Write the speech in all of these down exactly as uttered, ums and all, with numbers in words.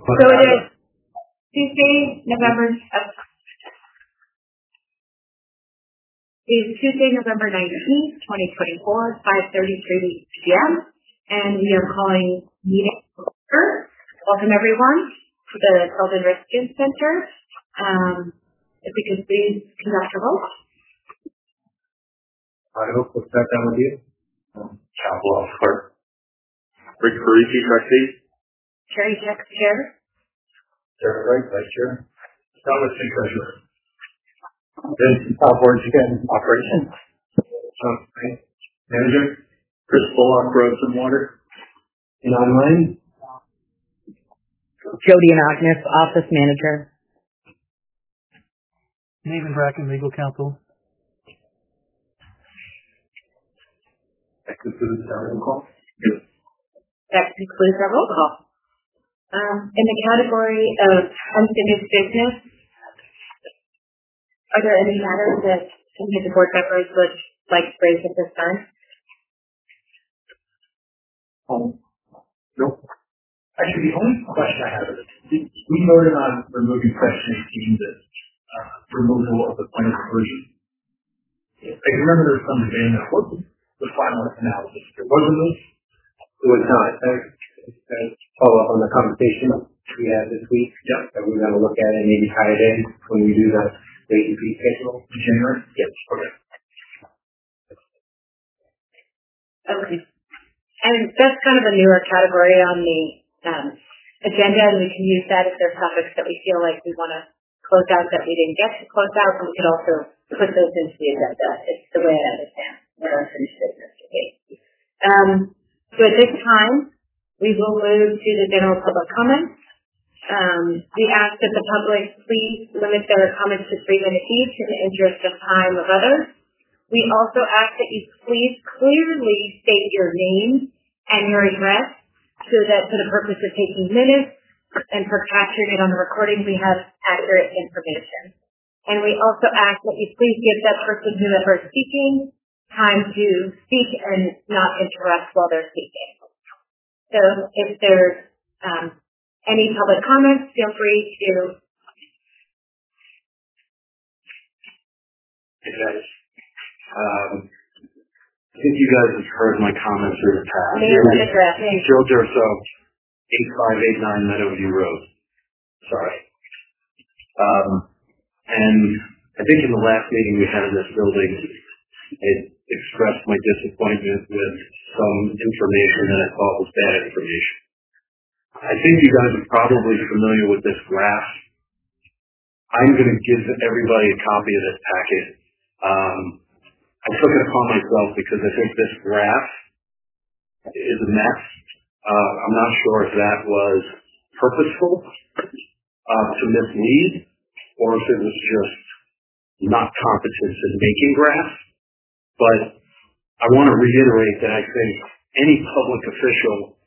So it is Tuesday, November, uh, is Tuesday, November nineteenth, twenty twenty-four, five thirty-three p.m. And we are calling meeting order. Welcome everyone to the Sylvan Risk Center. Um, if we could please conduct a vote. I hope we'll start down with you. Chapel Clerk. Rick Parisi, Trustee. Terry Jex, Chair. Sarah Wright, Vice Chair. Thomas, Treasurer. Then Top Board again, Operations. Sean Frank, Manager. Chris Bullock, Roads and Water. And online. Jody and Agnes, Office Manager. Nathan Bracken, Legal Counsel. That concludes our roll call. Yes. That concludes our roll call. Um, in the category of unfinished business, are there any matters that any of the board members would like to raise at this time? Um, nope. Actually, the only question I have is, we voted on removing section eighteen, the uh, removal of the plan version. I remember there was some debate that wasn't the final analysis. There wasn't this. It was not. Uh, follow up on the conversation we had this week. Yeah. That we're going to look at and maybe tie it in when we do the rate and fee schedule in January. Yes. Okay. Okay. And that's kind of a newer category on the um, agenda, and we can use that if there's topics that we feel like we want to close out that we didn't get to close out, and we could also put those into the agenda. It's the way I understand what our finished business today. Um, so at this time, we will move to the general public comments. Um, we ask that the public please limit their comments to three minutes each in the interest of time of others. We also ask that you please clearly state your name and your address so that for the purpose of taking minutes and for capturing it on the recording, we have accurate information. And we also ask that you please give that person whoever is speaking time to speak and not interrupt while they're speaking. So if there's um, any public comments, feel free to. Hey guys, um, I think you guys have heard my comments in the past. Name and address. Joe Durso, eight five eight nine Meadowview Road. Sorry. Um, and I think in the last meeting we had in this building, it expressed my disappointment with some information that I thought was bad information. I think you guys are probably familiar with this graph. I'm going to give everybody a copy of this packet. Um, I took it upon myself because I think this graph is a mess. Uh, I'm not sure if that was purposeful uh, to mislead or if it was just not competence in making graphs. But I want to reiterate that I think any public official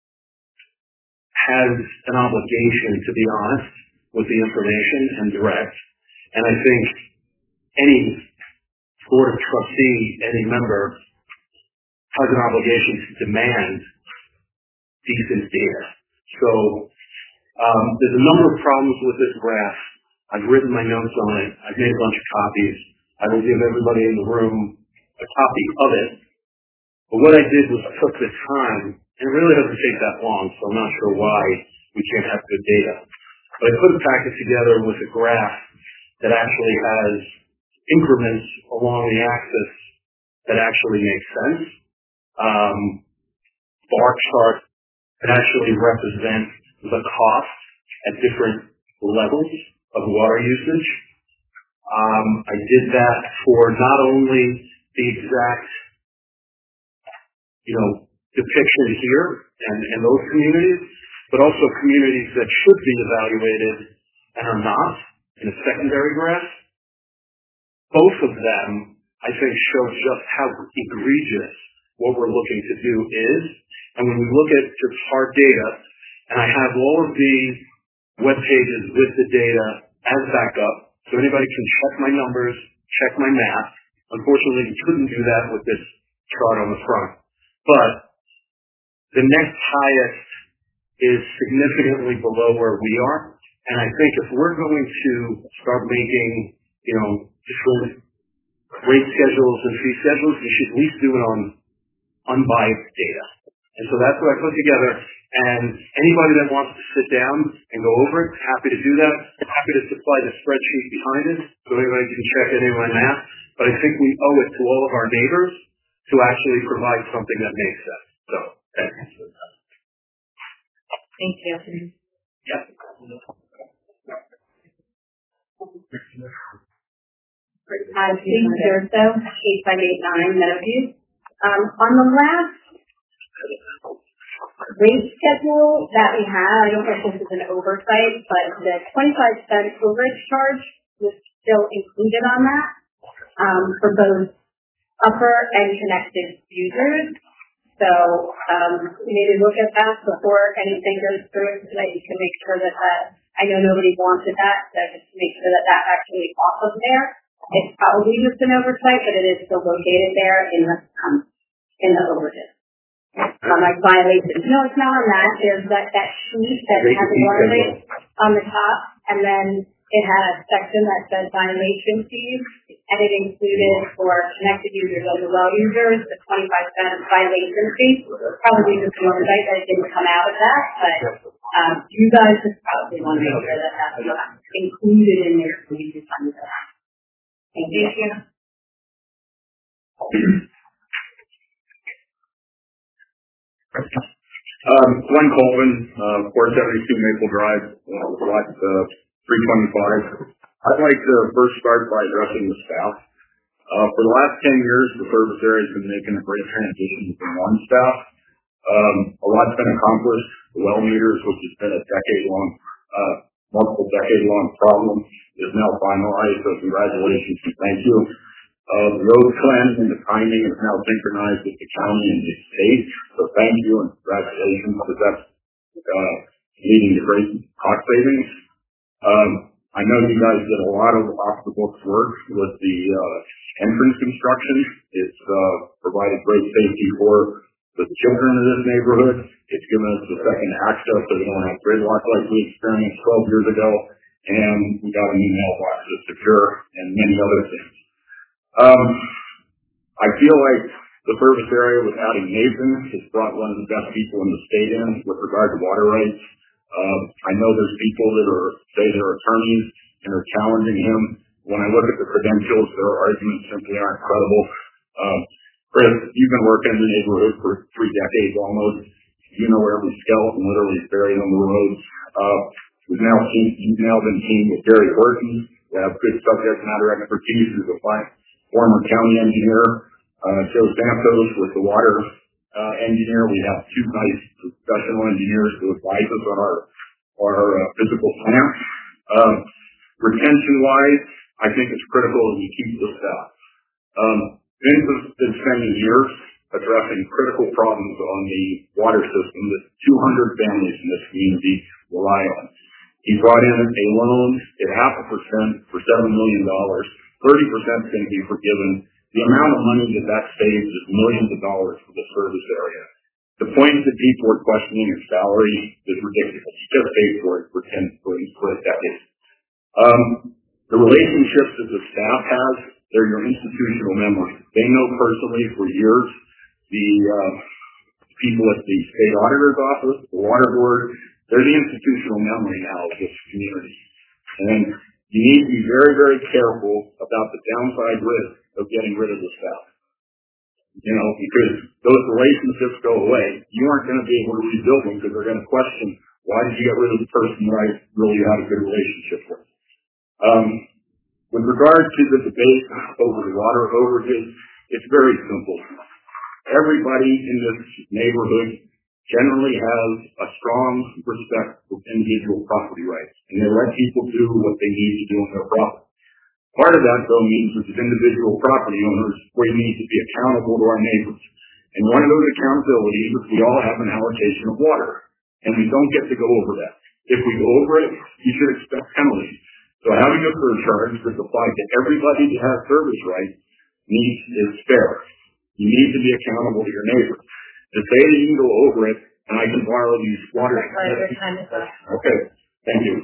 has an obligation to be honest with the information and direct. And I think any board of trustee, any member, has an obligation to demand decent data. So um, there's a number of problems with this graph. I've written my notes on it. I've made a bunch of copies. I will give everybody in the room a copy of it. But what I did was I took the time, and it really doesn't take that long, so I'm not sure why we can't have good data. But I put a packet together with a graph that actually has increments along the axis that actually make sense. Um, bar chart that actually represent the cost at different levels of water usage. Um, I did that for not only the exact, you know, depiction here and, and those communities, but also communities that should be evaluated and are not in a secondary graph. Both of them, I think, show just how egregious what we're looking to do is. And when we look at just hard data, and I have all of the web pages with the data as backup, so anybody can check my numbers, check my math. Unfortunately, you couldn't do that with this chart on the front. But the next highest is significantly below where we are. And I think if we're going to start making, you know, different rate schedules and fee schedules, we should at least do it on unbiased data. And so that's what I put together. And anybody that wants to sit down and go over it, happy to do that. Happy to supply the spreadsheet behind it so anybody can check any of my math. But I think we owe it to all of our neighbors to actually provide something that makes sense. So, thanks. Thank you. Yeah. Uh, Steve Durso, eight five eight nine Meadowview. Um, on the last rate schedule that we had, I don't know if this is an oversight, but the twenty-five cent overage charge was still included on that um, for both upper and connected users. So um, maybe look at that before anything goes through so that you can make sure that that, I know nobody wanted that, so just make sure that that's actually off of there. It's probably just an oversight, but it is still located there in the um, in the overages. Um, like violations. No, it's not on that. There's that, that sheet that has a water rate on the top, and then it had a section that says violation fees, and it included for connected users and the well users the twenty-five cent violation fee. Probably just an oversight that it didn't come out of that, but um, you guys just probably want to make sure that that's not included in there so you can fund that. Thank you. Um, Glenn Colvin, uh, four seventy-two Maple Drive, uh, lot uh, three twenty-five. I'd like to first start by addressing the staff. Uh, for the last ten years, the service area has been making a great transition from one staff. Um, a lot's been accomplished. The well meters, which has been a decade-long, uh, multiple decade-long problem, is now finalized, so congratulations and thank you. Uh, the road plan and the timing is now synchronized with the county and the state, so thank you and congratulations, because that's uh, leading to great cost savings. Um, I know you guys did a lot of off-the-books work with the uh, entrance construction. It's uh, provided great safety for the children of this neighborhood. It's given us the second access so we don't have gridlock like we experienced twelve years ago, and we got a new mailbox that's secure and many other things. Um, I feel like the service area with adding Nathan has brought one of the best people in the state in with regard to water rights. Um, I know there's people that are, say they're attorneys and are challenging him. When I look at the credentials, their arguments simply aren't credible. Um, Chris, you've been working in the neighborhood for three decades almost. You know where every skeleton literally is buried on the roads. Uh, we've now seen, you've now been teamed with Gary Horton. We have good subject matter expertise as a former county engineer. Uh, Joe Santos with the water uh, engineer. We have two nice professional engineers to advise us on our, our uh, physical plants. Um, retention-wise, I think it's critical that we keep the staff. Um, Vince has been spending years addressing critical problems on the water system that two hundred families in this community rely on. He brought in a loan at half a percent for seven million dollars. thirty percent is going to be forgiven. The amount of money that that saves is millions of dollars for the service area. The point that people are questioning his salary is ridiculous. He just paid for it for ten for, for a decade. Um, the relationships that the staff has, they're your institutional memory. They know personally for years the uh, people at the state auditor's office, the water board. They're the institutional memory now of this community. And you need to be very, very careful about the downside risk of getting rid of the staff. You know, because those relationships go away. You aren't going to be able to rebuild them because they're going to question, why did you get rid of the person that I really had a good relationship with? Um, with regard to the debate over the water overages, it's very simple. Everybody in this neighborhood generally has a strong respect for individual property rights, and they let people do what they need to do on their property. Part of that, though, means that as individual property owners, we need to be accountable to our neighbors. And one of those accountabilities is we all have an allocation of water, and we don't get to go over that. If we go over it, you should expect penalties. So having a surcharge that's applied to everybody that has service rights needs is fair. You need to be accountable to your neighbors. To say that you can go over it and I can borrow these water. Your time is up. Okay, thank you.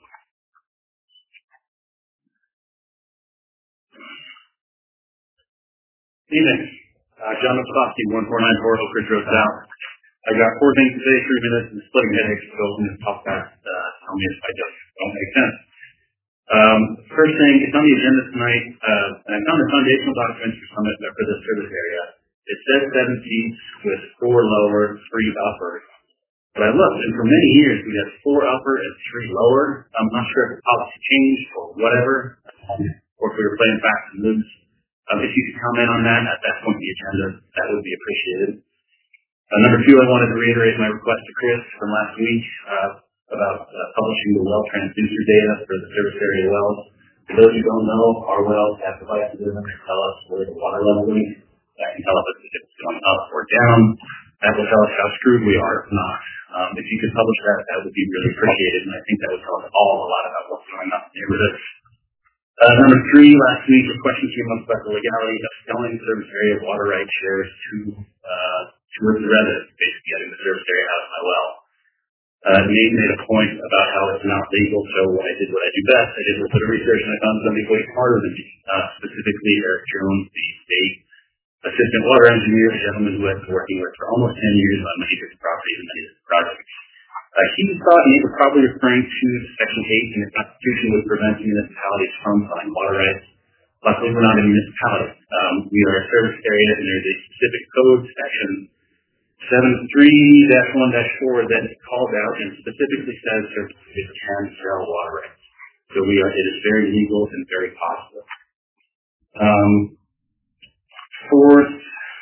Evening. Uh, John Mostovsky, one four nine four Oak Ridge Road South. I got four things to say, three minutes, and splitting headaches, so I'm going to talk fast. Uh, tell me if I just don't make sense. Um, first thing, it's on the agenda tonight, uh, and I found the foundational documents for Summit for this service area. It says seven seats with four lower, three upper. But I looked, and for many years we had four upper and three lower. I'm not sure if the policy changed or whatever, um, or if we were playing fast and loose. Um, if you could comment on that at that point in the agenda, that would be appreciated. Uh, number two, I wanted to reiterate my request to Chris from last week uh, about uh, publishing the well transducer data for the service area wells. For those who don't know, our wells have devices in them to tell us where the water level is. That can tell us if it's going up or down. That will tell us how screwed we are if not. Um, if you could publish that, that would be really appreciated, and I think that would tell us all a lot about what's going on in the neighborhood. Uh, number three, last week a question came up about the legality of selling service area water rights shares to uh, towards the residents, basically getting the service area out of my well. Uh, Nate made a point about how it's not legal, so I did what I do best. I did a little bit of research, and I found somebody way smarter than me, uh, specifically Eric Jones, the state assistant water engineer, a gentleman who I've been working with for almost ten years on many different properties and many different projects. Uh, he thought he was probably referring to Section eight in the Constitution, which prevents municipalities from selling water rights. Luckily, we're not a municipality. Um, we are a service area, and there's a specific code, Section seven three dash one dash four, that is called out and specifically says service areas can sell water rights. So we are, it is very legal and very possible. Um, fourth,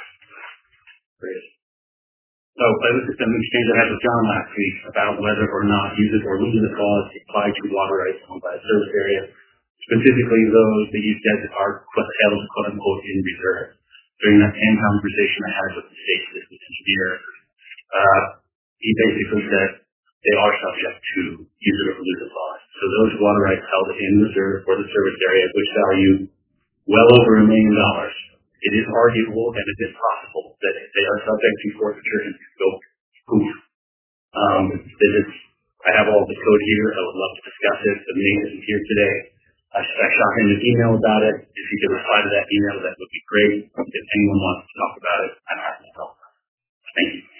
So I was just an exchange I had with John last week about whether or not use it or lose it clause apply to water rights owned by a service area, specifically those that you said are held quote unquote in reserve. During that same conversation I had with the state assistant engineer, uh, he basically said they are subject to use it or lose it clause. So those water rights held in reserve for the service area, which value well over a million dollars. It is arguable and it is possible that they are subject to forfeiture and go poof. Um, it is, I have all the code here. I would love to discuss it, but Nate isn't here today. I, I shot him an email about it. If you could reply to that email, that would be great. If anyone wants to talk about it, I'm happy to talk. Thank you.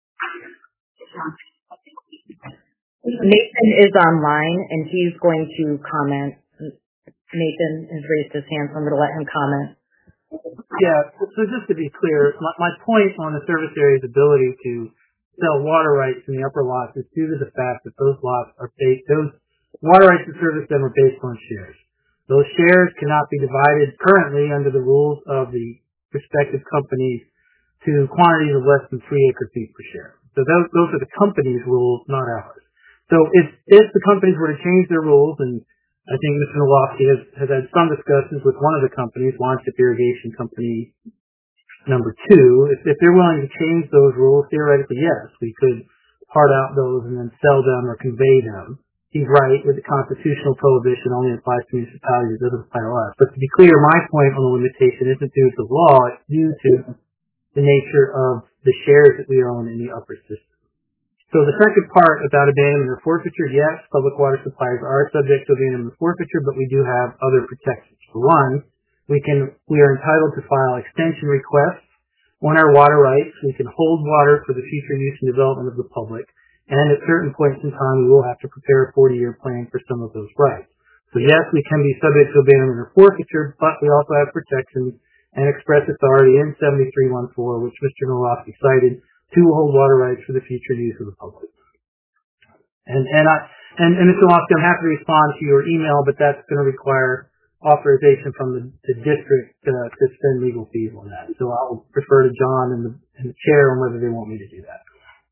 Nathan is online and he's going to comment. Nathan has raised his hand, so I'm going to let him comment. Yeah, so just to be clear, my, my point on the service area's ability to sell water rights in the upper lots is due to the fact that those lots are based, those water rights to service them are based on shares. Those shares cannot be divided currently under the rules of the respective companies to quantities of less than three acre feet per share. So those, those are the company's rules, not ours. So if, if the companies were to change their rules, and I think Mister Nowofsky has, has had some discussions with one of the companies, Longship Irrigation Company number two. If, if they're willing to change those rules, theoretically, yes, we could part out those and then sell them or convey them. He's right with the constitutional prohibition only applies to municipalities, it doesn't apply to us. But to be clear, my point on the limitation isn't due to law, it's due to the nature of the shares that we own in the upper system. So the second part about abandonment or forfeiture, yes, public water suppliers are subject to abandonment or forfeiture, but we do have other protections. For one, we can, we are entitled to file extension requests on our water rights. We can hold water for the future use and development of the public. And at certain points in time, we will have to prepare a forty-year plan for some of those rights. So yes, we can be subject to abandonment or forfeiture, but we also have protections and express authority in seventy-three fourteen, which Mister Nowofsky cited, to hold water rights for the future use of the public. And and I and, and Mister Nowofsky, I'm happy to respond to your email, but that's going to require authorization from the, the district uh, to spend legal fees on that. So I'll refer to John and the, and the chair on whether they want me to do that.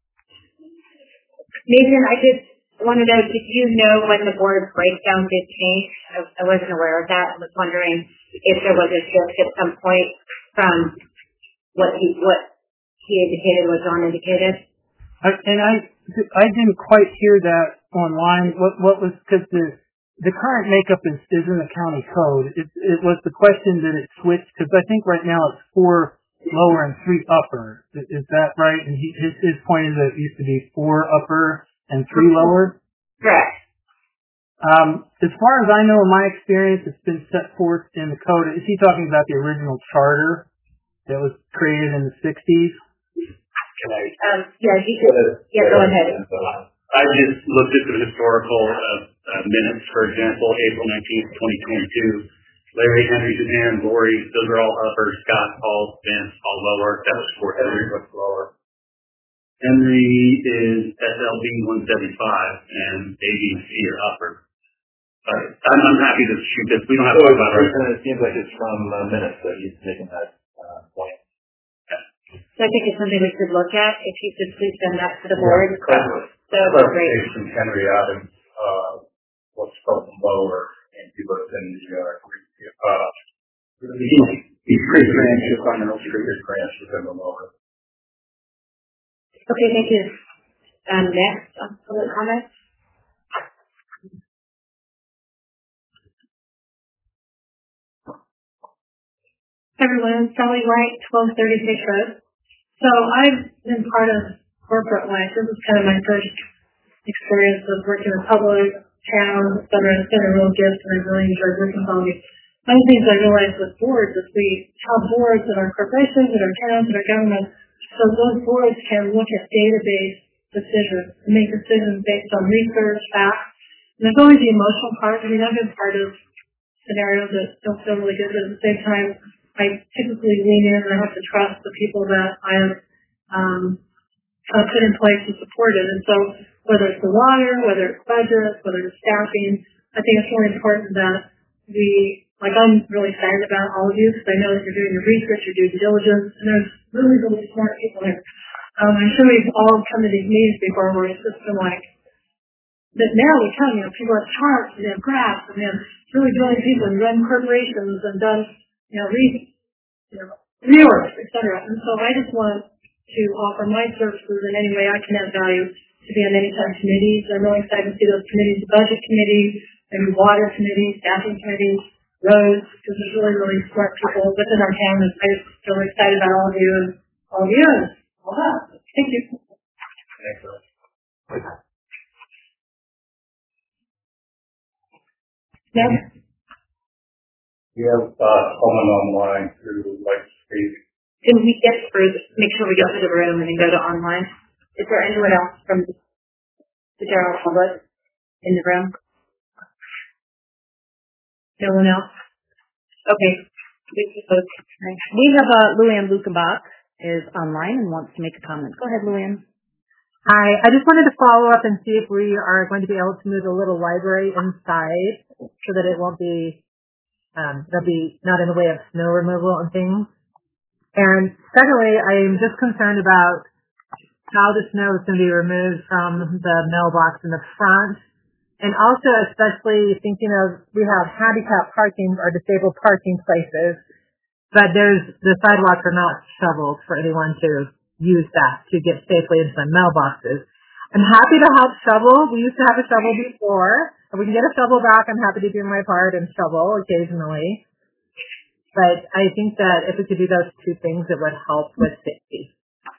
Nathan, I just want to know, did you know when the board breakdown did change? I, I wasn't aware of that. I was wondering if there was a shift at some point from what he what he indicated, what John indicated. I, and I I didn't quite hear that online. What what was because the the current makeup is, is in the county code. It it was the question that it switched because I think right now it's four lower and three upper. Is, is that right? And he, his, his point is that it used to be four upper and three lower? Correct. Um, as far as I know, in my experience, it's been set forth in the code. Is he talking about the original charter that was created in the sixties? Can I? Um, yeah, you could, yeah, go ahead. I just looked at the historical uh, uh, minutes, for example, April nineteenth, twenty twenty-two. Larry, Henry, Suzanne, Lori, those are all upper. Scott, Paul, Vince, all lower. That was for Henry, what's lower. Henry is S L B one seventy-five, and A, B, and C are upper. But I'm, I'm happy to shoot this. We don't have to talk about it. It seems like it's from uh, minutes that he's making that uh, point. So I think it's something we could look at. If you could please send that to the board. Yeah, that would be great. Clarification, Henry Adams, uh, what's from lower, and he was in the, uh, uh, he's great branches on the street branches in the lower. Okay, thank you. Um, next, on public comments. Hi everyone, Sally White, twelve thirty Page Road. So I've been part of corporate life. This is kind of my first experience of working with public, towns, et cetera. It's been a real gift, and I've really enjoyed working with all these. One of the things I realized with boards is we have boards in our corporations, in our towns, in our government. So those boards can look at database decisions and make decisions based on research, facts. And there's always the emotional part. I mean, I've been part of scenarios that don't feel really good, but at the same time, I typically lean in and I have to trust the people that I have um, uh, put in place and supported. And so whether it's the water, whether it's budget, whether it's staffing, I think it's really important that we, like I'm really excited about all of you because I know that you're doing your research, your due diligence, and there's really, really smart people here. Um, I'm sure we've all come to these meetings before where it's just been like, that now we come, you know, people have charts and they have graphs and they have really brilliant people and run corporations and done, you know, re- you know, reorgs, et cetera. And so I just want to offer my services in any way I can add value to be on any kind of committees. I'm really excited to see those committees, the budget committee, maybe water committee, staffing committee, roads, because there's really, really smart people within our town. And I just feel excited about all of you and all of you. And all that. Thank you. Thanks, Rose. Next. We have uh, someone online who would like to speak. Can we get through, make sure we get through the room and then go to online? Is there anyone else from the general public in the room? No one else? Okay. We have uh, Luann Lukenbach is online and wants to make a comment. Go ahead, Luann. Hi. I just wanted to follow up and see if we are going to be able to move the little library inside so that it won't be Um, they'll be not in the way of snow removal and things. And secondly, I'm just concerned about how the snow is going to be removed from the mailbox in the front. And also especially thinking of, we have handicap parking or disabled parking places, but there's, the sidewalks are not shoveled for anyone to use that to get safely into the mailboxes. I'm happy to help shovel. We used to have a shovel before. If we can get a shovel back, I'm happy to do my part and shovel occasionally. But I think that if we could do those two things, it would help with safety.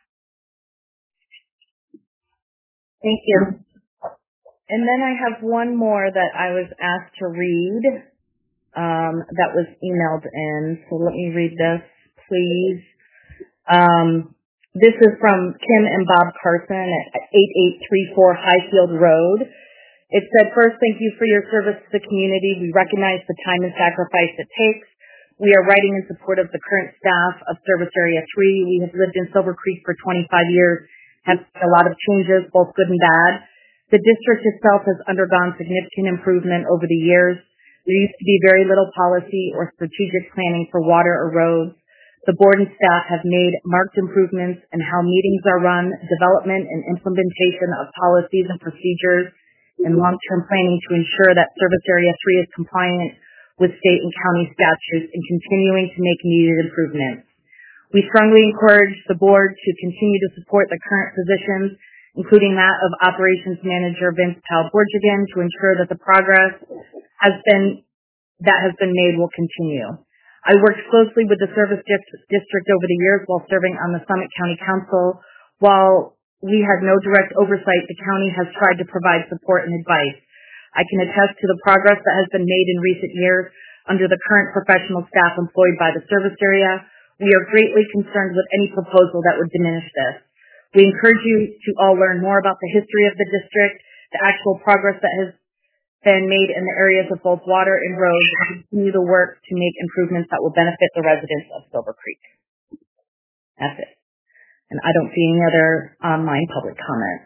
Thank you. And then I have one more that I was asked to read um, that was emailed in. So let me read this, please. Um, this is from Kim and Bob Carson at eighty-eight thirty-four Highfield Road. It said, first, thank you for your service to the community. We recognize the time and sacrifice it takes. We are writing in support of the current staff of Service Area three. We have lived in Silver Creek for twenty-five years, have seen a lot of changes, both good and bad. The district itself has undergone significant improvement over the years. There used to be very little policy or strategic planning for water or roads. The board and staff have made marked improvements in how meetings are run, development and implementation of policies and procedures, and long-term planning to ensure that Service Area three is compliant with state and county statutes and continuing to make needed improvements. We strongly encourage the board to continue to support the current positions, including that of Operations Manager Vince Powell-Borgigan, to ensure that the progress has been, that has been made will continue. I worked closely with the service district over the years while serving on the Summit County Council. While we had no direct oversight, the county has tried to provide support and advice. I can attest to the progress that has been made in recent years under the current professional staff employed by the service area. We are greatly concerned with any proposal that would diminish this. We encourage you to all learn more about the history of the district, the actual progress that has been made in the areas of both water and roads, and continue the work to make improvements that will benefit the residents of Silver Creek. That's it. And I don't see any other online public comment.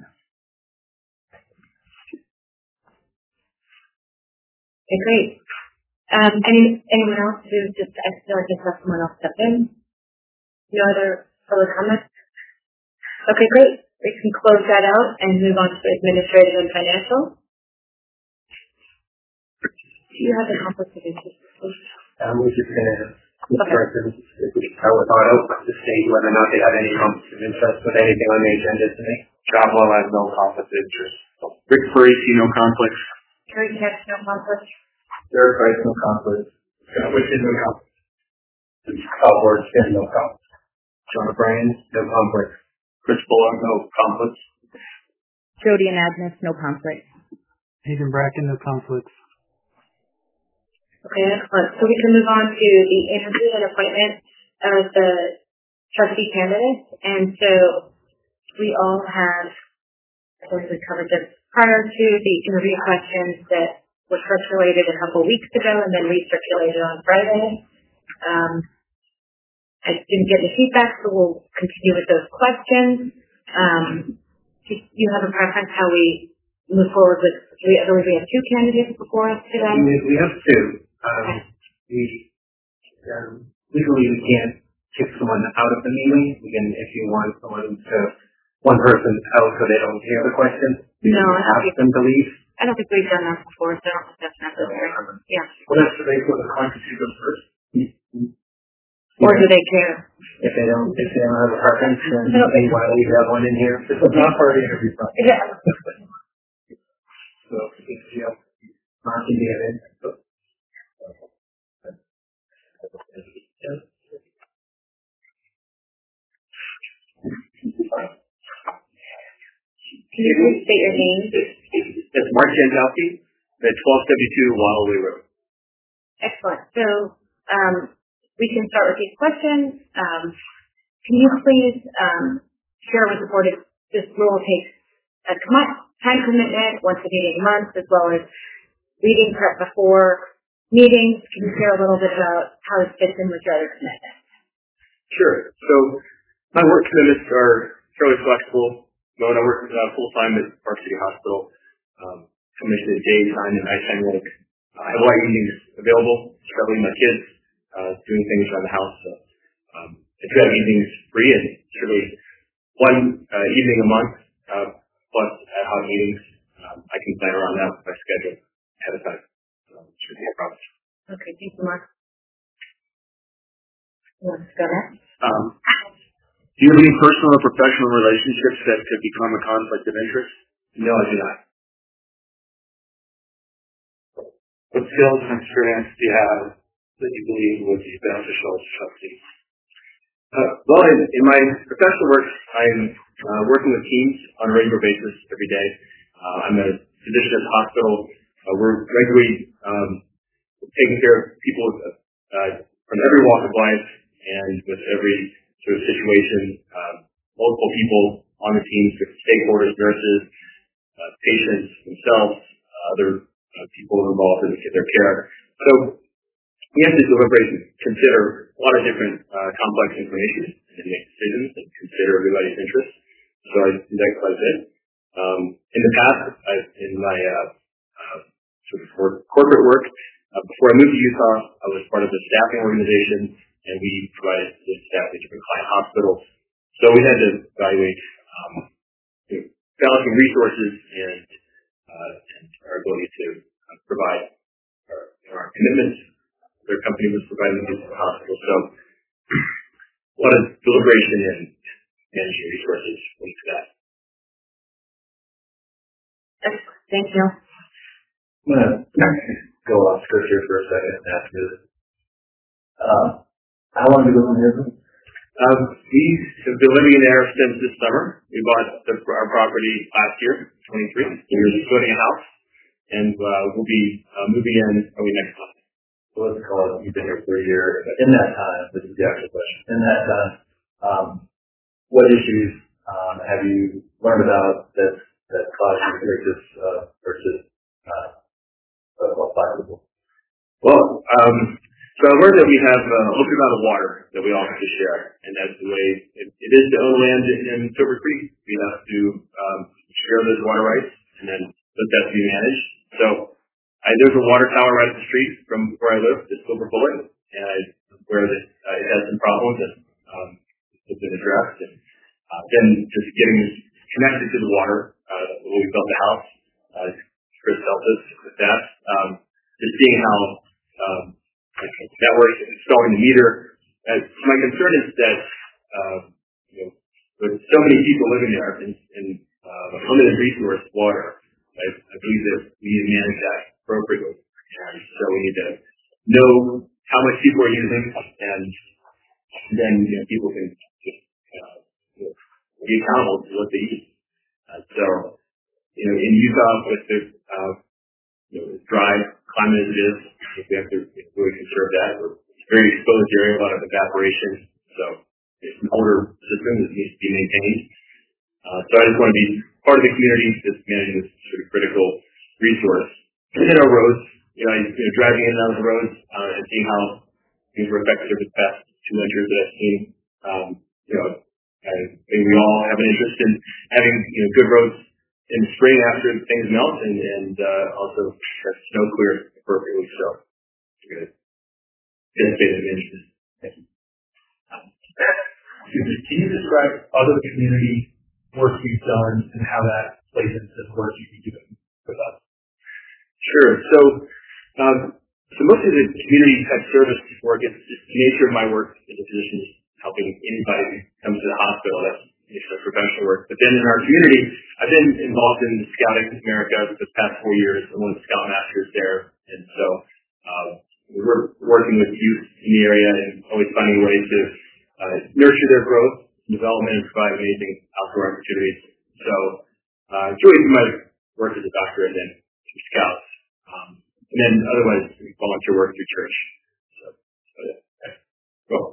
Okay, great. Um, any, anyone else who just, I feel like I saw someone else step in? No other public comments? Okay, great. We can close that out and move on to administrative and financial. Do you have a conflict of interest? Um, we're just going to, this person, if we tell with auto, to state whether or not they have any conflict of interest with anything on the agenda today. John Lowe has no conflict of interest. Rick Parisi, no conflicts. Terry Tex, no conflict. Derek Price, no conflict. Scott Wicked, no conflict. Kyle Ward, no conflict. John O'Brien, no conflict. Chris Bullock, no conflicts. Jody and Agnes, no conflict. Hayden Bracken, no conflicts. Okay, excellent. So we can move on to the interview and appointment of the trustee candidates. And so we all have, I think we covered this prior to the interview questions that were circulated a couple weeks ago and then recirculated on Friday. Um, I didn't get the feedback, so we'll continue with those questions. Um, do you have a preference how we move forward with, do we, otherwise we have two candidates before us today? We, we have two. Um, we, um, legally we can't kick someone out of the meeting. We can, if you want someone to, one person out so they don't hear the question, we no, can ask them to leave. I don't think we've done that before, so I don't think that's necessary. Yeah. Well, that's the base of the conference you go first. Or do they care? If they don't, if they don't have a preference, then maybe why don't we have one in here? This is not part of the interview process. Yeah. So, if you have Mark and David, so. Can you please state your name? It's Mark Janzowski at twelve seventy-two Waterloo Road. Excellent. So um, we can start with these questions. Um, can you please um, share with the board if this rule takes a time commitment once a meeting a month, as well as reading prep before meetings? Can you share a little bit about how this fits in with your other commitments? Sure. So my work commitments are fairly flexible. When I work uh, full-time at Park City Hospital, um, commissioned daytime and nighttime work. Uh, I have a lot of evenings available, traveling with my kids, uh, doing things around the house. So, um, I do have evenings free, and surely one uh, evening a month, uh, plus ad hoc meetings. Um, I can plan around that with my schedule ahead of time. So it should be a problem. Okay, thank you, Mark. You want to go next? Um, do you have any personal or professional relationships that could become a conflict of interest? No, I do not. What skills and experience do you have that you believe would be beneficial as a trustee? Uh, well, in, in my professional work, I'm uh, working with teams on a regular basis every day. Uh, I'm a physician at the hospital. Uh, we're regularly um, taking care of people uh, from every walk of life and with every sort of situation. Uh, multiple people on the teams, different stakeholders, nurses, uh, patients themselves, uh, other uh, people involved in their care. So we have to deliberate and consider a lot of different uh, complex information and make decisions and consider everybody's interests. So I do that quite a bit. Um, in the past, I've, in my uh, uh, sort of work, corporate work, uh, before I moved to Utah, I was part of the staffing organization, and we provided the staff at different client hospitals. So we had to evaluate um, you know, balancing resources and, uh, and our ability to uh, provide our, our commitments. Their company was providing these to the hospital. So a lot of deliberation and managing resources went to that. Thank you. I'm going to go off script here for a second and ask you, Uh, how long have you lived in Israel? Um, we have been living there since this summer. We bought the, our property last year, twenty-three. We were just building a house, and uh, we'll be uh, moving in probably next month. So let's call it, you've been here for a year. In that time, this is the actual question. In that time, um, what issues um, have you learned about that that caused you to purchase uh, purchase uh, uh, flexible? Well, um, so I learned that we have uh, a little bit amount of water that we all have to share, and that's the way it, it is to own land in, in Silver Creek. We have to um, share those water rights, and then let that be managed. So I, there's a water tower right up the street from where I live, the Silver Bullet, and I, where the, uh, it has some problems that um, have been addressed. And uh, then just getting connected to the water, uh, when we built the house, uh, Chris helped us with that. Um, just seeing how um, that works, installing the meter. Uh, my concern is that uh, you know, with so many people living there and, and uh, limited resource water, I, I believe that we need to manage that appropriately. And so we need to know how much people are using, and then you know, people can just uh, you know, be accountable to what they use. Uh, so, you know, in Utah, with the uh, you know, dry climate as it is, I think we have to really conserve that. We're it's a very exposed area, a lot of evaporation, so it's an older system that needs to be maintained. Uh, so I just want to be part of the community that's managing this sort of critical resource. And then our roads, you know, I, you know driving in and out of the roads uh, and seeing how things were affected over the past two winters that I've seen. Um, you know, I think we all have an interest in having you know good roads in the spring after things melt, and, and uh, also have snow clear appropriately. So it's good. Dedicated management. Thank you. Can you describe other community work you've done and how that plays into the work you've been doing with us? Sure. So, um, so most of the community type service work is just the nature of my work as a physician, is helping anybody who comes to the hospital. That's you know, professional work. But then in our community, I've been involved in the Scouting America for the past four years. I'm one of the Scoutmasters there, and so um, we're working with youth in the area and always finding ways to uh, nurture their growth, development, and provide amazing outdoor opportunities. So, uh, it's really my work as a doctor and then through Scouts. Um, and then otherwise, we volunteer work through church. So, so yeah. Okay. Cool.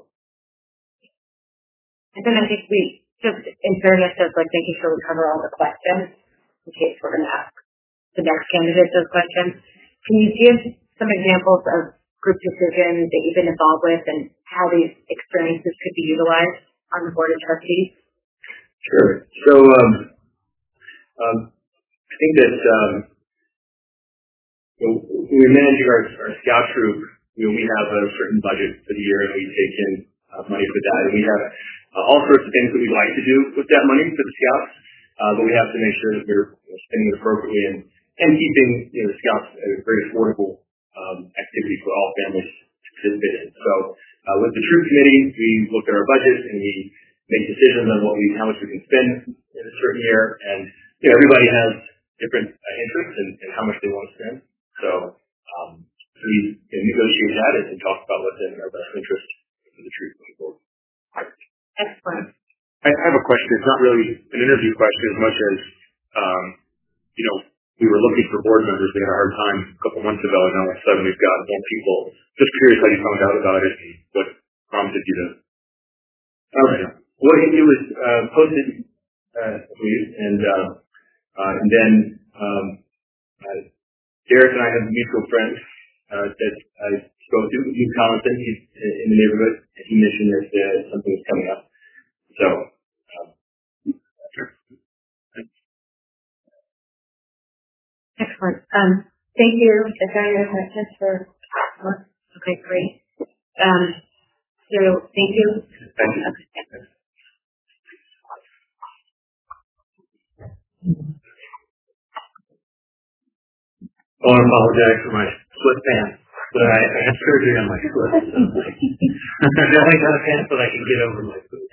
And then I think we, just in fairness of like making sure we cover all the questions, in case we're going to ask the next candidate those questions, can you give some examples of group decisions that you've been involved with and how these experiences could be utilized on the Board of Trustees? Sure. So, um, um, I think that um, you know, when we're managing our, our scout troop, you know, we have a certain budget for the year, and we take in uh, money for that. And we have uh, all sorts of things that we'd like to do with that money for the scouts, uh, but we have to make sure that we're you know, spending it appropriately and, and keeping you know, the scouts a very affordable um, activity for all families to participate in. So, uh, with the troop committee, we look at our budget and we make decisions on what we, how much we can spend in a certain year, and you know, everybody has different uh, interests and, and how much they want to spend. So, um, so we you know, negotiate that and talk about what's in our best interest for the troop going forward. Excellent. I have a question. It's not really an interview question as much as, um, you know, we were looking for board members. We had a hard time a couple months ago, and now all of a sudden we've got more people. Just curious how you found out about it and what prompted you to. All right. What he did was uh, posted uh, and uh, uh, and then um, uh, Derek and I have mutual friends uh, that I spoke to. Hugh Collinson, he's in the neighborhood, and he mentioned that uh, something was coming up. So. Um, Excellent. Um, thank you. Is there any other questions for? Okay, great. Um, so thank you. Thank you. Okay. I want to apologize for my split pants, but I, I had surgery on my foot. So I only got a pants that I can get over my foot.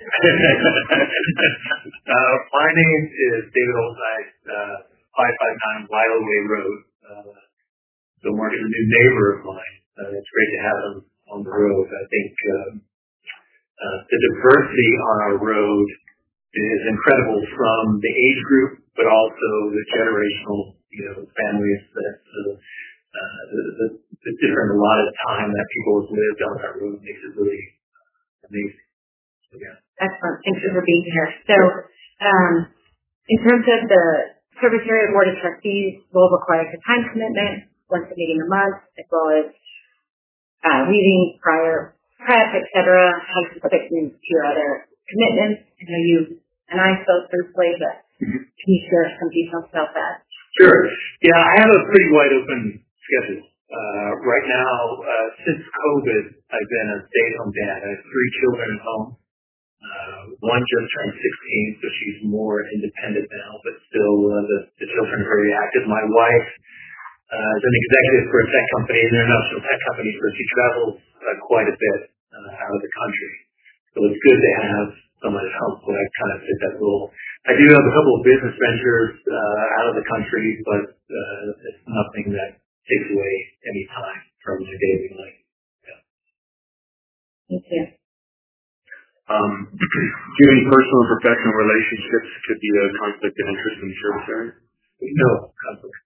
uh, my name is David Olzai, uh, five five nine Willow Way Road. Uh, so Mark is a new neighbor of mine. Uh, it's great to have him on the road. I think um, uh, the diversity on our road is incredible from the age group, but also the generational, you know, families that uh, uh, the, the, the different allotted time that people have lived on that road makes it really amazing. So, yeah. Excellent. Thank you for being here. So, um, in terms of the service area board of trustees will require a time commitment, once a meeting a month, as well as uh, reading prior prep, et cetera. How does it fit into your other commitments? I know you and I spoke briefly, but can you share some details about that? Sure. Yeah, I have a pretty wide open schedule. Uh, right now, uh, since COVID, I've been a stay-at-home dad. I have three children at home. Uh, one just turned sixteen, so she's more independent now, but still uh, the, the children are very active. My wife uh, is an executive for a tech company, an international tech company, so she travels uh, quite a bit uh, out of the country. So it's good to have someone at home when I kind of fit that role. I do have a couple of business ventures uh, out of the country, but uh, it's nothing that takes away any time from my daily life. Yeah. Thank you. Um, do you have any personal and professional relationships could be a conflict of interest in the service area? No conflict.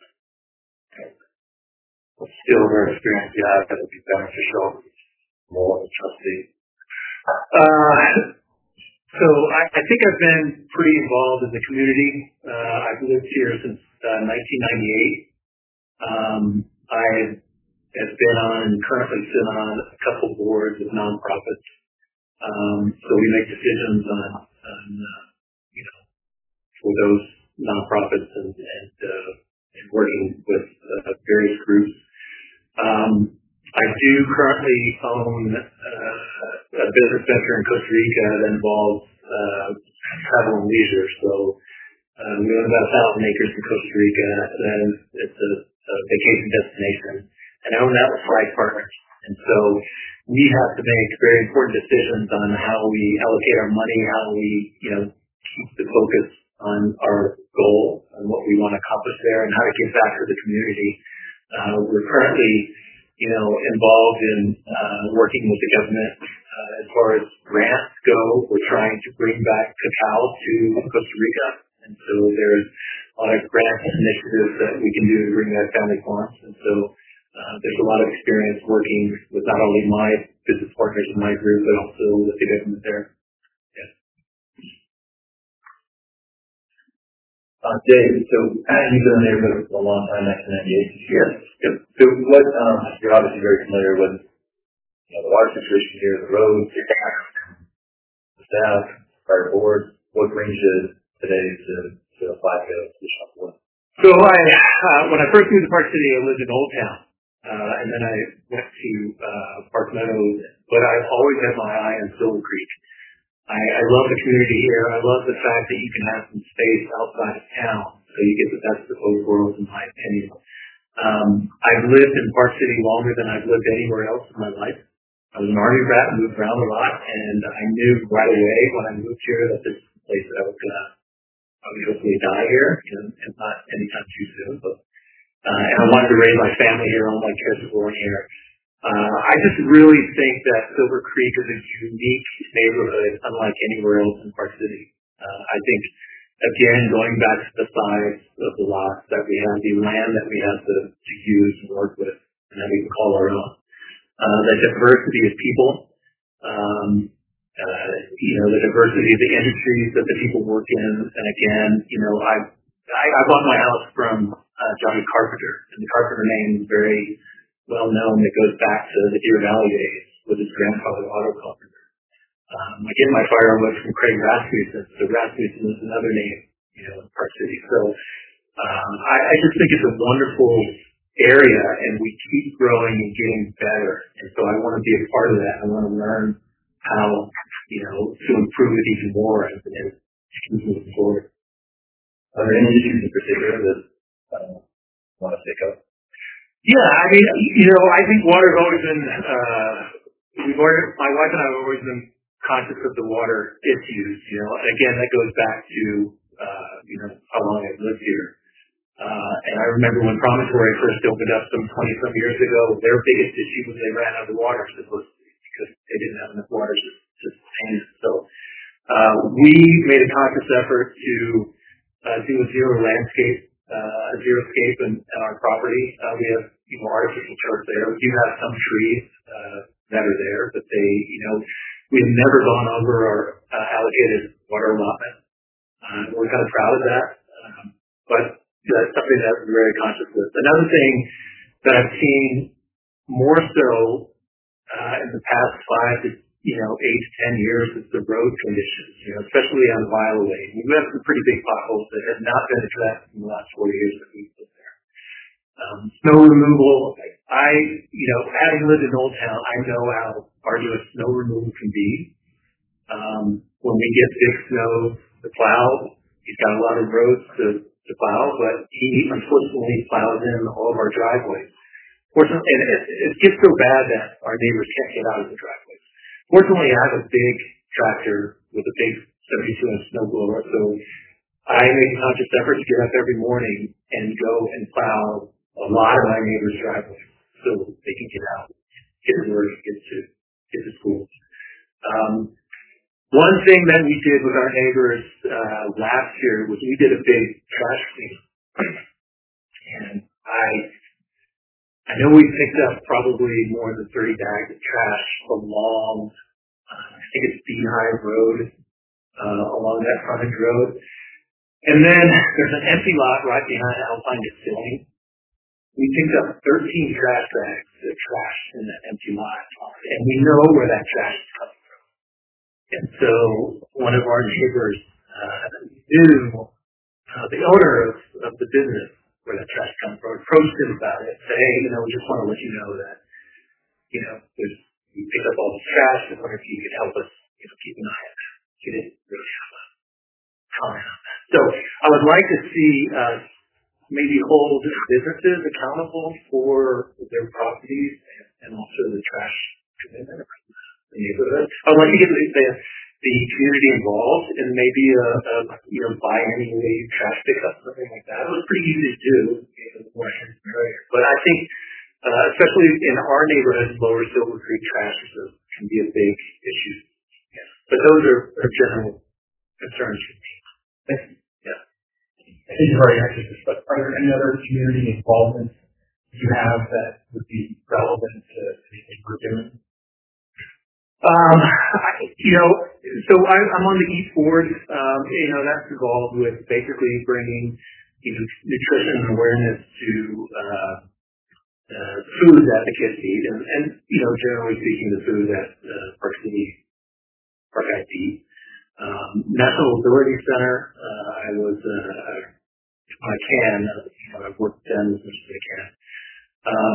Still very experienced, yeah, that would be beneficial. More trustee. Uh, so I, I think I've been pretty involved in the community. Uh, I've lived here since uh, nineteen ninety-eight. Um, I have been on, currently sit on a couple boards of nonprofits. Um, so we make decisions on, on uh, you know, for those nonprofits and, and, uh, and working with uh, various groups. Um, I do currently own uh, a business venture in Costa Rica that involves uh, travel and leisure. So uh, we own about a thousand acres in Costa Rica, and it's a, a vacation destination. And I own that with five partners. And so we have to make very important decisions on how we allocate our money, how we, you know, keep the focus on our goal and what we want to accomplish there, and how to give back to the community. Uh, we're currently, you know, involved in uh, working with the government uh, as far as grants go. We're trying to bring back cacao to Costa Rica, and so there's a lot of grant initiatives that we can do to bring back family farms. And so uh, there's a lot of experience working with not only my business partners in my group, but also with the government there. Yeah. Uh, Dave, so you've been in the neighborhood for a long time, nineteen ninety-eight. Yes. Yep. So what, um, you're obviously very familiar with, you know, the water situation here, the roads, the staff, prior boards. What brings you today to, to apply to the position of board? So I, uh, when I first moved to Park City, I lived in Old Town. Uh, and then I went to, uh, Park Meadows, but I've always had my eye on Silver Creek. I, I love the community here. I love the fact that you can have some space outside of town, so you get the best of both worlds, in my opinion. Um, I've lived in Park City longer than I've lived anywhere else in my life. I was an Army rat, moved around a lot, and I knew right away when I moved here that this is a place that I was gonna, I would hopefully die here, you know, and not anytime too soon. But uh, and I wanted to raise my family here. All my kids were born here. Uh, I just really think that Silver Creek is a unique neighborhood, unlike anywhere else in Park City. Uh, I think, again, going back to the size of the lots that we have, the land that we have to, to use and work with, and that we can call our own. Uh, the diversity of people, um, uh, you know, the diversity of the industries that the people work in. And again, you know, I, I, I bought my house from uh, Johnny Carpenter, and the Carpenter name is very well known. It goes back to the Deer Valley days with his grandfather, Otto Carpenter. Um, I get my firewood from Craig Rasmussen. So Rasmussen is another name, you know, in Park City. So um, I, I just think it's a wonderful area, and we keep growing and getting better. And so I want to be a part of that. I want to learn how, you know, to improve it even more as it keeps moving forward. Are there any issues in particular that uh, you want to take up? Yeah, I mean, you know, I think water's always been, uh, we've already, my wife and I have always been conscious of the water issues, you know, and again, that goes back to, uh, you know, how long I've lived here. Uh, and I remember when Promontory first opened up some twenty some years ago, their biggest issue was they ran out of water because they didn't have enough water to sustain it. So uh, we made a conscious effort to uh, do a zero landscape, uh, a zero scape in, in our property. Uh, we have you know, artificial turf there. We do have some trees uh, that are there, but they, you know, we've never gone over our uh, allocated water allotment. Uh, we're kind of proud of that, um, but that's something that we're very conscious of. Another thing that I've seen more so uh, in the past five to you know eight to ten years is the road conditions, you know, especially on Viola Way. We have some pretty big potholes that have not been addressed in the last four years that we've lived there. Um, snow removal, I, you know, having lived in Old Town, I know how arduous snow removal can be. Um, when we get big snow, the plow, he's got a lot of roads to, to plow, but he unfortunately plows in all of our driveways. Fortunately, and it, it gets so bad that our neighbors can't get out of the driveways. Fortunately, I have a big tractor with a big seventy-two inch snow blower, so I make a conscious effort to get up every morning and go and plow a lot of my neighbors' driveways so they can get out, get to work, get to, get to school. Um, One thing that we did with our neighbors uh, last year was we did a big trash cleanup. And I I know we picked up probably more than thirty bags of trash along, uh, I think it's Beehive Road, uh, along that frontage road. And then there's an empty lot right behind Alpine Distilling. We picked up thirteen trash bags of trash in that empty lot. And we know where that trash is coming from. And so one of our neighbors uh, knew uh, the owner of, of the business where that trash comes from, approached him about it, said, hey, you know, we just want to let you know that, you know, there's, we picked up all this trash. I wonder if you could help us, you know, keep an eye on that. He didn't really have a comment on that. So I would like to see us maybe hold businesses accountable for their properties and also the trash commitment. The neighborhood. I would like to get the, the, the community involved in maybe a, a you know biannually trash pickup, something like that. It was pretty easy to do, you know, more area. But I think, uh, especially in our neighborhood, Lower Silver Creek trash is a, can be a big issue. Yeah. But those are, are general concerns for me. Thank you. Yeah. I think you've already answered this, but are there any other community involvements you have that would be relevant to anything we're doing? Um, I, you know, so I, I'm on the East Board. Um, you know, that's involved with basically bringing, you know, nutrition awareness to uh, uh, food advocacy, and, and you know, generally speaking, the food at uh, Park City, Park I D. Um, National Ability Center. Uh, I was, uh, when I can, uh, you know, I've worked with them as much as I can. Um,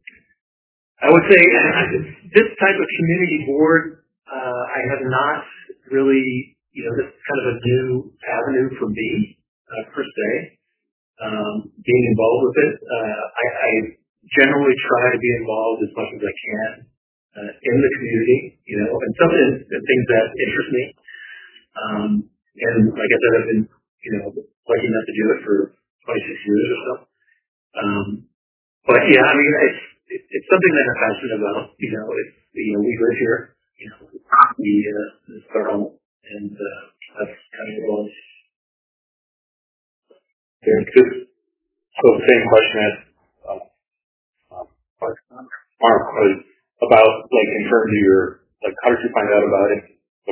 I would say this type of community board, uh, I have not really, you know, this is kind of a new avenue for me, uh, per se, um, being involved with it. Uh, I, I generally try to be involved as much as I can uh, in the community, you know, and some of the things that interest me. Um, and like I said, I've been, you know, lucky enough to do it for twenty-six years or so. Um, but yeah, I mean, it's, It, it's something that I'm passionate about. You know, it's, you know, we live here. You know, we uh, it's our home, and uh, that's kind of what it was. Very good. So the same question as um, um, Mark was about, like, in terms of your, like, how did you find out about it?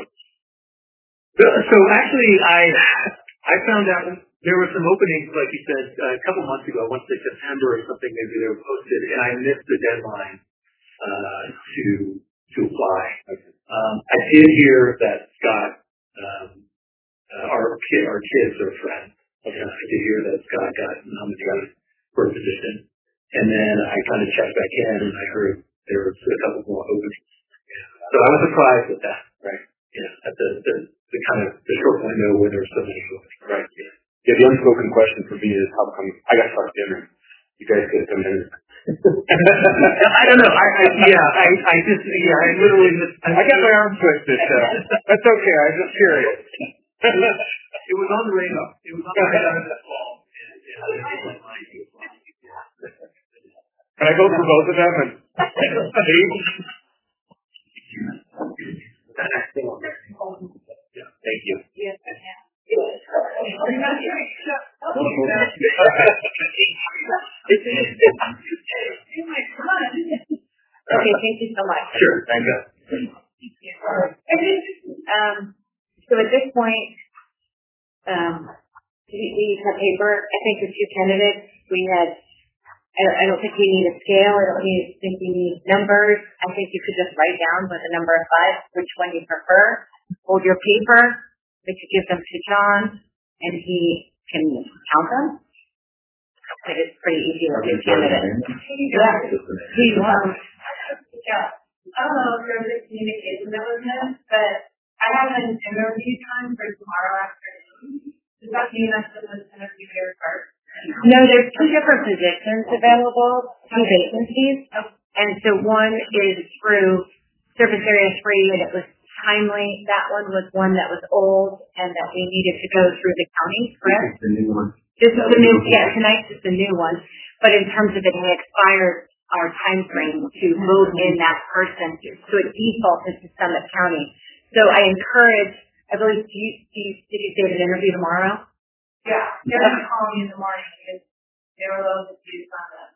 So actually, I I found out there were some openings, like you said, uh, a couple months ago. Once in September or something, maybe they were posted, and I missed the deadline uh, to to apply. Um, I did hear that Scott, um, uh, our kid, our kids are friends. Okay. I did hear that Scott got nominated for a position, and then I kind of checked back in, and I heard there was a couple more openings. So I was surprised with that, right? Yeah, at the the, the kind of the short window where there were so many openings, right? Yeah. Yeah, the unspoken question for me is how come I got stuck dinner? You guys could have come in. I don't know. I, I yeah, I I just yeah, I literally missed. I got my arm twisted. So that's okay. I'm just curious. It was on the radar. It was on the radar this fall. And, Can I go for both of them? And Thank you. Okay, thank you so much. Sure, thank you. Um, so at this point, um, we, we have paper. I think the two candidates, we had, I, I don't think we need a scale. I don't need, think we need numbers. I think you could just write down with a number of five which one you prefer. Hold your paper. We could give them to John, and he can count them. But it's pretty easy with your candidate. Yeah. He, um, yeah. I don't know if there's a communication that was missed, but I have an interview time for tomorrow afternoon. Does that mean I should interview here first? No, there's two different positions available, two vacancies. And so one is through Surface Area Free, and it was timely. That one was one that was old and that we needed to go through the county, correct? The new one. This is the new, yeah, tonight's is the new one. But in terms of it had expired our time frame to move in that person. So it defaulted to Summit County. So I encourage, I believe, do you, do you, did you say an interview tomorrow? Yeah, they're going to call me in the morning because they were low to do Summit.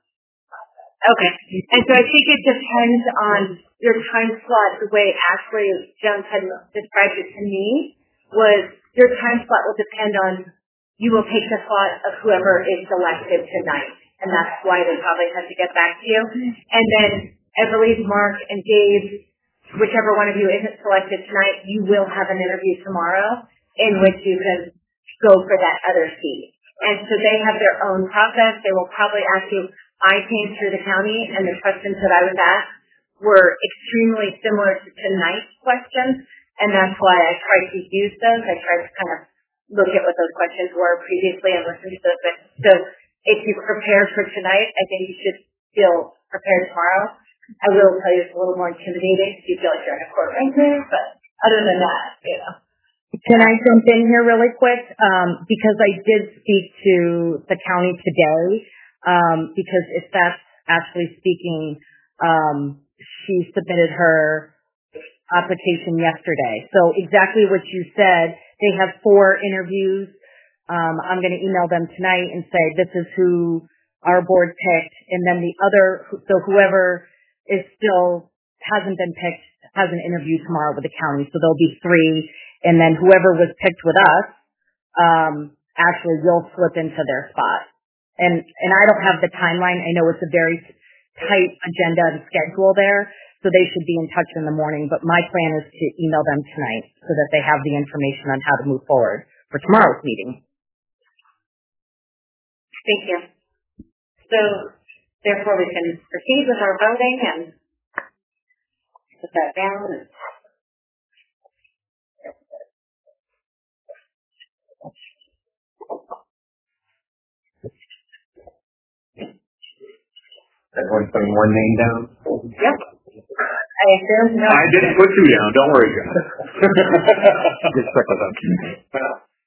Okay. And so I think it depends on your time slot. The way Ashley Jones had described it to me was your time slot will depend on, you will take the slot of whoever is selected tonight. And that's why they probably have to get back to you. And then I believe Mark and Dave, whichever one of you isn't selected tonight, you will have an interview tomorrow in which you can go for that other seat. And so they have their own process. They will probably ask you, I came through the county and the questions that I was asked were extremely similar to tonight's questions. And that's why I tried to use those. I tried to kind of look at what those questions were previously and listen to those. So if you prepared for tonight, I think you should feel prepared tomorrow. I will tell you it's a little more intimidating if you feel like you're in a courtroom, but other than that, you know. Can I jump in here really quick? Um, because I did speak to the county today, um, because if that's actually speaking, um, she submitted her application yesterday. So exactly what you said, they have four interviews. Um, I'm going to email them tonight and say this is who our board picked, and then the other, so whoever is still hasn't been picked has an interview tomorrow with the county. So there'll be three, and then whoever was picked with us, um, actually will slip into their spot. And and I don't have the timeline. I know it's a very tight agenda and schedule there, so they should be in touch in the morning. But my plan is to email them tonight so that they have the information on how to move forward for tomorrow's meeting. Thank you. So, therefore, we can proceed with our voting and put that down. Everyone's putting one name down? Yep. I assume no. I didn't put you down. Don't worry, guys. Just check with them.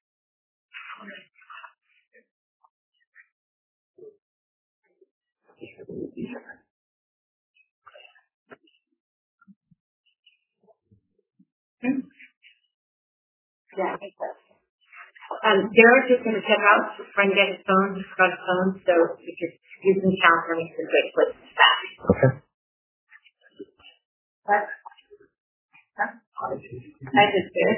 Yeah, I think so. Um, Derek's just going to check out, try and get his phone, just got his phone, so we could use some count for me to wait for it back. Okay. What? Huh? I just did.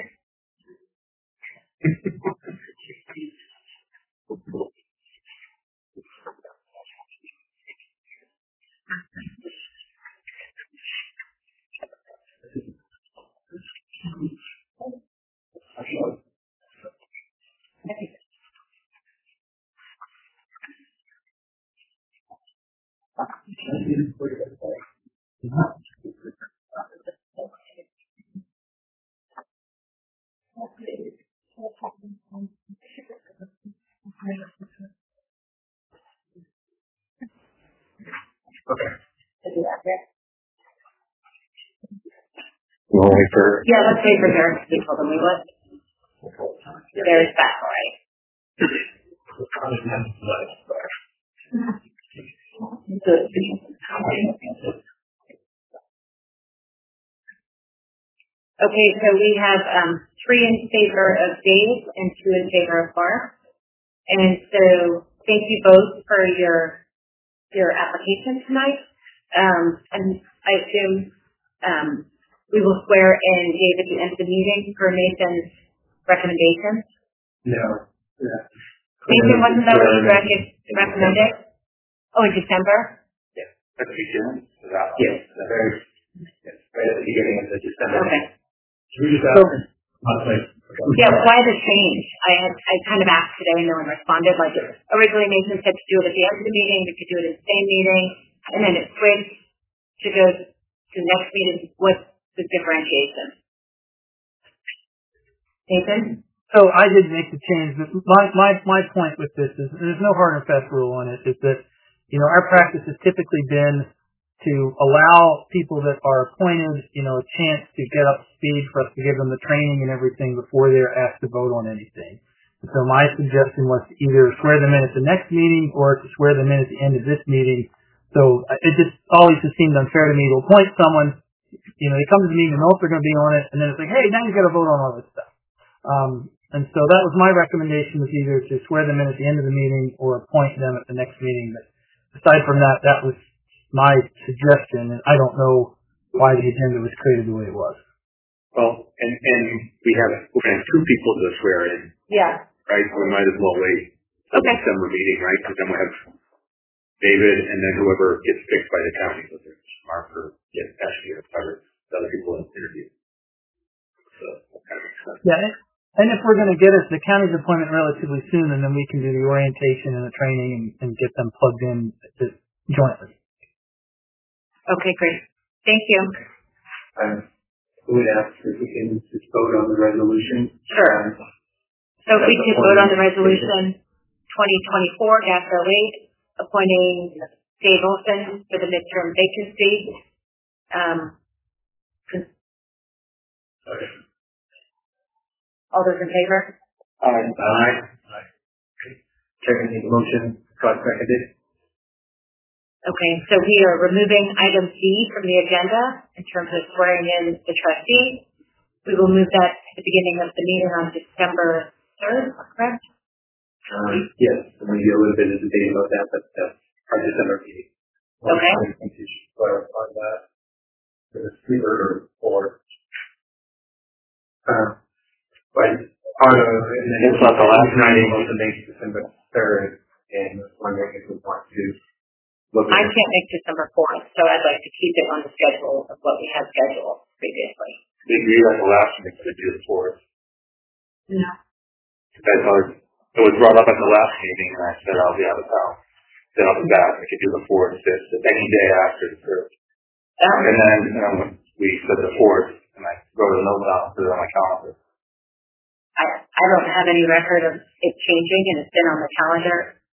Okay. Yeah, You want to wait for... yeah, let's wait for Derek to be told him we would. Derek's back, all right. probably have to let it. Okay, so we have um, three in favor of Dave and two in favor of Mark. And so thank you both for your your application tonight. Um, and I assume um, we will swear in Dave at the end of the meeting for Nathan's recommendation. No. Yeah. Nathan, wasn't that what you rec- recommended? Oh, in December? Yeah. At the beginning? Yes. Very, yes. Right at the beginning of the December. Okay. Should we just ask? Yeah, why the change? I had I kind of asked today and no one responded. Like originally Nathan said to do it at the end of the meeting, we could do it at the same meeting, and then it switched to go to the next meeting. What's the differentiation? Nathan? So I did make the change. But my, my, my point with this is there's no hard and fast rule on it, is that, you know, our practice has typically been to allow people that are appointed, you know, a chance to get up to speed for us to give them the training and everything before they're asked to vote on anything. And so my suggestion was to either swear them in at the next meeting or to swear them in at the end of this meeting. So it just always just seemed unfair to me to appoint someone, you know, they come to the meeting and know if they're going to be on it, and then it's like, hey, now you got to vote on all this stuff. Um, and so that was my recommendation, was either to swear them in at the end of the meeting or appoint them at the next meeting. But aside from that, that was my suggestion, and I don't know why the agenda was created the way it was. Well, and, and we have, we're going to have two people to swear in. Yeah. Right? So we might as well wait till the December meeting, right? Because then we'll have David and then whoever gets picked by the county, whether it's Mark or get Ashley or whoever, the other people in the interview. So that kind of makes sense. Yeah, and if we're going to get us the county's appointment relatively soon, and then we can do the orientation and the training and, and get them plugged in jointly. Okay, great. Thank you. Um, we would ask if we can just vote on the resolution. Sure. So if we could vote on the resolution twenty twenty-four dash oh eight, appointing Dave Olson for the midterm vacancy. Um, all those in favor? Aye. Aye. Aye. Chairman, need a motion. Scott seconded. Okay, so we are removing item C from the agenda in terms of swearing in the trustee. We will move that to the beginning of the meeting on December third, correct? Um, yes, there may be a little bit of debate about that, but that's our December meeting. Okay. I think you should clarify that for the speaker or, uh, but part of, and then it's not the last meeting of the next December third, and wondering if we want to look at I can't make December fourth, so I'd like to keep it on the schedule of what we had scheduled previously. We agreed at the last meeting to do the fourth. No. That's hard. It was brought up at the last meeting, and I said I'll be out of town. Then I'll be back. I could do the fourth, fifth, any day after the third. Um, And then you know, we said the fourth, and I wrote a note down, put it on my calendar. I, I don't have any record of it changing, and it's been on the calendar.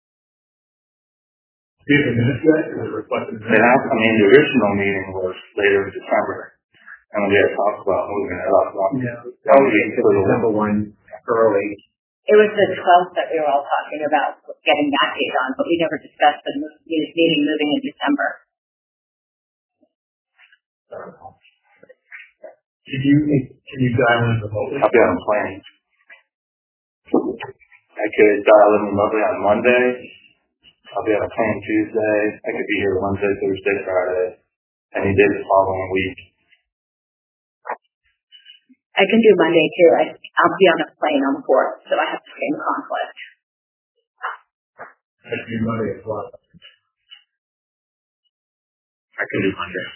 Do you have a minute yet? Is it reflected in It happened, I mean, the original meeting was later in December, and we had talked about moving it up one. Yeah. That was the December one early. It was the twelfth that we were all talking about getting that date on, but we never discussed the mo- meeting moving in December. Can you, can you dial in remotely? I'll be on a plane. I could dial in remotely on Monday. I'll be on a plane Tuesday. I could be here Wednesday, Thursday, Friday, any day the following week. I can do Monday too. I, I'll be on a plane on the fourth, so I have the same conflict. I can do Monday as well. I can do Monday.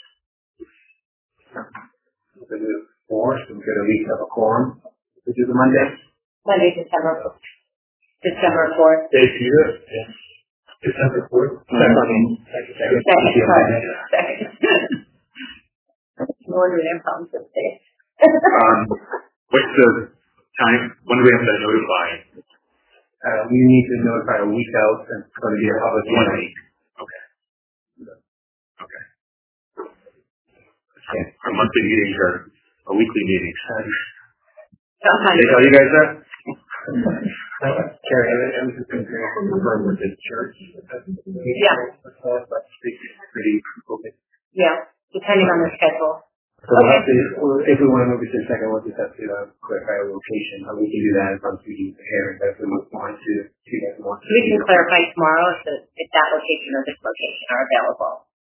We do four, so we're going to at least have a quorum. We do the Monday. Monday, December, December fourth. Dave, you good? Yes. December fourth? Second. Second, sorry. Second. No wonder we have problems with days. Um, what's the time? When do we have to notify? Uh, we need to notify a week out, and it's going to be a public One hearing. week. Okay. Okay. Okay. Our monthly meetings are, our weekly meetings. Sometimes. They tell you guys that? Carrie, I was just going to confirm with the church. Yeah. That's pretty open. Yeah, depending on the schedule. So we'll have to, if we want to move it to the second, we'll just have to uh, clarify a location. How we can do that once we do the hearing, but if we want to, if you guys want to. We can clarify tomorrow if, the, if that location or this location are available.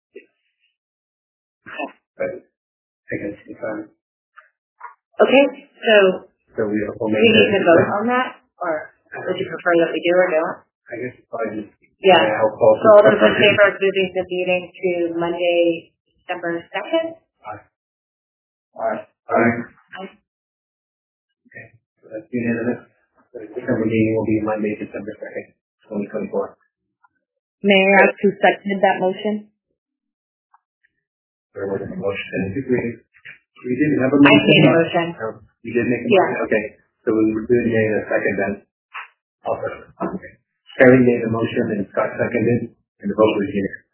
But I guess if I'm. Okay, so, so we, we'll do we need to vote on that, or would you prefer that we do or don't? I guess probably just. Yeah. yeah So all those in favor of moving the meeting to Monday, December second? Aye. Aye. Aye. Okay, so that's unanimous. So the December meeting will be Monday, December second, twenty twenty-four. May I ask who seconded that motion? There was a motion. We, we didn't have a I motion. made a motion. Oh, you did make a Yeah. motion? Okay. So we were doing it in a second then. Also. Okay. Terry made a motion and Scott seconded, and the vote was unanimous.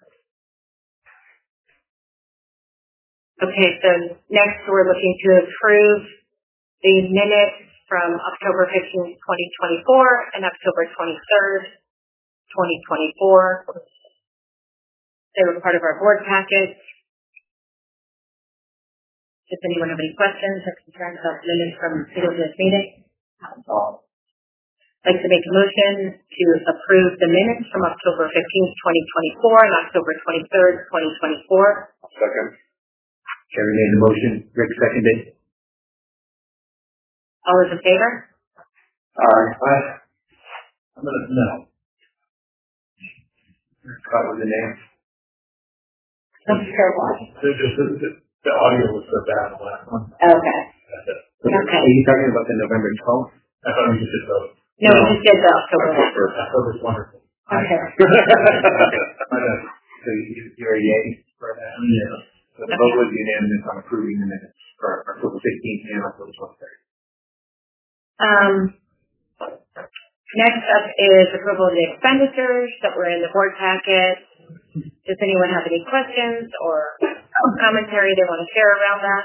Okay, so next we're looking to approve the minutes from October fifteenth, twenty twenty-four and October twenty-third, twenty twenty-four. They were part of our board package. Does anyone have any questions or concerns about the minutes from previous meeting? I'd like to make a motion to approve the minutes from October fifteenth, twenty twenty-four and October twenty-third, twenty twenty-four. Second. Terry made the motion, Rick seconded. All those in favor? Aye. Aye. I'm gonna, no. Scott was the name. I'm sure why. The, the, the, the audio was so bad on the last one. Okay. Okay. Okay. Are you talking about the November twelfth? I thought we just did those. No, we just did the October. October. October's wonderful. Okay. So you, you're a yay for that? Yeah. So the vote was unanimous on approving the minutes for October fifteenth and October twenty-third. Um, next up is approval of the expenditures that were in the board packet. Does anyone have any questions or commentary they want to share around that?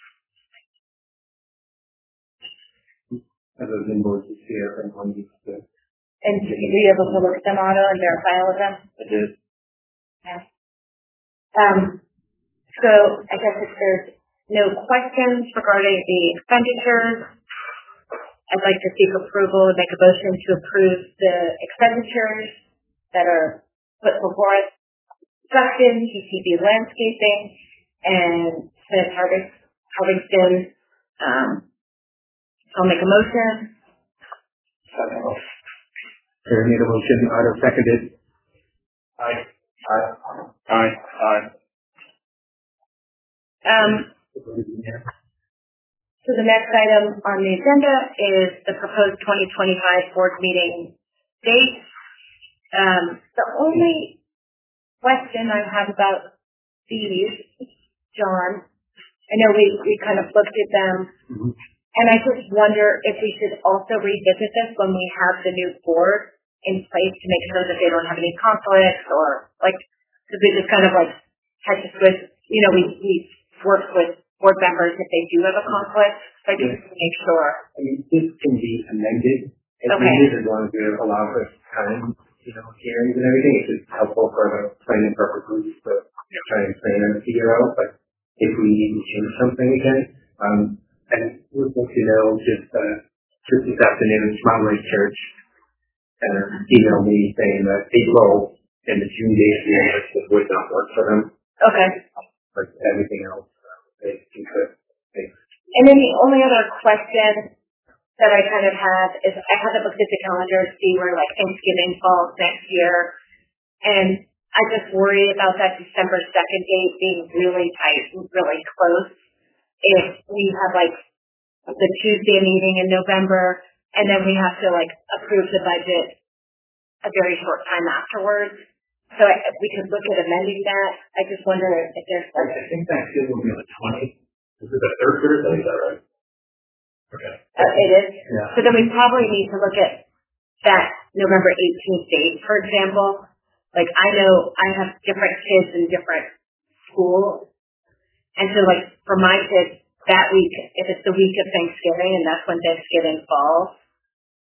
Are those invoices here and one needs to? And were you able to look at them, Otto, and verify all of them? I did. Okay. Um, so I guess if there's no questions regarding the expenditures, I'd like to seek approval and make a motion to approve the expenditures that are put before us. Construction, G T B landscaping, and Smith Harveston. Um, I'll make a motion. Terry made a motion, Otto seconded. Aye. Aye. Aye. Aye. Um, so the next item on the agenda is the proposed twenty twenty-five board meeting date. Um, the only question I have about these, John, I know we, we kind of looked at them, Mm-hmm. and I just wonder if we should also revisit this when we have the new board in place to make sure that they don't have any conflicts or like, because we just kind of like had to switch, you know, we, we worked with board members if they do have a conflict, so I just want to make sure. I mean, this can be amended as Okay. needed as long as we allow for time, you know, hearings and everything. It's just helpful for the planning purposes to try and plan and figure out. But if we need to change something again, um, and we'd like to know just, uh, just this afternoon, Mount Lake Church uh, emailed me saying that April and the June date just would not work for them. Okay. But everything else, uh, they can could. And then the only other question that I kind of have is I haven't looked at the calendar to see where like Thanksgiving falls next year. And I just worry about that December second date being really tight and really close. If we have like the Tuesday meeting in November and then we have to like approve the budget a very short time afterwards. So I, we could look at amending that. I just wonder if there's like... I think that still will be on the twentieth. Is it the third Thursday? Is that right? Okay. Uh, it is. Yeah. So then we probably need to look at that November eighteenth date, for example. Like I know I have different kids in different schools. And so like for my kids, that week, if it's the week of Thanksgiving and that's when Thanksgiving falls,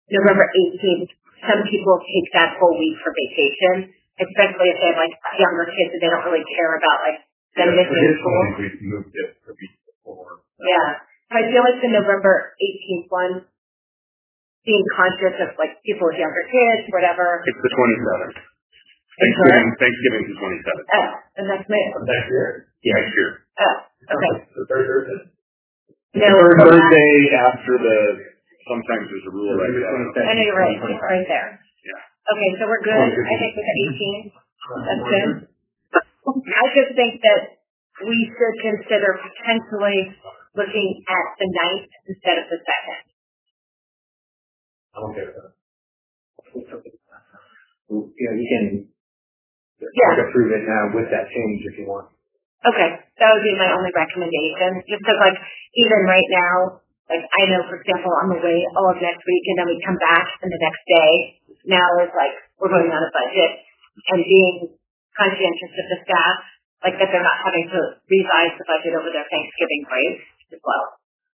November eighteenth, some people take that whole week for vacation, especially if they have like younger kids and they don't really care about like them Yeah, missing school. we've moved it a week before. Yeah. So I feel like the November eighteenth one, being conscious of like people with younger kids, whatever. It's the twenty-seventh. Thanksgiving, Thanksgiving's the twenty-seventh. Oh, and that's me. Next year. Yeah, next year. Oh, okay. The third Thursday. No, The third Thursday after the, sometimes there's a rule like that. I know you're right. It's right there. Yeah. Okay, so we're good. I think with the eighteenth. That's good. I just think that we should consider potentially looking at the ninth instead of the second. I'm okay with that. Yeah, you can Yeah. approve it now with that change if you want. Okay, that would be my only recommendation. Just because, like, even right now, like, I know, for example, I'm away all of next week, and then we come back, and the next day, now it's like, we're going on a budget, and being conscientious of the staff, like, that they're not having to revise the budget over their Thanksgiving break as well.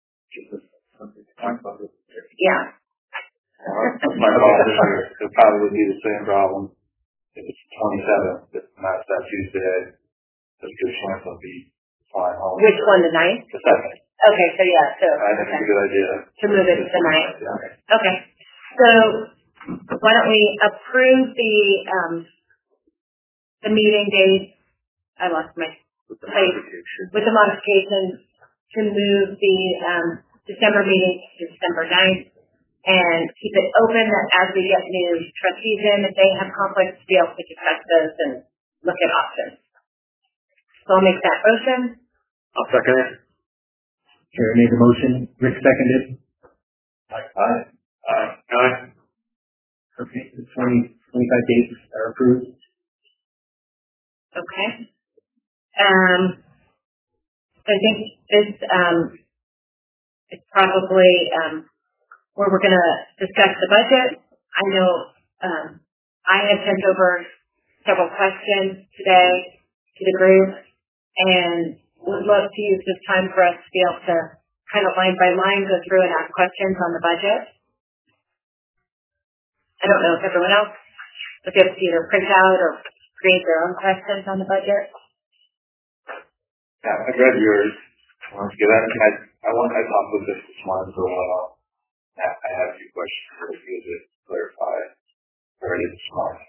Yeah. My thought is it probably would be the same problem if it's twenty-seventh, if not that Tuesday. There's a good chance I'll be flying home. Which one, the ninth? The second. Okay, so yeah, so. I think it's a good idea. To move it to the ninth. Yeah. Okay, so why don't we approve the, um, the meeting date, I lost my place, with the modifications to move the, um, December meeting to December ninth, and keep it open that as we get new trustees in, if they have conflicts, to be able to discuss those and look at options. So I'll make that motion. I'll second it. Chair made the motion. Rick seconded. Aye. Aye. Aye. Okay, the twenty, twenty-five dates are approved. Okay. Um, I think this, um, is probably, um, where we're going to discuss the budget. I know, um, I have sent over several questions today to the group, and would love to use this time for us to be able to kind of line by line go through and ask questions on the budget. I don't know if everyone else would be able to either print out or create their own questions on the budget. Yeah, I read yours. Once again, I, I, I want, I talked with this this morning for a while. I, I have a few questions for you to clarify. Already this morning.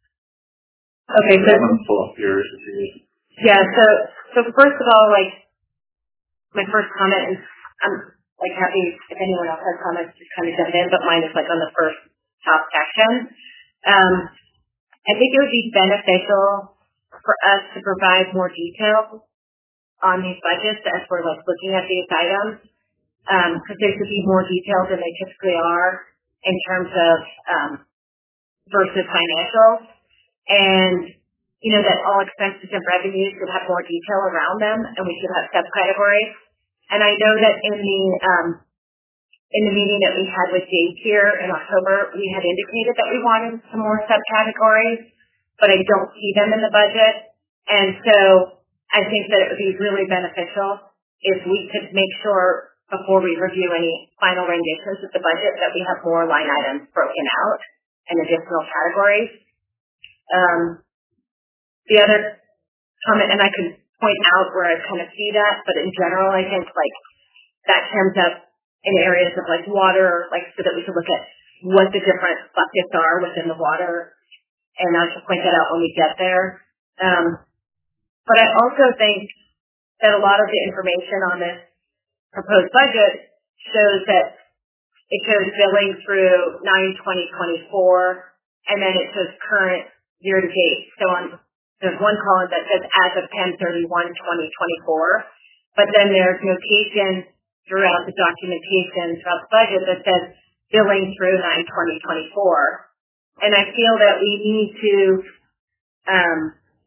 Okay, so. I'm gonna pull up yours if you Yeah, so, so first of all, like, my first comment is, I'm, like, happy if anyone else has comments, just kind of jump in, but mine is, like, on the first top section. Um, I think it would be beneficial for us to provide more detail on these budgets as we're, like, looking at these items, um, because they should be more detailed than they typically are in terms of, um, versus financials. And you know, that all expenses and revenues should have more detail around them, and we should have subcategories. And I know that in the um, in the meeting that we had with Dave here in October, we had indicated that we wanted some more subcategories, but I don't see them in the budget. And so I think that it would be really beneficial if we could make sure before we review any final renditions of the budget that we have more line items broken out and additional categories. Um, The other comment, and I could point out where I kind of see that, but in general, I think like that comes up in areas of like water, like so that we can look at what the different buckets are within the water, and I should point that out when we get there. Um, but I also think that a lot of the information on this proposed budget shows that it shows billing through nine twenty twenty-four, and then it shows current year to date. So on There's one column that says as of ten thirty-one twenty twenty-four, but then there's notation throughout the documentation, throughout the budget that says billing through nine twenty twenty-four. And I feel that we need to, um,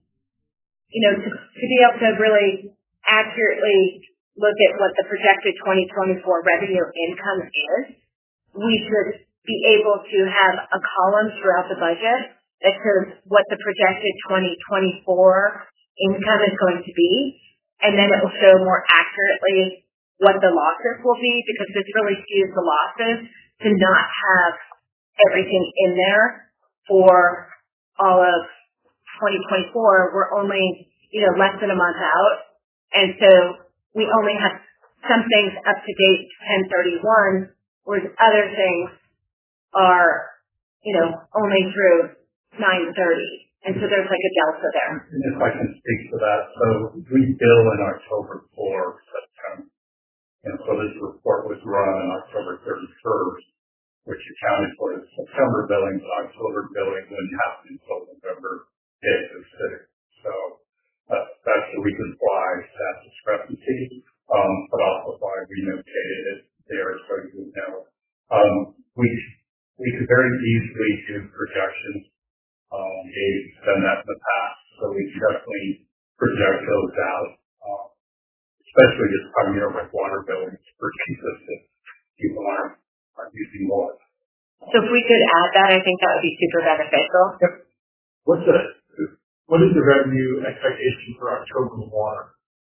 you know, to, to be able to really accurately look at what the projected twenty twenty-four revenue income is, we should be able to have a column throughout the budget that shows what the projected twenty twenty-four income is going to be, and then it will show more accurately what the losses will be, because this really skews the losses to not have everything in there for all of twenty twenty-four, we're only, you know, less than a month out. And so we only have some things up to date ten thirty-one, whereas other things are, you know, only through nine thirty. And so there's like a delta there. And if I can speak to that, so we bill in October for September. And so this report was run on October thirty-first, which accounted for the September billing, but October billing wouldn't happen until November fifth or sixth. So uh, that's the reason why that discrepancy, um, but also why we notated it there so you know. Um, we, we could very easily do projections. Um, we've done that in the past, so we definitely project those out, um, especially this time of year with water billing. It's pretty consistent. People aren't, aren't using more. So if we could add that, I think that would be super beneficial. Yep. What's the, what is the revenue expectation for October water?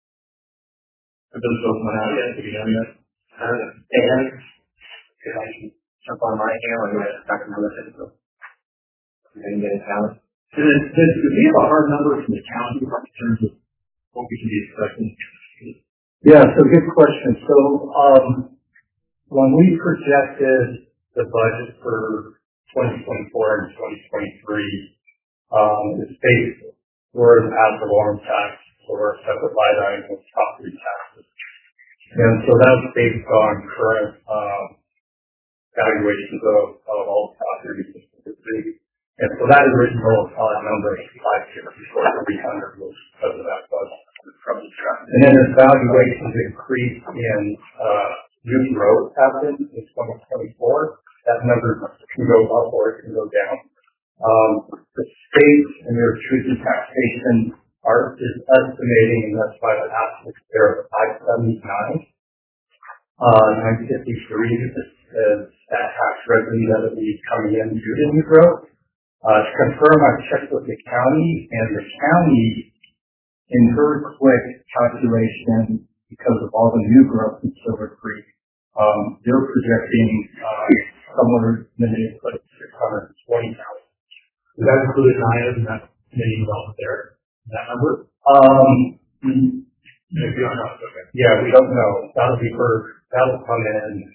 Have those open out yet? Have you done yet? Uh, Dan, if I can jump on my hair when I'm talking about this. And then get it out. And then, then, do we have a hard number from the county in terms of what we can be expecting? Yeah, so good question. So, um, when we projected the budget for twenty twenty-four and twenty twenty-three, um, it's based, we're an ad valorem tax, so we're a separate line item of property taxes. And so that was based on current, um, valuations of, of all properties in the city. And so that original uh, number is five sixty-four three hundred was because of that budget from the trust. And then as valuations increase in uh, new growth happens in twenty twenty-four, that number can go up or it can go down. Um, the state and their truth in taxation are is estimating, and that's why the aspects there are five seventy-nine. Uh, nine fifty-three is, is that tax revenue that will be coming in due to new growth. Uh, to confirm, I checked with the county, and the county, in her quick calculation, because of all the new growth in Silver Creek, um, they're projecting uh, somewhere in the neighborhood of six hundred twenty thousand. Does that include an item in that committee development there? That number? Um, maybe I'm not. Okay. Yeah, we don't know. That'll be for, that'll come in.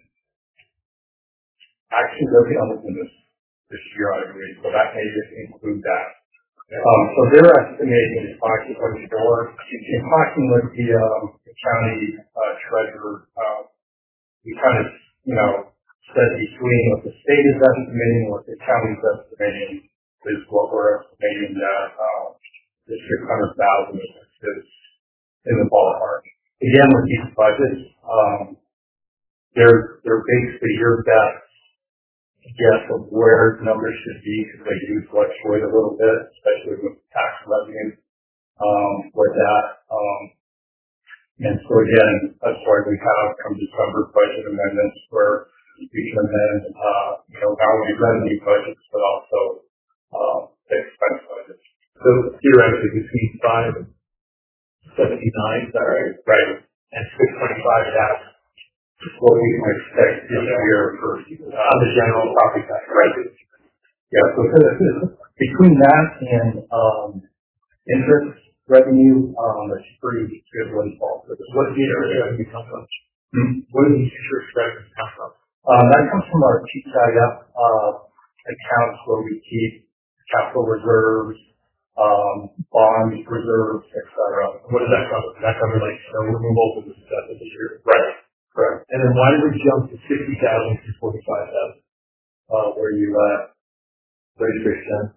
Actually, they'll be on the this. this year, I agree. So that may just include that. Um, so they're estimating approximately four. In talking with the, um, the county uh, treasurer, uh, we kind of, you know, said between what the state is estimating and what the county is estimating is what we're estimating that uh, the six hundred thousand is, is in the ballpark. Again, with these budgets, um, they're they're basically your best guess of where numbers should be because they do fluctuate a little bit, especially with tax revenue um, with that. Um, and so again, that's why we have come December budget amendments where we can amend, uh, you know, not only revenue budgets but also uh, the expense budgets. So theoretically, between five and seventy-nine, is that right? Right. And six twenty-five, that's what we can expect this year for uh, the general property tax. Right. Yeah. So between that and um, interest revenue, um, that's pretty good windfall. What does the interest revenue come from? Hmm? What does the interest revenue come from? Um, that comes from our T C I F uh, accounts where we keep capital reserves, um, bond reserves, et cetera. What does that cover? Does that cover like snow removal for the success of this year? Right. Correct. And then why did we jump to sixty thousand to forty-five thousand? Uh, where you at? thirty-six cents.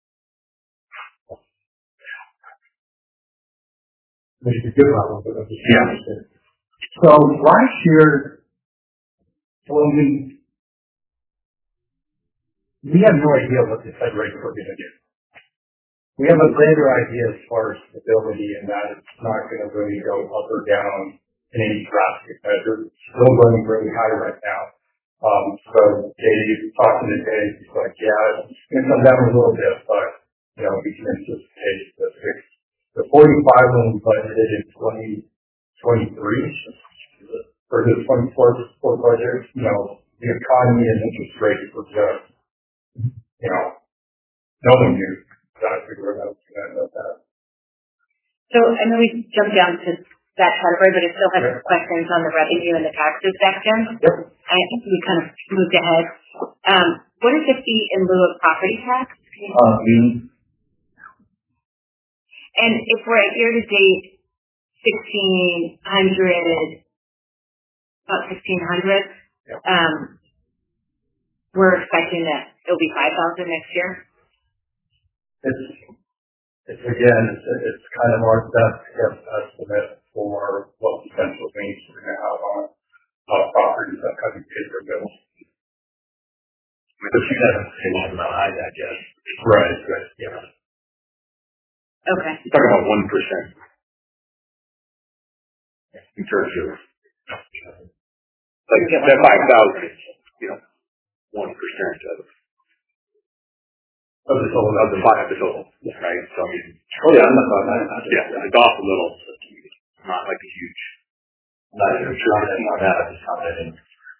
Which is a good problem, but that's just yeah. So last year, when we we have no idea what the Fed rates were going to do. We have a greater idea as far as stability and that it's not going to really go up or down in any drastic measure. It's still running really high right now. Um, so Dave, talking to Dave, he's like, yeah, it's going to come down a little bit, but, you know, we can anticipate the six, the forty-five when we budgeted in twenty twenty-three for the twenty-four budget, you know, the economy and interest rates were just you know, no one knew exactly where that was going to end up at. So I know we jumped down to that category, but I still have some questions on the revenue and the taxes section. Yep. I think we kind of moved ahead. Um, what is the fee in lieu of property tax? Uh, mean, And if we're at year to date, sixteen hundred, about sixteen hundred, yep. um, we're expecting that it'll be five thousand next year. It's, it's again, it's, it's kind of our best guess estimate for what potential gains we're going to have on uh, properties that haven't paid their bills. But you gotta say what about high that guess. Right, right, yeah. Okay. You're talking about one percent in terms of like that five thousand, you know, one percent of Of the total, of the five of the total, right? So I mean, oh yeah, I'm not about that. yeah, it's off a little. It's not like a huge. I'm not even sure on that. I'm just commenting.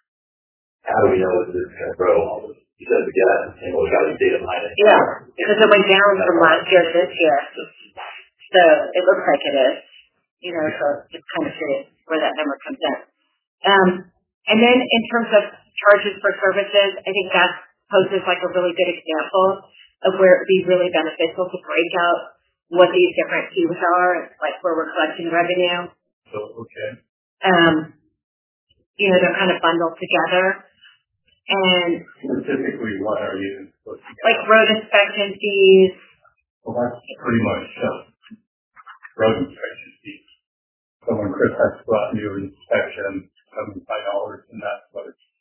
How do we know if this is going to grow? You said we get it, and we got the data mining. Yeah, because it went down from last year to this year. So it looks like it is. You know, so just kind of curious where that number comes in. Um, and then in terms of charges for services, I think that poses like a really good example of where it would be really beneficial to break out what these different fees are, like where we're collecting revenue. So, okay. Um, you know, they're kind of bundled together. And Specifically, what are you supposed to get? like road inspection fees. Well, that's pretty much just road inspection fees. So when Chris has to go out and do an inspection, seventy-five dollars, and that's what it's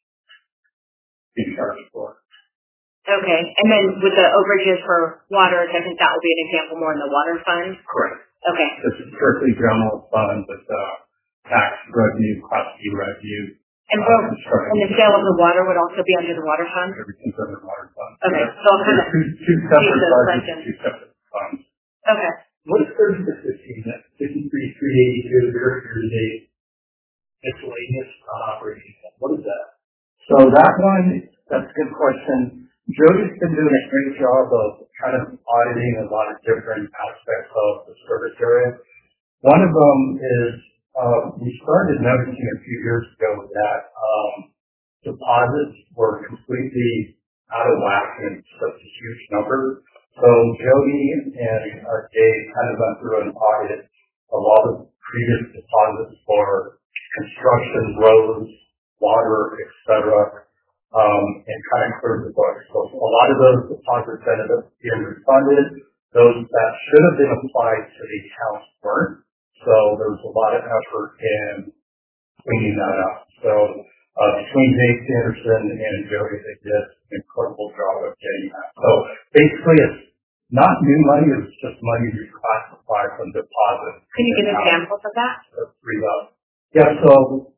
being charged for. Okay, and then with the overages for water, I think that will be an example more in the water fund? Correct. Okay. This is strictly general fund, but uh, tax revenue, property revenue. And, uh, road, and the sale of the water would also be under the water fund? Everything's under the water fund. Okay, Yeah. so I'll kind of two, two separate those budgets, questions. two separate funds. Okay. What is thirty-six fifteen? That fifty-three, three eighty-two, year to date miscellaneous non-operating income. What is that? So that one, that's a good question. Jody's been doing a great job of kind of auditing a lot of different aspects of the service area. One of them is uh, we started noticing a few years ago that um, deposits were completely out of whack and such a huge number. So Jody and uh, Dave kind of went through an audit of all the previous deposits for construction, roads, water, et cetera, um, and kind of cleared the books. So a lot of those deposits ended up being refunded. Those that should have been applied to the accounts weren't. So there was a lot of effort in cleaning that up. So uh, between Dave Sanderson and Jody, they did an incredible job of getting that. So basically, it's not new money; it's just money reclassified from deposits. Can you give examples of that? Freed up. Yeah. So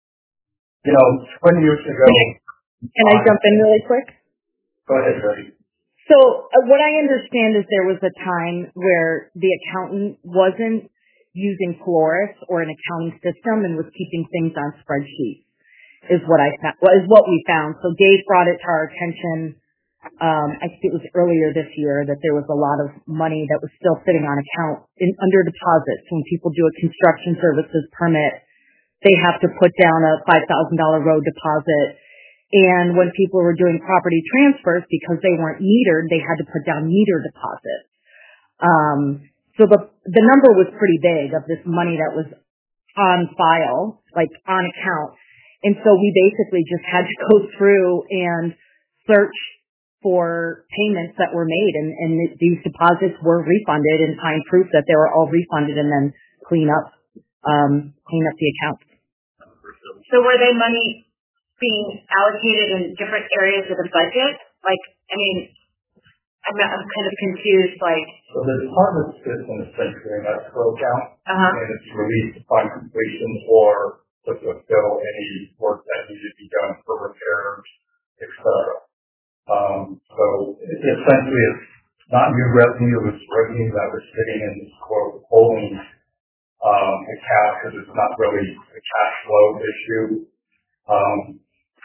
you know, twenty years ago. Can I jump in really quick? Go ahead, Jody. So uh, what I understand is there was a time where the accountant wasn't using Flores or an accounting system and was keeping things on spreadsheets. Is what I found. Well, is what we found. So Dave brought it to our attention. Um, I think it was earlier this year that there was a lot of money that was still sitting on account in under deposits. When people do a construction services permit, they have to put down a five thousand dollar road deposit. And when people were doing property transfers, because they weren't metered, they had to put down meter deposits. Um, so the the number was pretty big of this money that was on file, like on account. And so we basically just had to go through and search for payments that were made, and, and these deposits were refunded and find proof that they were all refunded, and then clean up, um, clean up the account. So were they money being allocated in different areas of the budget? Like, I mean, I'm, not, I'm kind of confused, like. So the deposit sits in essentially an escrow account, uh-huh. and it's released upon completion or to fulfill any work that needs to be done for repairs, et cetera. Um, so it, essentially it's not new revenue, it's revenue that was sitting in this quote holding um, account because it's not really a cash flow issue. Um,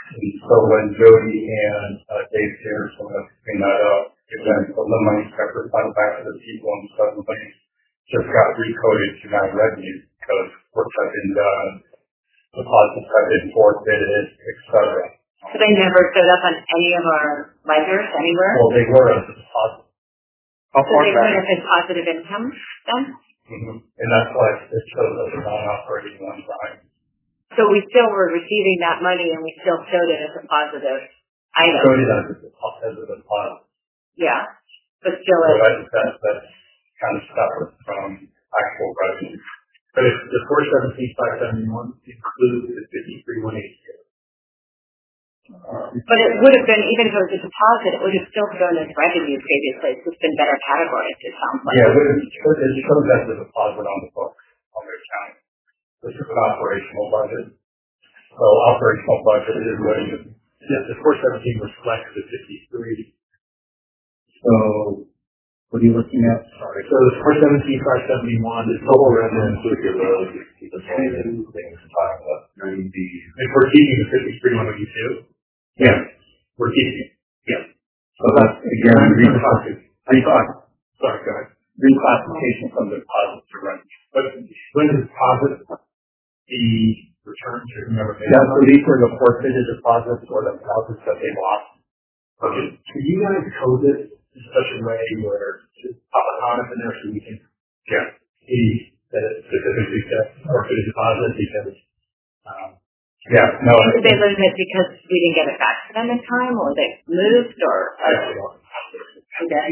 And so when Jody and uh, Dave here, so let's clean that up, again, so the money's separate fund back to the people and suddenly just got recoded to now revenue because work had been done, deposits had been forfeited, et cetera. So they never showed up on any of our ledgers anywhere? Well, they were as a deposit. So they would have been positive income then? Mm-hmm. And that's why it shows us a non-operating one time. So we still were receiving that money and we still showed it as a positive item? Showed it as a deposit. As a deposit. Yeah, but still so is. That, that, that's kind of separate from actual revenue. But if the four seventeen five seventy-one includes the fifty-three one eighty-two. Uh, but it would have been, even if it was a deposit, it would have still shown as revenue previously. It's just been better categorized, it sounds like. Yeah, it, shows, it shows as a deposit on the books, on the account. This is an operational budget. So operational budget is what it is. Yes, the four seventeen reflects the fifty-three. So, what are you looking at? Sorry. So the four seventeen five seventy-one is total revenue include your roads. Keep us all in things talking about ninety. If we're keeping the fifty-three one eighty-two? Yeah. We're keeping it. Yeah. So that's, again, reclassification. Sorry, go ahead. Reclassification from the deposit to revenue. But when the deposit, the returns are never made. Yeah, so these are the forfeited deposits or the deposits that they lost. Okay. Can you guys code this in such a way where it's pop a comment in there so we can yeah. see that it specifically says forfeited deposit because um, yeah, no. Did they lose it because we didn't get it back to them in time, or they moved, or? I don't know. Okay.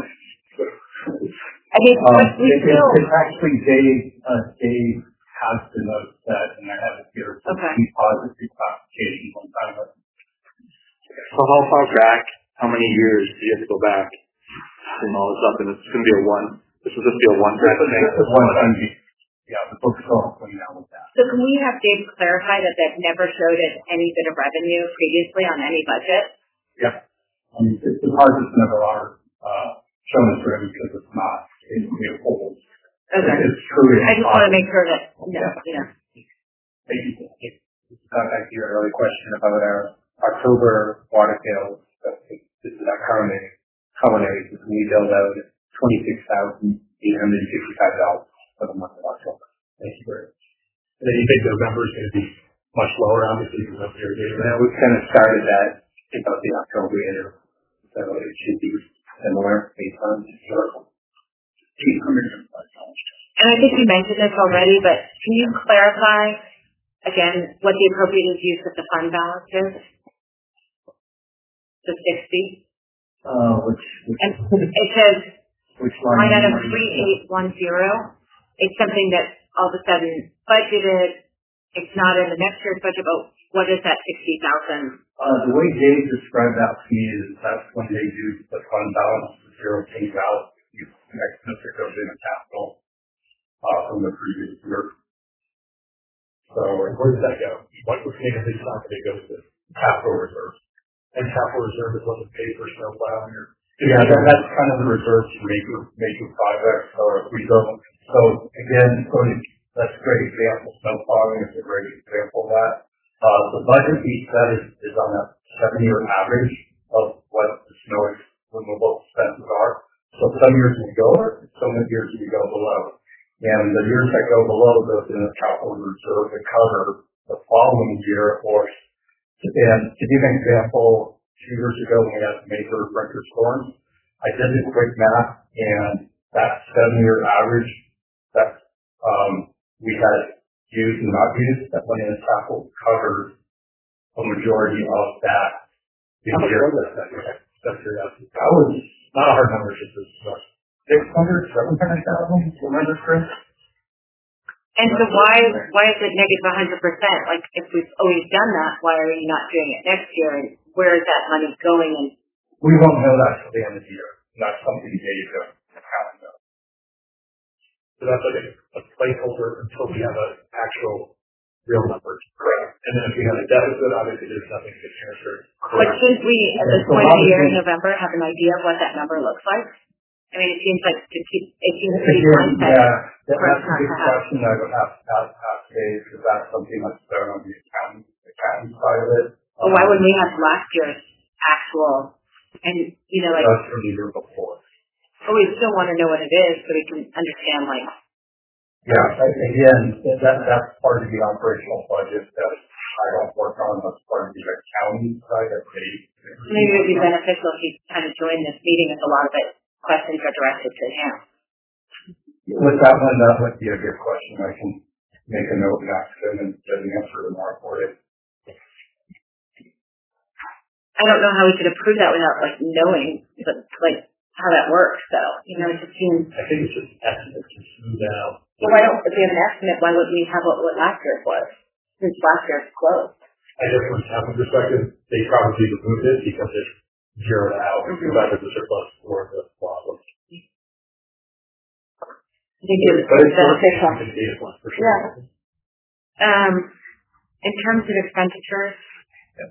I mean, um, but we it, still. It's actually Dave, uh, Dave has to note that, and I have it here. Okay. Deposit reclassification one time. So how far back, how many years do you have to go back and all this up? And it's going to be a one, this will just be a one-time thing. This is one time. Yeah, the books are all clean out with that. So can we have Dave clarify that they've never showed us any bit of revenue previously on any budget? Yeah. I mean, the deposits never are uh, shown as revenue because it's not. It's it holds. Okay. It's truly. I just want to make sure that, no, yeah. you know. Thank you. Going back to your earlier question about our October water sales, this is our culinary, culinary, we billed out twenty-six thousand eight hundred fifty-five dollars for the month of October. Thank you very much. And then you think November is going to be much lower, obviously, because of your data? Yeah, we kind of started that about the October year, so it should be similar based on historical. And I think you mentioned this already, but can you clarify again what the appropriate use of the fund balance is? The sixty? Uh, which, which and it says which line? Line item three eight one zero. It's something that all of a sudden budgeted. It's not in the next year's budget, but what is that sixty thousand? Uh, the way Dave described that to me is that's when they do the fund balance, the zero things out, you next semester goes in a capital uh, from the previous year. So where does that go? What percentage of the goes to capital reserve? And capital reserve is what we pay for snow plowing or? Yeah, that, that's kind of the reserve to major, major projects. So if we go, so again, so that's a great example. Snow plowing is a great example of that. Uh, the budget we set is, is on a seven-year average of what the snow removal expenses are. So some years we go over, some years we go below. And the years that go below goes in the capital reserve to cover the following year. Or, and to give an example, two years ago when we had major winter storms, I did the quick math, and that seven-year average that um, we had used and not used, that went in the capital covered a majority of that. How much was that? That's curiosity. That was not a hard number, it's just six hundred, seven hundred thousand, remember, Chris? And so why why is it negative one hundred percent? Like, if we've always done that, why are you not doing it next year? And where is that money going? And we won't know that till the end of the year. That's something Dave does. So that's like a, a placeholder until we have an actual real number. Correct. And then if we have a deficit, obviously there's nothing to transfer. But shouldn't we, at this point of the year in November, have an idea of what that number looks like? I mean, it seems like to keep, it seems pretty context. Yeah, that, that's a good question I would have to ask, ask Dave, because that's something that's done on the accounting, accounting side of it. Well, why wouldn't we have last year's actual, and, you know, like... That's from the year before. But we still want to know what it is so we can understand, like... Yeah, again, that, that's part of the operational budget that I don't work on. That's part of the accounting side of the... Maybe it would be beneficial if he kind of joined this meeting if a lot of it, questions are directed to him. With that one, that would be a good question. I can make a note and ask him and get an answer tomorrow for it. I don't know how we could approve that without, like, knowing, but, like, how that works, though. You know, it just seems... I think it's just estimates to smooth out. Well, why don't, if we have an estimate, why wouldn't we have what, what last year's was? Since last year's closed. I guess from a capital perspective, they probably removed it because it's zeroed out. Mm-hmm. Because either the surplus or the problem. I think it was beneficial. For sure. Yeah. Um, in terms of expenditures, yeah.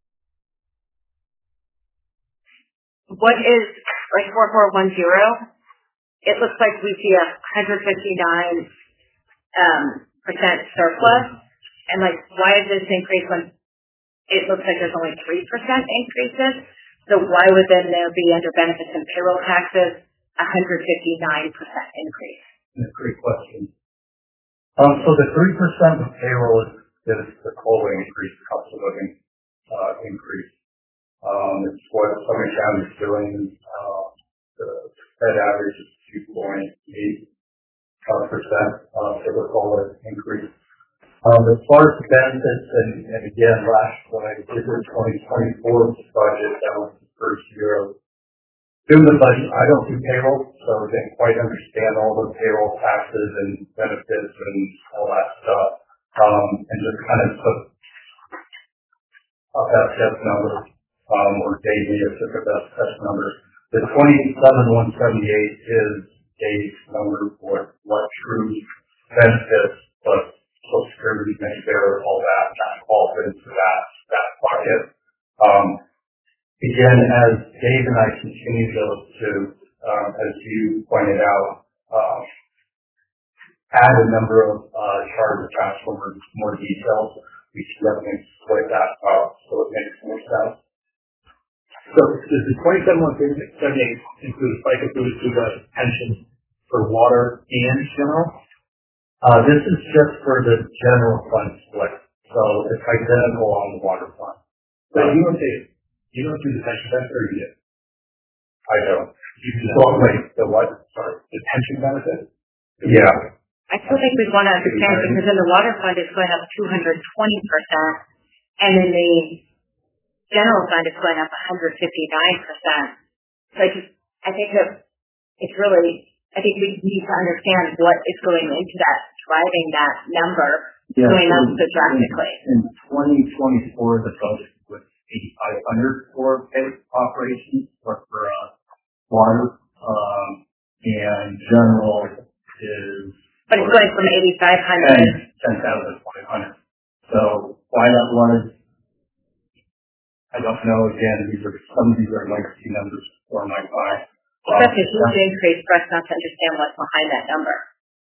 What is, like, four four one zero? It looks like we see a one hundred fifty-nine um, percent surplus. And, like, why is this increase when it looks like there's only three percent increases? So why would then there be under benefits and payroll taxes a one hundred fifty-nine percent increase? That's a great question. Um, so the three percent of payroll is, is the COLA increase, cost of living uh, increase. Um, it's what Summit County is doing. Uh, the Fed average is two point eight percent uh, for the COLA increase. Um, as far as the benefits, and, and again, last when I did the twenty twenty-four budget, that was the first year of doing the budget. I don't do payroll, so I didn't quite understand all the payroll taxes and benefits and all that stuff. Um, and just kind of took a best guess number, um, or gave me a took a best guess number. The twenty-seven one seventy-eight is Dave's number for what true benefits, but Social Security, Medicare, all that, that falls into that, that bucket. Um, again, as Dave and I continue to, to um, as you pointed out, uh, add a number of uh, charge transformers, more details, we can definitely split that up so it makes more sense. So does the twenty-seven one seventy-eight include FICA boost to the pension for water and general? Uh, this is just for the general fund split, so it's identical on the water fund. So um, you don't say you don't do the pension benefit, or you do? I don't. You do so wait, the what? Sorry, the pension benefit? Yeah. I still think we want to understand because in the water fund it's going up two hundred twenty percent, and in the general fund it's going up one hundred fifty-nine percent. So I just, I think that it's really, I think we need to understand what is going into that, driving that number yeah, going so up so drastically. In, in twenty twenty-four, the budget was eighty-five hundred for operations or for uh, water, um, and general is. But it's going from eighty-five hundred to ten thousand five hundred. So why that was, I don't know. Again, these are some of these are legacy numbers for my five. Well, that's a huge increase for us not to understand what's behind that number.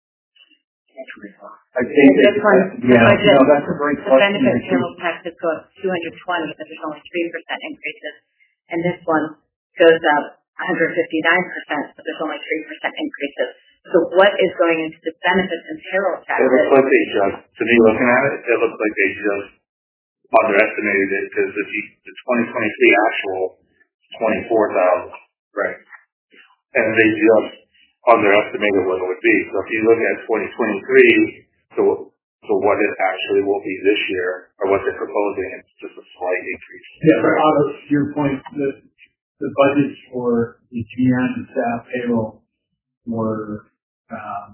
I think this one, yeah, budget, no, that's a great the question. The benefit payroll taxes go up two hundred twenty, but there's only three percent increases. And this one goes up one hundred fifty-nine percent, but there's only three percent increases. So what is going into the benefits and payroll taxes? It looks like they just, to me looking at it, it looks like they just underestimated it because the, the twenty twenty-three actual is twenty-four thousand. Right. And they just underestimated what it would be. So if you look at twenty twenty-three, so, so what it actually will be this year, or what they're proposing, it's just a slight increase. Yeah, but Otto, to your point, the, the budgets for the G M and staff payroll were um,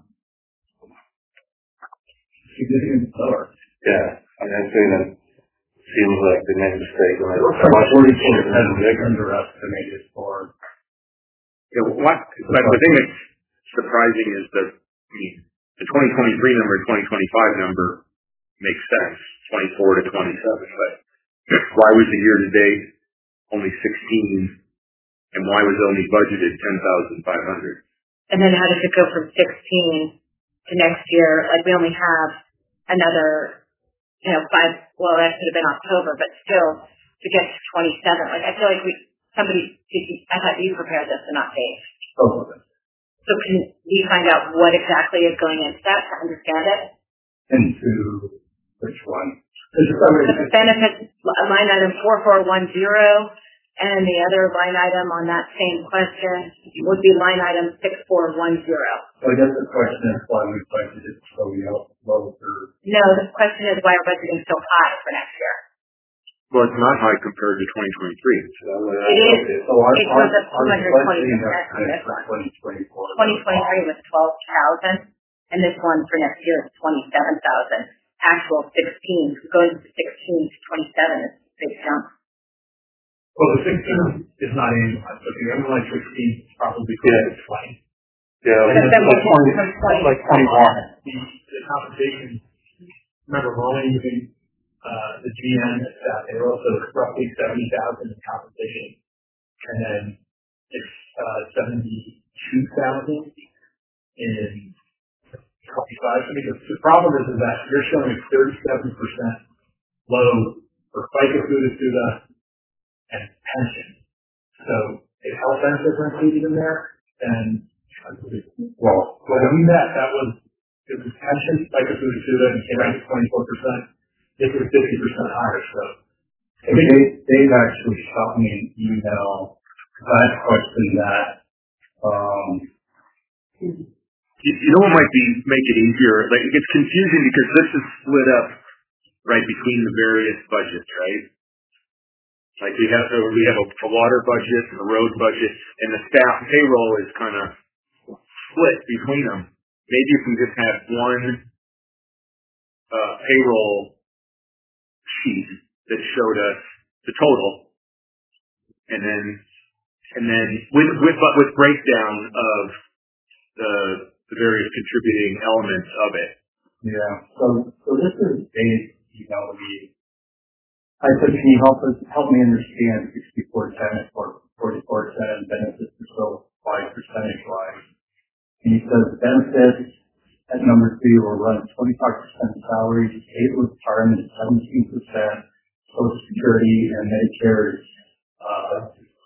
significantly lower. Yeah, I'm not saying that seems like they made a mistake. It looks like forty percent underestimated for. Yeah, what, but the thing that's surprising is that, I mean, the twenty twenty-three number and twenty twenty-five number makes sense, twenty-four to twenty-seven, but why was the year to date only sixteen, and why was it only budgeted ten thousand five hundred? And then how does it go from sixteen to next year? Like we only have another, you know, five, well that should have been October, but still to get to twenty-seven. Like, I feel like we, somebody, I thought you prepared this and not Dave. Oh, okay. So can we find out what exactly is going into that to understand it? Into which one? The benefits line item four four one zero, and the other line item on that same question would be line item six four one zero. So I guess the question is why we budgeted so low for... No, the question is why we're budgeting so high for next year. Well, it's not high compared to twenty twenty-three. So, uh, it is. Okay, so our, it goes up two hundred twenty percent on this one. twenty twenty-four. twenty twenty-three was twelve thousand, and this one for next year is twenty-seven thousand. Actual sixteen. Going to sixteen to twenty-seven is a big jump. Well, the sixteen is not annualized, but the annualized sixteen is probably close to twenty. Yeah, But then we'll twenty, from twenty. like twenty-one. The, the compensation, remember, we're only using uh, the G M staff. They were also roughly seventy thousand in compensation, and then it's uh, seventy-two thousand in twenty-five. I mean, the, the problem is, is that you're showing a thirty-seven percent low for FICA, FUTA, and pension. So if health benefits are included in there, then well, when we met, that was it was pension, FICA, FUTA, and came out to twenty-four percent. This was fifty percent higher. So they they've actually shot me an email. That question that um. You, you know what might be make it easier? Like, it gets confusing because this is split up right between the various budgets, right? Like we have a, we have a, a water budget and a road budget, and the staff payroll is kind of split between them. Maybe if we just have one uh, payroll sheet that showed us the total, and then and then with with with breakdown of the the various contributing elements of it. Yeah. So so this is Dave's email to me. I said, can you help us help me understand sixty-four ten or forty-four ten benefits are so five percentage wise? And he says benefits at number three will run twenty-five percent salary, state retirement is seventeen percent, Social Security and Medicare is uh,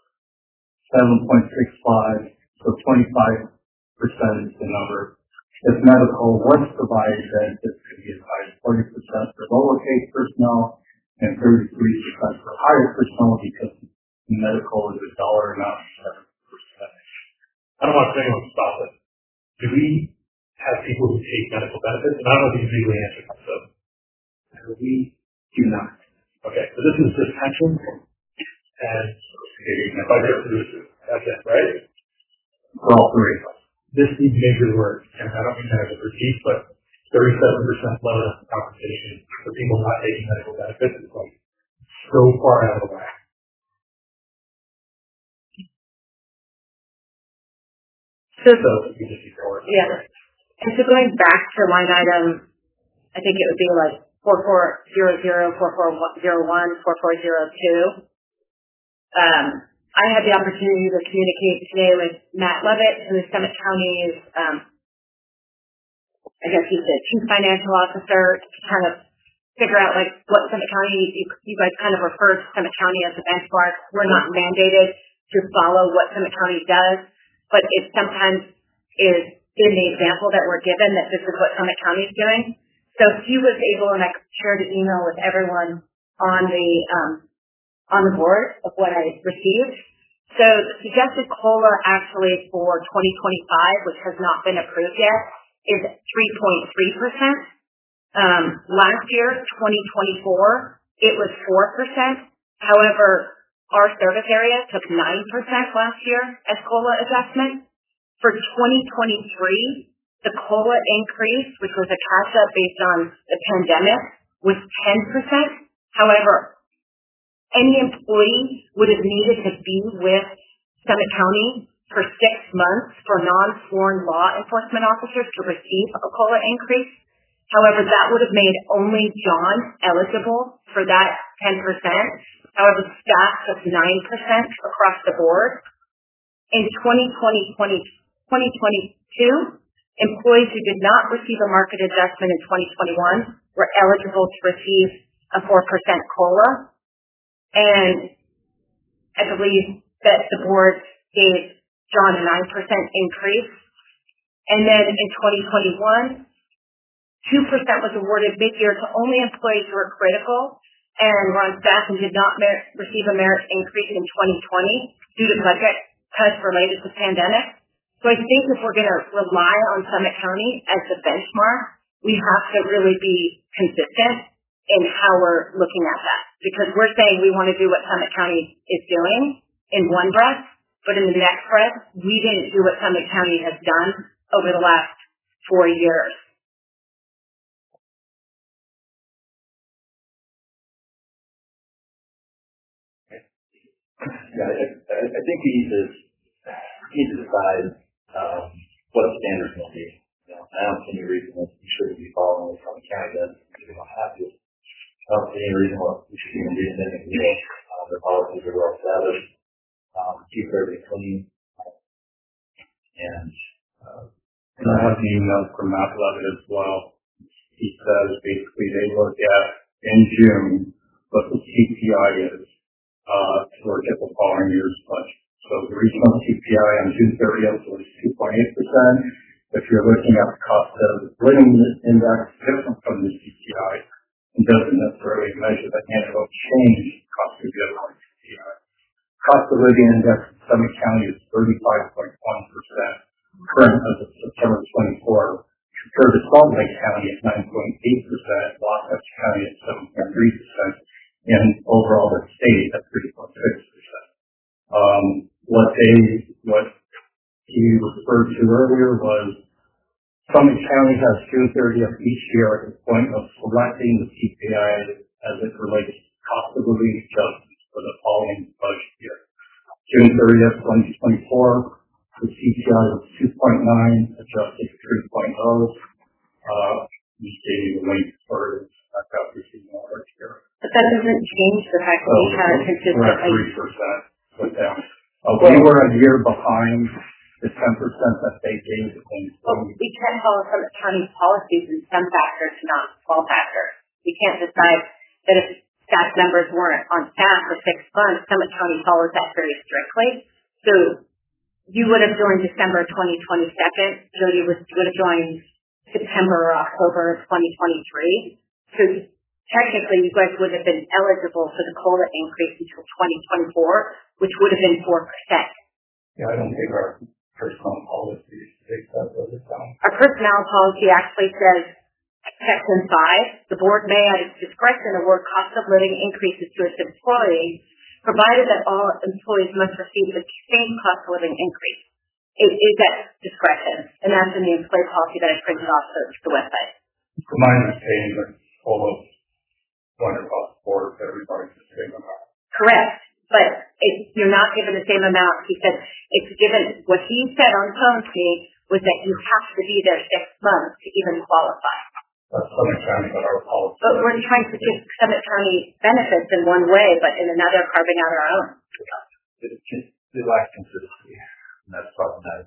seven point six five, so twenty-five percent is the number. If medical was provided, then this could be as high as forty percent for lower paid personnel and thirty-three percent for higher personnel because medical is a dollar amount seven percent. I don't want to say anyone to stop it. Do we have people who take medical benefits? And I don't know if you can legally answer that. So we do not. Okay, so this is just pension and budget. That's it, right? For all three. This needs major work, and I don't mean that as a critique, but thirty-seven percent lower compensation for people not taking medical benefits is like so far out of whack. So, so you just ignore it. Yeah. And so going back to line item, I think it would be like four four zero zero, four four zero one, four four zero two. Um, I had the opportunity to communicate today with Matt Levitt, who is Summit County's, um, I guess he's the chief financial officer, to kind of figure out like what Summit County, you, you guys kind of refer to Summit County as a benchmark. We're not mandated to follow what Summit County does, but it sometimes is in the example that we're given that this is what Summit County is doing. So he was able, and I shared an email with everyone on the, um, on the board of what I received. So the suggested COLA actually for twenty twenty-five, which has not been approved yet, is three point three percent. Um, last year, twenty twenty-four, it was four percent. However, our service area took nine percent last year as COLA adjustment. For twenty twenty-three, the COLA increase, which was a catch-up based on the pandemic, was ten percent. However, any employee would have needed to be with Summit County for six months for non-sworn law enforcement officers to receive a COLA increase. However, that would have made only John eligible for that ten percent. However, the staff took nine percent across the board. In twenty twenty, twenty twenty-two, employees who did not receive a market adjustment in twenty twenty-one were eligible to receive a four percent COLA. And I believe that the board gave John a nine percent increase. And then in twenty twenty-one, two percent was awarded mid-year to only employees who were critical and were on staff and did not merit, receive a merit increase in twenty twenty due to budget cuts related to the pandemic. So I think if we're going to rely on Summit County as the benchmark, we have to really be consistent in how we're looking at that. Because we're saying we want to do what Summit County is doing in one breath, but in the next breath, we didn't do what Summit County has done over the last four years. Yeah, I, I I think we need to need to decide um, what the standards will be. You know, I don't see any reason that we shouldn't be following what Summit County does if we don't have to. I don't see any reason why we should even be anything new. Uh, their policies are well established. Um, keep everything clean. And uh, and I have the email from Matt Levitt as well. He says basically they look at in June what the C P I is uh, to look at the following year's budget. So the regional C P I on June thirtieth was two point eight percent. If you're looking at the cost of living index different from the C P I and doesn't necessarily measure the annual change cost of living C P I. Cost of living index in Summit County is thirty-five point one percent, current as of September twenty-fourth, compared to Salt Lake County at nine point eight percent, Wasatch County at seven point three percent, and overall the state at three point six percent. Um, what they, what he referred to earlier was Summit County has June thirtieth each year at the point of selecting the C P I as it relates to cost of living adjustments for the following budget year. June thirtieth, twenty twenty-four, the C P I was two point nine, adjusted to three point oh. Uh, we gave you the link for it. I've got this email right here. But that doesn't change the fact that we So have consistently. we're at three percent put down. Uh, we were a year behind the ten percent that they gave. Well, we can't follow Summit County's policies in some factors, not all factors. We can't decide that if staff members weren't on staff for six months, Summit County follows that very strictly. So you would have joined December twenty twenty-two. Jody was, would have joined September or October of twenty twenty-three. So technically, you guys would have been eligible for the COLA increase until twenty twenty-four, which would have been four percent. Yeah, I don't think our personnel policy takes that further down. Our personnel policy actually says, Section five, the board may at its discretion award cost of living increases to its employees, provided that all employees must receive the same cost of living increase. It is at discretion, and that's in the employee policy that I printed off the, the website. From my understanding, that all of one across the board, everybody's the same amount. Correct, but it, you're not given the same amount. He said it's given, what he said on the phone to me was that you have to be there six months to even qualify. That's Summit County, but our policy. But we're trying to give Summit County benefits in one way, but in another carving out our own. It, it, it lacks consistency, and that's problematic.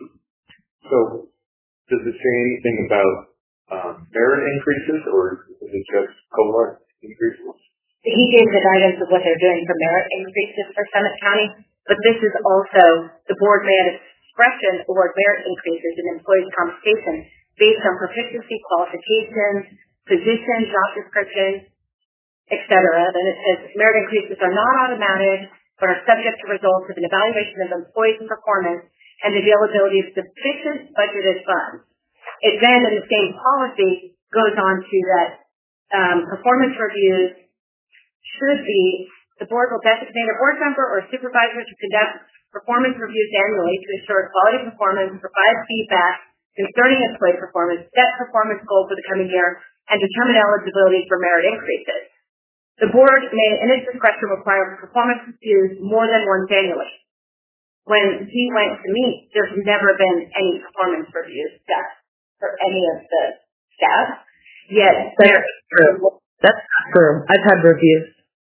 So, does it say anything about um, merit increases, or is it just COLA increases? He gave the guidance of what they're doing for merit increases for Summit County, but this is also, the board may at its discretion award merit increases in employees' compensation based on proficiency, qualifications, position, job description, et cetera. Then it says merit increases are not automatic, but are subject to results of an evaluation of employees' performance and the availability of sufficient budgeted funds. It then, in the same policy, goes on to that um, performance reviews should be, the board will designate a board member or supervisor to conduct performance reviews annually to ensure quality performance, provide feedback concerning employee performance, set performance goals for the coming year, and determine eligibility for merit increases. The board may, in its discretion, require performance reviews more than once annually. When he went to meet, there's never been any performance reviews done for any of the staff. Yet, that's true. That's not true. I've had reviews.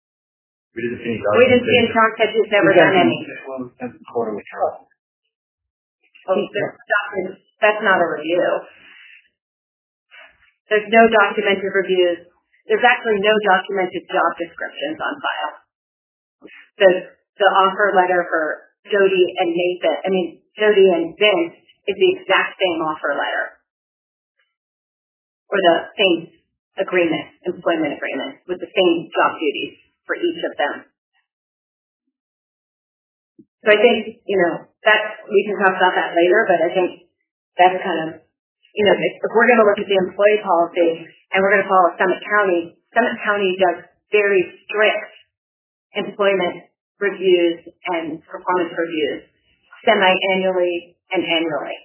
We didn't see any We didn't see any Tom said he's never done any. Quarterly trial. Oh, that's not a review. There's no documented reviews. There's actually no documented job descriptions on file. the the offer letter for Jody and Nathan, I mean Jody and Vince, is the exact same offer letter, or the same agreement, employment agreement, with the same job duties for each of them. So I think, you know, that we can talk about that later, but I think that's kind of, you know, if, if we're going to look at the employee policy and we're going to follow Summit County, Summit County does very strict employment reviews and performance reviews semi-annually and annually.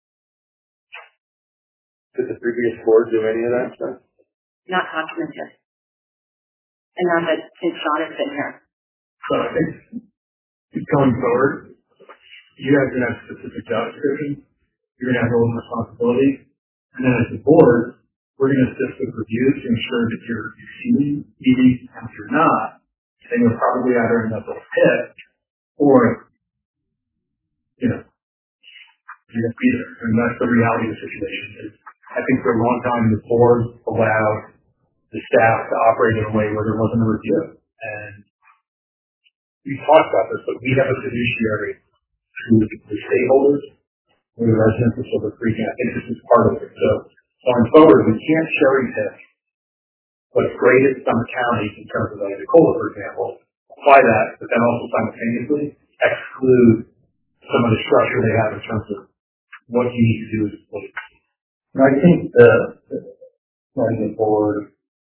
Did the previous board do any of that stuff? Not documented. And not that since Sean has been here. So I think going forward, you guys are going to have specific job descriptions. You're going to have roles and responsibilities. And then as a board, we're going to assist with reviews to ensure that you're exceeding meetings, and if you're not, then you'll probably either end up with a pit or, you know, you're going to be there. And that's the reality of the situation. Is I think for a long time the board allowed the staff to operate in a way where there wasn't a review. And we talked about this, but we have a fiduciary to the stakeholders, with the residents of Silver Creek, and I think this is part of it. So going forward, we can't cherry pick what's great at Summit County in terms of like the COLA, for example, apply that, but then also simultaneously exclude some of the structure they have in terms of what you need to do as a police. And I think the, the, when the board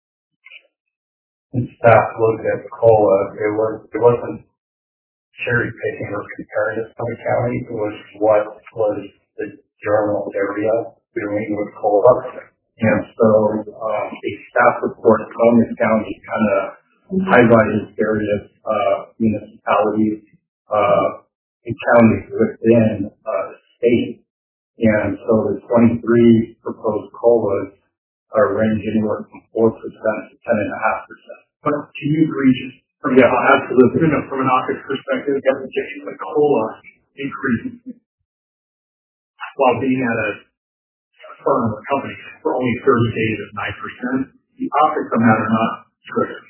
and staff looked at the COLA, it, was, it wasn't cherry picking or comparing to Summit County. It was what was the general area doing with COLA. And so um, a staff report from the county kind of highlighted various uh, municipalities uh, and counties within uh, the state. And so the twenty-three proposed COLAs are range anywhere from four percent to ten point five percent. But can you agree just from, yeah, absolutely. No, from an office perspective, the COLA increase while being at a firm or company for only thirty days at nine percent, the optics on that are not triggered.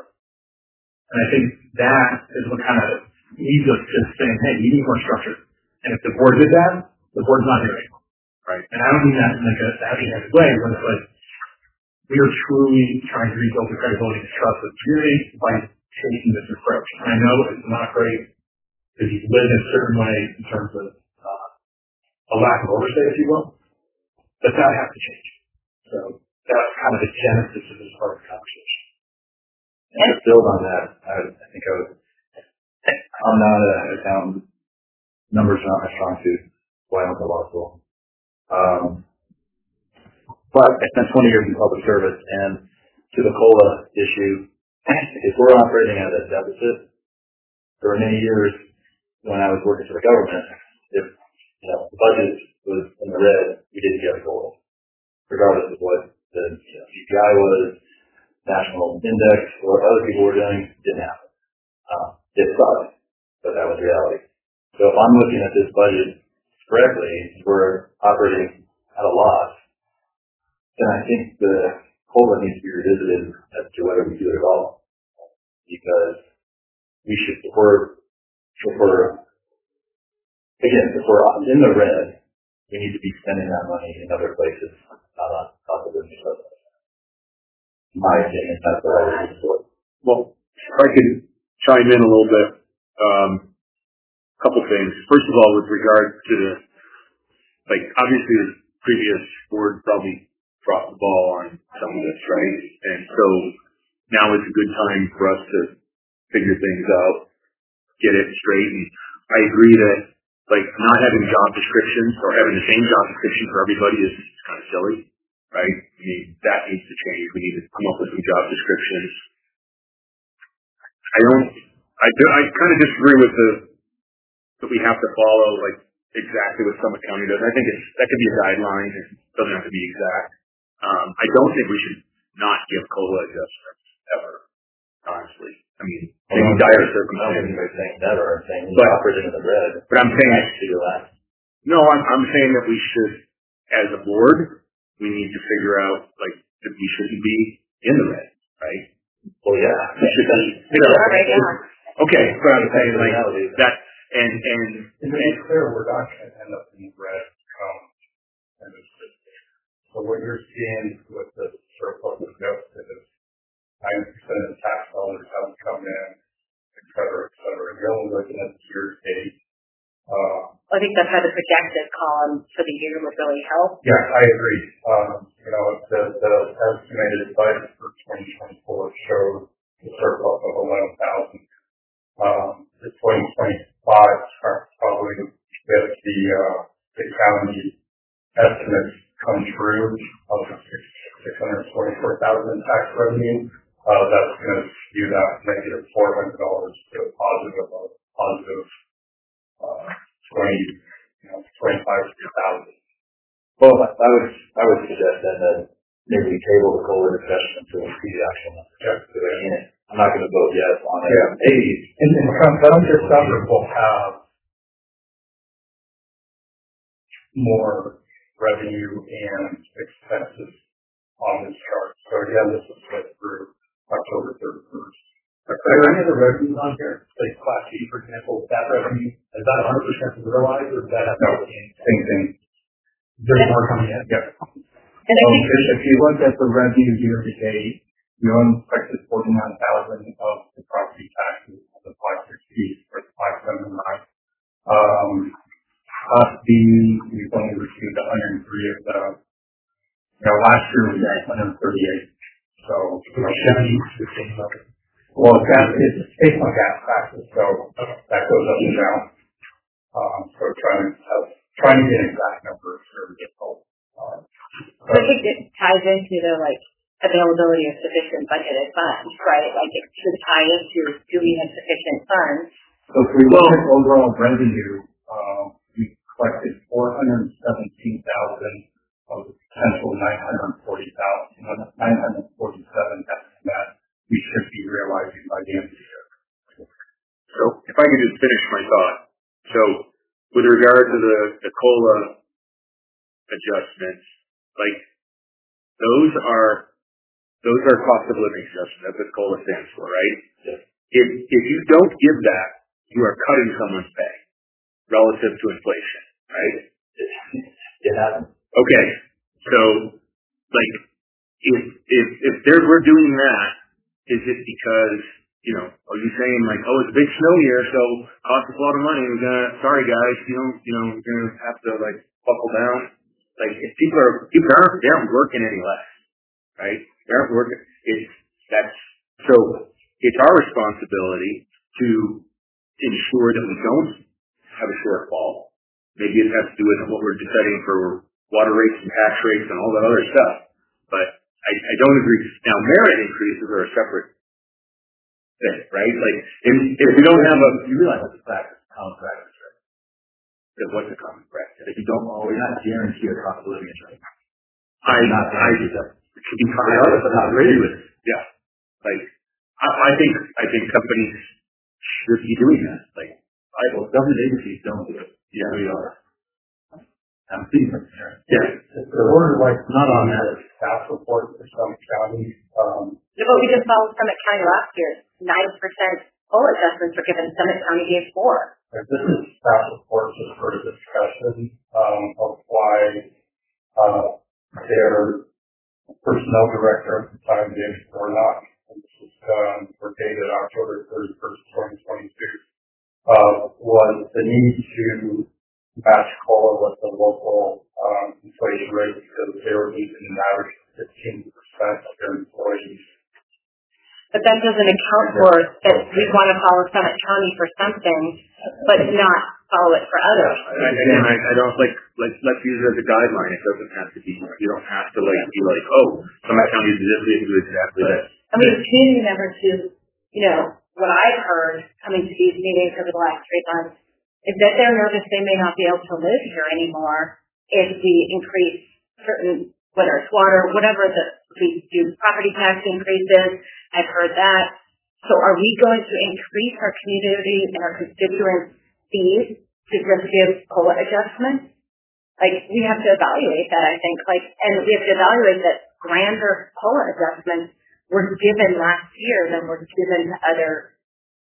And I think that is what kind of leads us to saying, hey, we need more structure. And if the board did that, the board's not here anymore. Right? And I don't mean that in like a heavy-handed way, but it's like we are truly trying to rebuild the credibility and trust of the community by taking this approach. And I know it's not great because you live in a certain way in terms of uh, a lack of oversight, if you will. But that has to change. So that's kind of the genesis of this part of the conversation. And to build on that, I, I think I was, I'm not an accountant. Numbers are not my strong suit. Why I went to law school. Um, but I spent twenty years in public service, and to the COLA issue, if we're operating at a deficit, there were many years when I was working for the government, if you know, the budget was in the red, we didn't get a COLA, regardless of what the you know, C P I was, national index, or what other people were doing, didn't happen. Uh, it sucked, but that was reality. So if I'm looking at this budget correctly, we're operating at a loss, then I think the COLA needs to be revisited as to whether we do it at all. Because we should, if we're, if we're again, if we're in the red, we need to be spending that money in other places, not on top of the business. In my opinion, that's what I would do for. Well, if I could chime in a little bit, um, a couple things. First of all, with regard to the, like, obviously the previous board probably dropped the ball on some of this, right? And so now is a good time for us to figure things out, get it straight. And I agree that, like, not having job descriptions or having the same job description for everybody is kind of silly, right? I mean, that needs to change. We need to come up with some job descriptions. I don't, I, do, I kind of disagree with the, that we have to follow, like, exactly what Summit County does. I think it's, that could be a guideline. It doesn't have to be exact. Um, I don't think we should not give COLA adjustments ever, honestly. I mean, well, maybe dire circumstances. I don't think we're saying never. I'm saying we operate in the red. But I'm saying, that. no, I'm, I'm saying that we should, as a board, we need to figure out, like, that we shouldn't be in the red, right? Well, yeah. We should be, you know, right, yeah. Okay, so I'm saying like that, and and and to be clear, we're not going to end up in the red come and it's just so what you're seeing with the surplus of deficit is ninety percent of the tax dollars haven't come in, et cetera, et cetera. You're only looking at the year to date. Uh, I think that's how the projected column for the year would really help. Yeah, I agree. Um, you know, the, the estimated budget for twenty twenty-four shows the surplus of eleven thousand. Um, the twenty twenty-five probably if the, uh, the county estimates come true of six hundred twenty-four thousand tax revenue, uh, that's going to skew that negative four hundred dollars to a positive, uh, positive, uh, twenty, you know, twenty-five thousand. Well, I would, I would suggest then that maybe we table the COLA discussion until we see the actual numbers. Yeah. I mean, I'm not going to vote yes on it. Yeah. Hey, and then some your summers will have more revenue and expenses on this chart. So again, this is split through October thirty-first. Are there any other revenues on here? Like Class C, for example, that revenue, is that one hundred percent realized or does that have no same thing? There's more coming in? Yeah. And so if, if you look at the revenue year to date, we only collected forty-nine thousand of the property taxes of the five sixty or the five seventy-nine. Um, Class B, we've only received one hundred three of the, you know, last year we got one hundred thirty-eight. So, you know, seventy the same level. Well, gas, it's based on gas taxes, so that goes up and down. Um, so trying to have, trying to get exact numbers is very difficult. Um, so I think it ties into the like availability of sufficient budgeted funds, right? Like it should tie into do we have sufficient funds? So if we look at overall revenue, um, we collected four hundred seventeen thousand of the potential nine hundred forty thousand, nine hundred forty-seven that we should be realizing by the end of the year. So if I could just finish my thought. So with regard to the, the COLA adjustments, like those are those are cost of living adjustments. That's what COLA stands for, right? Yes. If if you don't give that, you are cutting someone's pay relative to inflation, right? It happens. Okay. So like if if if there we're doing that, is it because, you know, are you saying like, oh, it's a big snow year, so costs us a lot of money, we're gonna, sorry guys, you know, you know, we're gonna have to like buckle down. Like if people are, people aren't, they aren't working any less, right? They aren't working. It's, that's, so it's our responsibility to ensure that we don't have a shortfall. Maybe it has to do with what we're deciding for water rates and tax rates and all that other stuff. But I, I don't agree. Now, merit increases are a separate thing, right? Like, if, if we don't have a... You realize that's a practice, common practice, right? Because what's a common practice? If you don't, well, we're not guaranteed a cost of living adjustment. I, not I, it should be fine, but not agree with it. Yeah. Like, I, I think, I think companies should be doing that. Like, I, well, government agencies don't do it. Yeah. We are. I'm seeing them here. Yeah. There were like not on that staff report for some counties. Um, yeah, but we just saw Summit County last year. Nine percent COLA adjustments were given. Summit County gave four. This is staff report just for discussion um, of why uh, their personnel director at the time did or not. And this is um, for dated October thirty-first, twenty twenty-two. Uh, was the need to match COLA with the local um, inflation rate because they were using an average of fifteen percent of their employees. But that doesn't account for that we want to follow Summit County for something, but not follow it for others. I, again, I, I don't like, like, let's use it as a guideline. It doesn't have to be, you don't have to like be like, oh, Summit County did this, we can do exactly this. I mean, community members who, you know, what I've heard coming to these meetings over the last three months is that they're nervous they may not be able to live here anymore if we increase certain, whether it's water, whatever the, we do property tax increases. I've heard that. So are we going to increase our community and our constituents' fees to just give COLA adjustments? Like, we have to evaluate that, I think. Like, and we have to evaluate that grander COLA adjustments were given last year than were given to other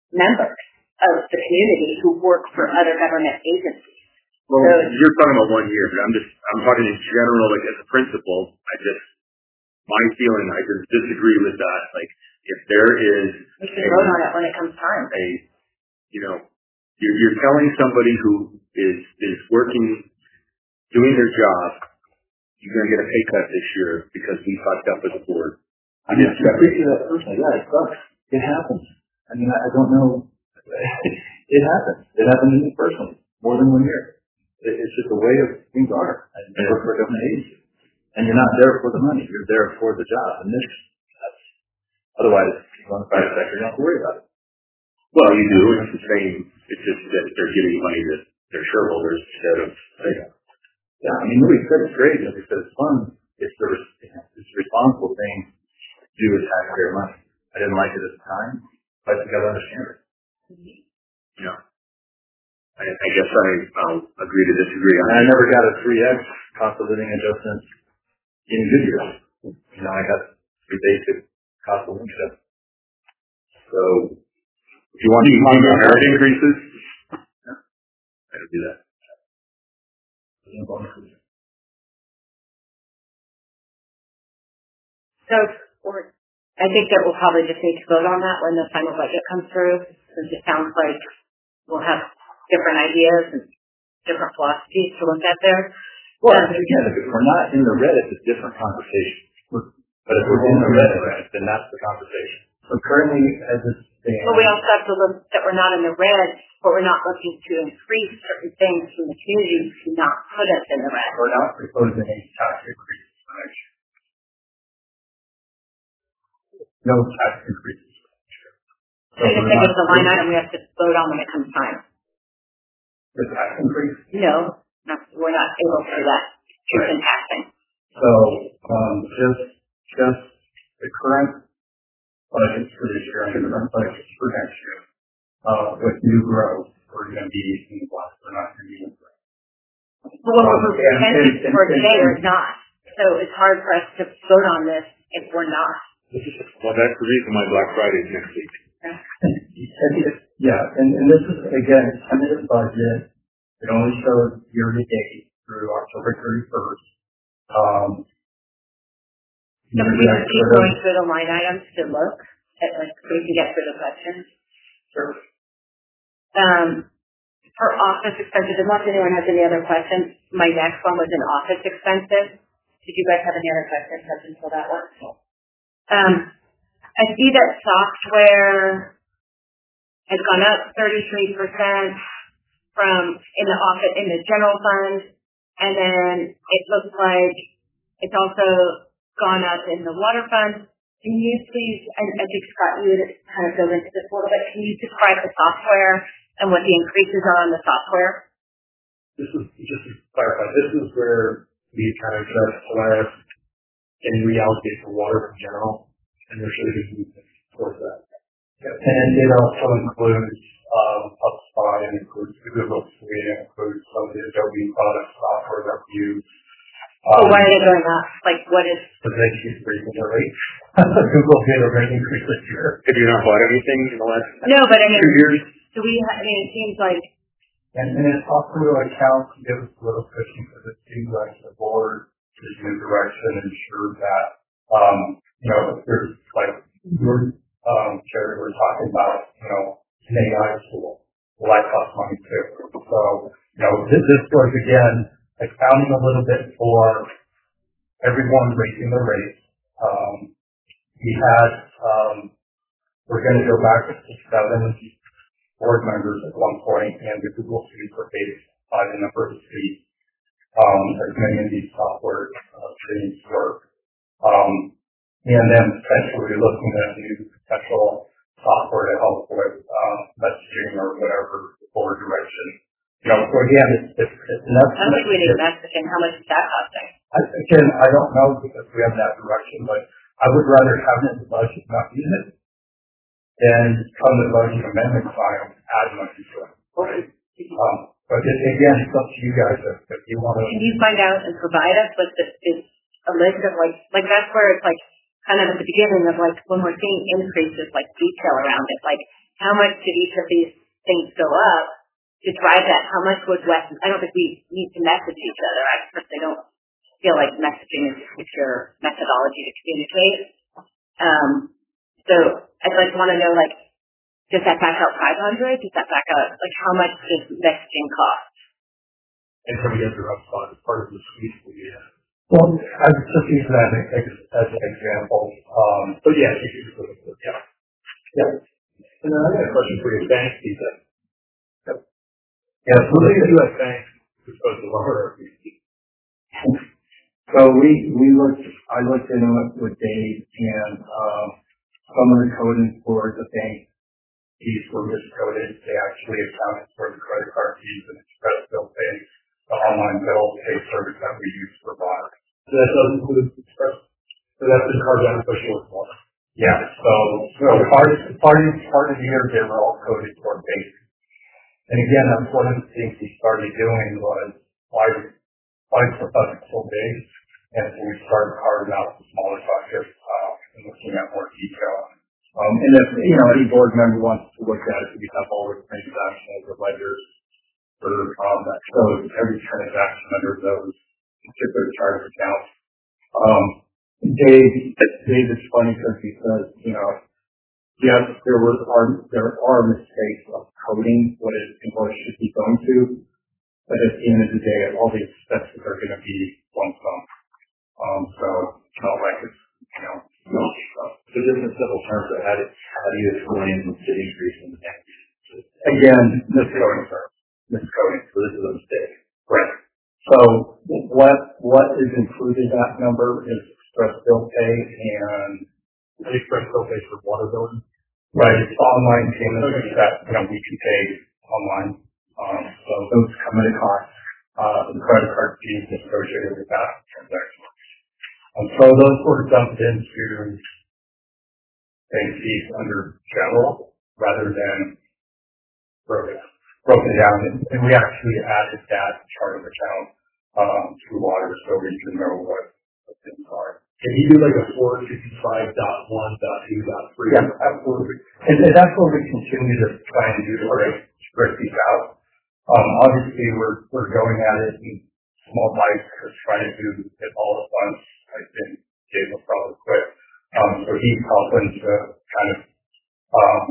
members of the community who work for other government agencies. Well, so, you're talking about one year, but I'm just, I'm talking in general, like as a principal, I just, my feeling, I just disagree with that. Like, if there is we should vote on it when it comes time. A, you know, you're, you're telling somebody who is, is working, doing their job, you're going to get a pay cut this year because we fucked up as a board. I mean, I appreciate that personally. Yeah, it sucks. It happens. I mean, I, I don't know. It happens. It happened to me personally, more than one year. It, it's just the way of things are. I work for a government agency. And you're not there for the money. You're there for the job. And this, that's, otherwise, if you're on the private sector, you don't have to worry about it. Well, you do. It's the same. It's just that they're giving money to their shareholders instead of, like, yeah, I mean, nobody said it's great. Nobody said it's fun. It's the, it's the responsible thing to do with taxpayer money. I didn't like it at the time, but you got to understand it. Yeah. I, I guess I, I'll agree to disagree. And I never got a three X cost of living adjustment in good years. You know, I got three basic cost of living adjustments. So, if you want to find out merit increases, yeah, I would do that. So, I think that we'll probably just need to vote on that when the final budget comes through, since it sounds like we'll have different ideas and different philosophies to look at there. Well, um, again, if we're not in the red, it's a different conversation. But if we're in the red, then that's the conversation. So currently, as it stands... But we also have to look that we're not in the red, but we're not looking to increase certain things from the community to not put us in the red. We're not proposing any tax increases for next year. No tax increases for next year. So I just think it's a line item we have to vote on when it comes time. The tax increase? No, not, we're not able to do that. It's right. in taxing. So, um, just, just the current budgets for this year and the current budgets for next year, uh, with new growth, we're going to be in the black. We're not going to be in the gray. Well, what we're presenting for today is not. So it's hard for us to vote on this if we're not. Well, that's the reason why Black Friday is next week. Yeah, and, and this is, again, it's tentative budget. It only shows year to date through October thirty-first. Um, so we can keep going through the line items to look at, like, so we can get through the questions. Sure. Um, for office expenses, unless anyone has any other questions, my next one was in office expenses. Did you guys have any other questions up until that one? Um, I see that software has gone up thirty-three percent from in the office in the general fund, and then it looks like it's also gone up in the water fund. Can you please, and I think Scott, you would kind of go into this a little bit. Can you describe the software and what the increases are on the software? This is just to clarify. This is where we kind of just select and reallocate for water in general, and there should be movement towards that. Yeah. And it also includes um, HubSpot, and includes the Google Suite, and includes some of the Adobe product software that we use. Um, so why are they going up? Like, what is? Because they keep raising their rates. Google did a rate increase this year. Have you not bought anything in the last no, but I mean, two years? Do we? I mean, it seems like. And, and it's possible to account to give us a little cushion because it seems like the board is in a direction and ensure that, um, you know, if there's like your um, Jerry were talking about, you know, an A I tool. Well, that costs money too. So, you know, this, this was again accounting a little bit for everyone raising their rates. Um, we had, um, we're going to go back to seven board members at one point, and the Google Suite were based by the number of seats, um, as many of these software uh, streams work. Um, and then potentially looking at new potential software to help with um, messaging or whatever board direction. You know, so again, it's, it's, it's an estimate. How much we need messaging? How much is that costing? I, again, I don't know because we have that direction, but I would rather have it in the budget, not use it, and come to the budget amendment file, add money to it. Okay. Um, but it, again, it's up to you guys if, if you want to. Can you find out and provide us with this, is a list of like, like that's where it's like kind of at the beginning of like when we're seeing increases, like detail around it, like how much did each of these things go up to drive that? How much was West? I don't think we need to message each other. I personally don't feel like messaging is a secure methodology to communicate. Um, so I'd like to want to know, like, does that back out five hundred? Does that back out, like, how much does messaging cost? And from the other upside, part of the suite we have. Well, I was just using that as, as an example. Um, but yeah, you can put it, yeah. Yeah. And then I got a question for your bank, Steve. Yep. Yeah, so the U S banks are supposed to lower our fees. So we, we looked, I looked into it with Dave, and um, some of the coding for the bank fees were miscoded. They actually accounted for the credit card fees and express bill pay, the online bill pay service that we use for water. So that doesn't include express. So that's the card beneficial with water. Yeah. So so part part of part of the year they were all coded toward basic. And again, that's one of the things we started doing was why why is the budget so big? And so we started carving out the smaller buckets uh, and looking at more detail. Um, and if you know any board member wants to look at it, we have all the transactions or ledgers for um, that shows every transaction under those particular charge accounts. Um, Dave, Dave is funny because he says, you know, yes, there were are there are mistakes of coding what it what it should be going to, but at the end of the day, all the expenses are going to be lump sum. Um, so it's not like it's you know no stuff. So just in simple terms, how do how do you explain the increase in the tax? Again, miscoding, sir. Miscoding. So this is a mistake. Right. So what what is included in that number is express bill pay and express bill pay for water billing. Right, it's online payments that you know we can pay online. Um, so those come at a cost. Uh, the credit card fees associated with that transaction. Um, so those were dumped into bank fees under general rather than broken broken down, and, and we actually added that chart of account um, to water so we can know what, what things are. Can you do like a four fifty-five dot one dot two dot three? Yeah, absolutely. And, and that's what we continue to try and do to break, break these out. Um, obviously, we're we're going at it in small bites to try to do it all at once. I think Dave will probably quit. Um, so he's helping to kind of um,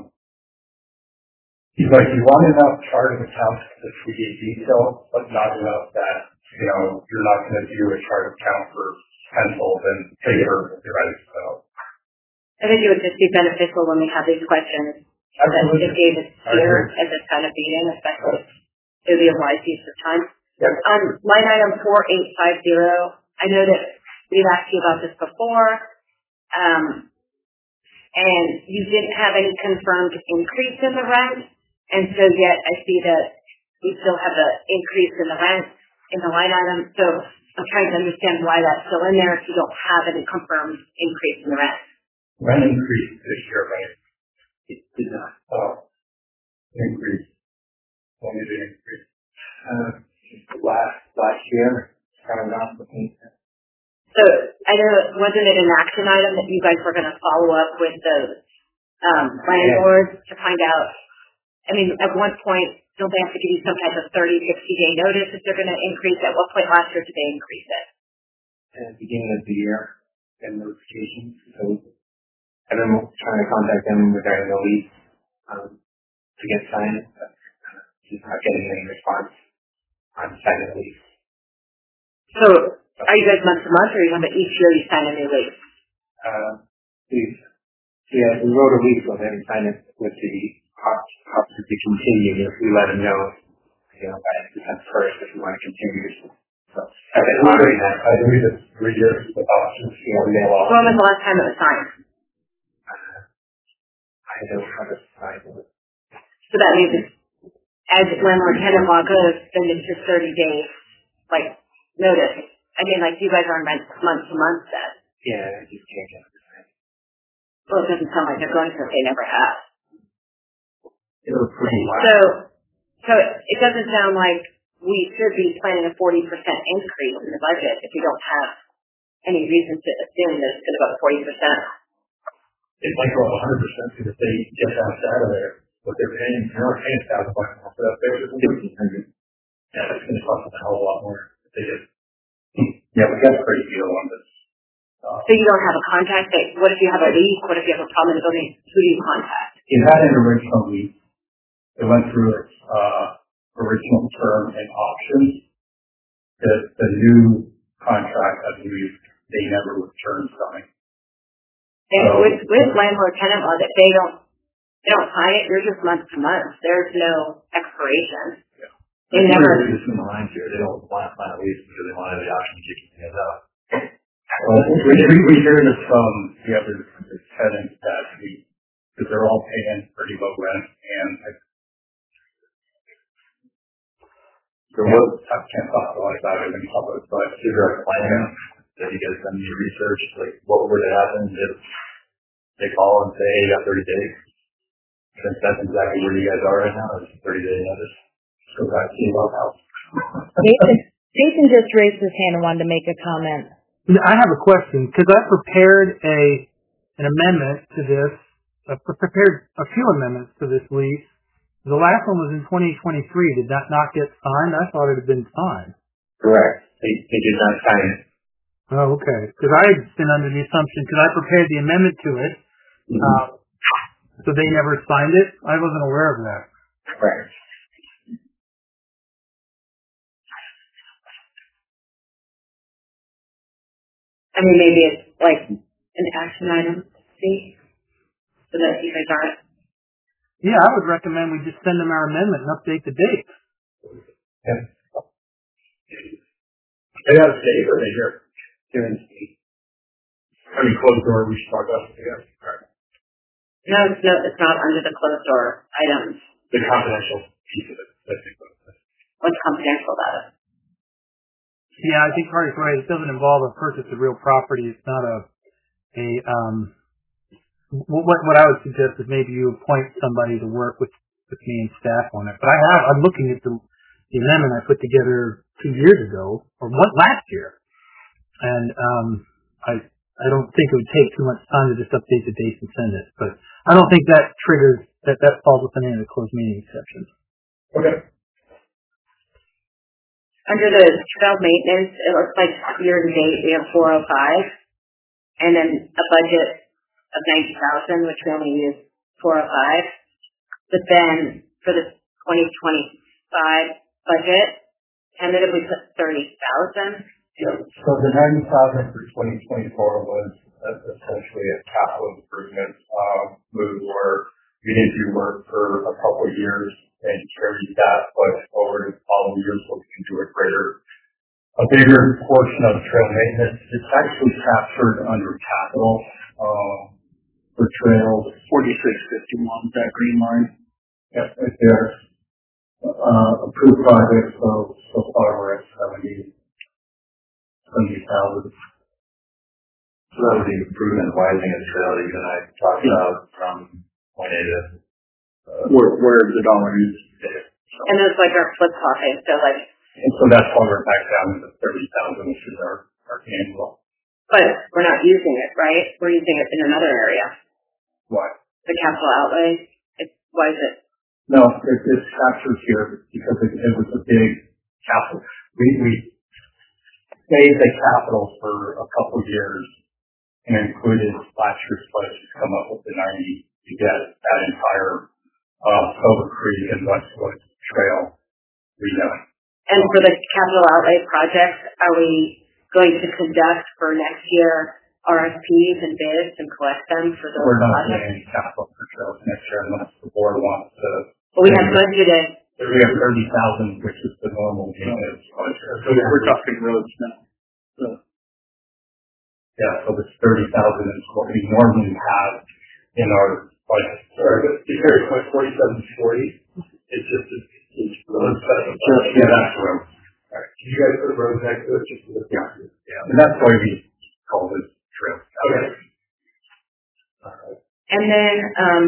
he's like, you want enough chart of accounts to see detail, but not enough that, you know, you're not going to do a chart of account for pencils and paper, right? So I think it would just be beneficial when we have these questions that just gave us here at this kind of meeting, especially it would be a wise use of time. Yep. On line item four eight five zero, I know that we've asked you about this before, um, and you didn't have any confirmed increase in the rent. And so yet I see that we still have the increase in the rent in the line item. So I'm trying to understand why that's still in there if you don't have any confirmed increase in the rent. Rent increase this year, right? It did not. Oh, increase. When did it increase? Uh, last, last year, kind of not looking at. So I know, wasn't it an action item that you guys were going to follow up with the um, landlords yeah. to find out? I mean, at one point, don't they have to give you some type of thirty, sixty day notice if they're going to increase? At what point last year did they increase it? At the beginning of the year, and notifications. So I've been trying to contact them regarding the lease um, to get signed, but uh, just not getting any response on signing the lease. So are you guys month to month, or are you going to each year you sign a new lease? Uh, lease. Yeah, we wrote a lease, but then sign it with the option to continue if we let them know, you know, by December first if we want to continue. So I've been monitoring that. I believe it's three years with options. Yeah, mail off. When was the last time it was signed? Uh, I don't have a sign. So that means it's, as landlord tenant law goes, then it's just thirty days, like, notice. I mean, like, you guys are month to month then. Yeah, I just can't get the sign. Well, it doesn't sound like they're going to if they never have. It was pretty wild. So, so it doesn't sound like we should be planning a forty percent increase in the budget if we don't have any reason to assume that it's going to go up forty percent. It might go up one hundred percent because if they get that out of there. what they're paying, they're paying a thousand bucks more for that picture than fifteen hundred. Yeah, it's going to cost them a hell of a lot more if they just, yeah, we got a great deal on this. Uh, So you don't have a contact? That, what if you have a leak? What if you have a problem in the building? Who do you contact? it had an original lease. It went through its uh, original term and options. The, the new contract, I believe, they never returned something. And So, with, with landlord tenant law, that they don't, they don't sign it, you're just month to month. There's no expiration. Yeah. They They never. never between the lines here. They don't want to sign a lease because they want the option to kick you guys out. well, we, we, we hear this from the other tenants that we, because they're all paying pretty low rent, and I, So what, I can't talk a lot about it in public, but is there a plan that you guys done your research? Like, what would happen if they call and say, hey, you got thirty days? Since that's exactly where you guys are right now, it's a thirty day notice. go back to your house. Nathan, Nathan just raised his hand and wanted to make a comment. I have a question, because I prepared a an amendment to this. I prepared a few amendments to this lease. The last one was in twenty twenty-three. Did that not get signed? I thought it had been signed. Correct. They, they did not sign it. Oh, okay. Because I had been under the assumption, because I prepared the amendment to it, Mm-hmm. uh, so they never signed it. I wasn't aware of that. Correct. I mean, maybe it's like an action item, see, so that you guys aren't. Yeah, I would recommend we just send them our amendment and update the date. Yeah. They have a state or they hear? They're in state. I mean, closed door, we should talk about it together. Right. No, it's no, it's not under the closed door items. The confidential piece of it, I think. What's confidential about it? Yeah, I think Hardy's right. It doesn't involve a purchase of real property. It's not a, a, um, what, what I would suggest is maybe you appoint somebody to work with, with me and staff on it. But I have, I'm looking at the, the amendment I put together two years ago, or one, last year. And, um, I, I don't think it would take too much time to just update the dates and send it. But I don't think that triggers, that, that falls within any of the closed meeting exceptions. Okay. Under the trail maintenance, it looks like year to date we have four oh five, and then a budget of ninety thousand, which we only use four oh five. But then for the twenty twenty-five budget, tentatively put thirty thousand. Yeah. So the ninety thousand for twenty twenty-four was essentially a capital improvement uh, move where we didn't do work for a couple of years and carried that budget over to the following years so we can do a greater, a bigger portion of trail maintenance. It's actually captured under capital um, for trails. forty-six fifty-one, that green line. Yep, right there. Uh, approved projects, so so far we're at seventy. seventy thousand. So that was the improvement widening of the trail that you and I talked Yeah. about from point A to Uh, where, where the dollar is. So, And those like our flip flopping, so like, And so that's why we're back down to thirty thousand, which is our, our annual. but we're not using it, right? We're using it in another area. Why? The capital outlay, it's, why is it? No, it, it's captured here because it, it was a big capital. We, we saved the capital for a couple of years and included last year's budget to come up with the ninety to get that entire uh, Silver Creek and Westwood Trail redone. And for the capital outlay projects, are we going to conduct for next year R F Ps and bids and collect them for those We're not projects? doing any capital for trails next year unless the board wants to. Well, we have budgeted. We have thirty thousand, which is the normal maintenance budget. So we're talking roads now. So. Yeah, so this thirty thousand is what we normally have in our budget. Sorry, but the area point forty-seven forty, it's just, it's roads. Yeah, that's roads. All right. Can you guys put roads next to it just to look at it? Yeah. And that's why we call this trail. Okay. All right. And then, um,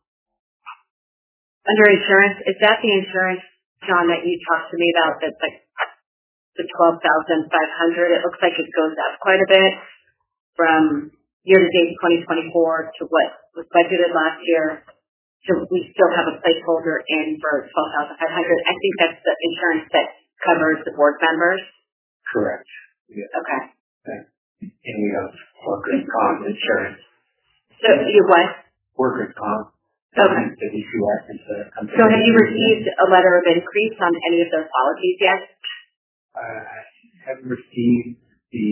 under insurance, is that the insurance, John, that you talked to me about, that's like the twelve thousand five hundred? It looks like it goes up quite a bit from year to date twenty twenty-four to what was budgeted last year. So we still have a placeholder in for twelve thousand five hundred. I think that's the insurance that covers the board members. Correct. Yeah. Okay. Okay. And we have workers' comp insurance. So you what? Workers' comp. Okay. The D C S instead of So have you received a letter of increase on any of those policies yet? Uh, I haven't received the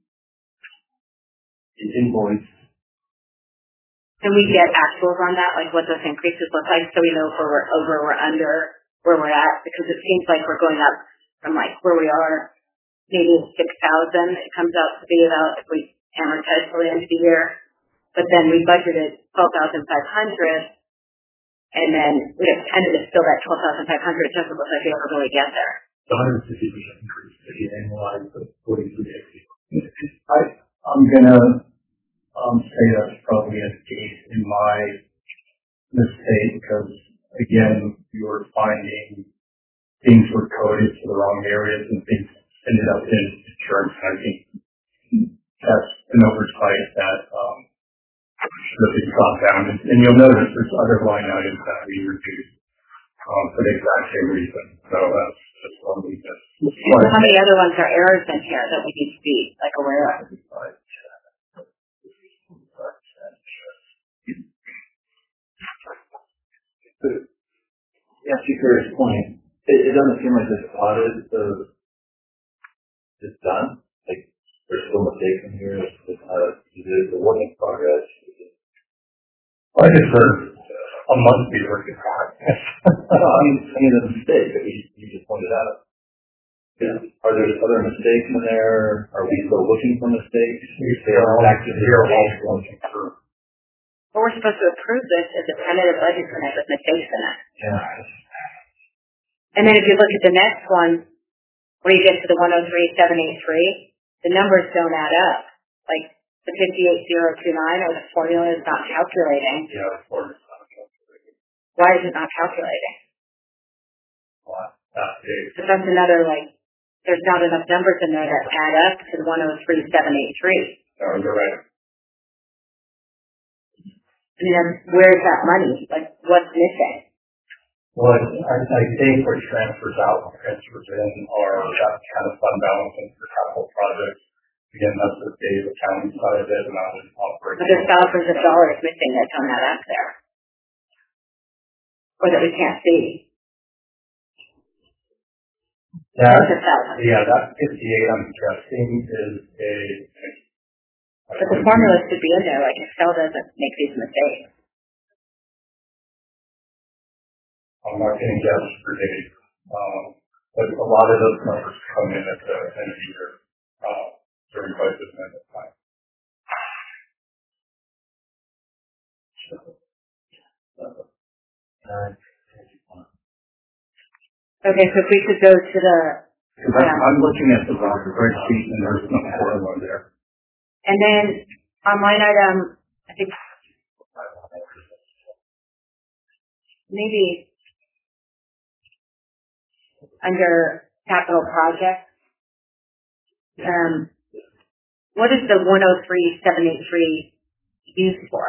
an invoice. Can we get actuals on that, like what those increases look like, so we know if we're over or under where we're at? Because it seems like we're going up from like where we are, maybe six thousand. It comes out to be about if we amortize for the end of the year. But then we budgeted twelve thousand five hundred, and then we have tended to still that twelve thousand five hundred. It doesn't look like we ever really get there. The one hundred fifty percent increase if you annualize the forty-three sixty. I I'm gonna um say that's probably a case in my mistake because again you were finding things were coded to the wrong areas and things ended up in insurance. I think that's an oversight that um should have been brought down. And, and you'll notice there's other line items that we reduced um, for the exact same reason. So that's just one we just. So how many other ones are errors in here that we need to be like aware of? Yeah, to Carrie's point, it, it doesn't seem like this audit uh, is done. Like there's still mistakes in here. It's, it's not a, it's a work in progress. I just heard a month be working hard. No, I mean, I mean the mistake that you, you just pointed out. Yeah. Are there other mistakes in there? Are we still looking for mistakes? We are actively looking for. But we're supposed to approve this as a tentative budget tonight with mistakes in it. Yeah. And then if you look at the next one, where you get to the one oh three seven eight three, the numbers don't add up. Like the fifty-eight thousand twenty-nine or the formula is not calculating. Yeah, the formula is not calculating. Why is it not calculating? Well, that's big. So that's another, like, there's not enough numbers in there that add up to the one oh three seven eight three. No, you're right. I mean, where's that money? Like, what's missing? Well, I, I think what transfers out and transfers in are that kind of fund balancing for capital projects. Again, that's the Dave accounting side of it, and I was operating. But there's thousands of dollars missing that don't add up there. Or that we can't see. That, Tens of thousands. yeah, that fifty-eight I'm guessing is a. But the formula should be in there, like Excel doesn't make these mistakes. I'm not going to guess for Dave. Um, but a lot of those numbers come in at the end of the year uh, during budget amendment time. Okay, so if we could go to the. Because I'm, I'm looking at the spreadsheet and there's no formula there. And then on line item, I think maybe under capital projects, um, what is the one oh three seven eight three used for?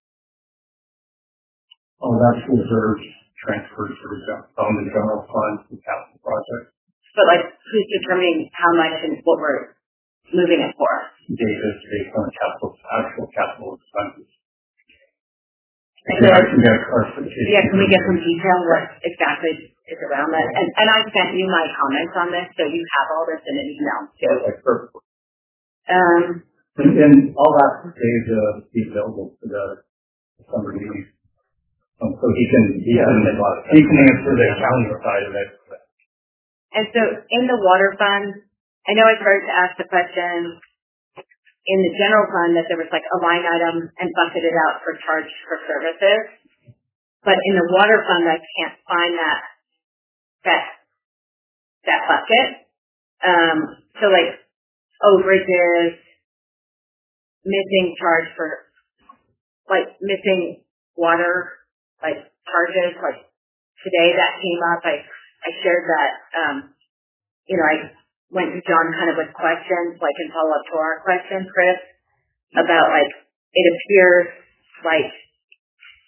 Oh, that's reserves transfers for from the general fund to capital projects. But like, who's determining how much and what we're moving it for? Davis based on capital, actual capital expenses. And yeah, then, I can get clarification. Yeah, can we get some detail what exactly is around that? And, and I sent you my comments on this, so you have all this in an email too. Okay, perfect. Um, and, and all that data uh, be available to the summer meeting. Um, so he can, he yeah, can, he can answer the accounting side of it. And so in the water fund, I know I started to ask the question in the general fund that there was like a line item and bucketed out for charge for services. But in the water fund, I can't find that, that, that bucket. Um, so like overages, missing charge for, like missing water, like charges, like today that came up. I, I shared that, um, you know, I went to John kind of with questions, like in follow up to our question, Chris, about like, it appears like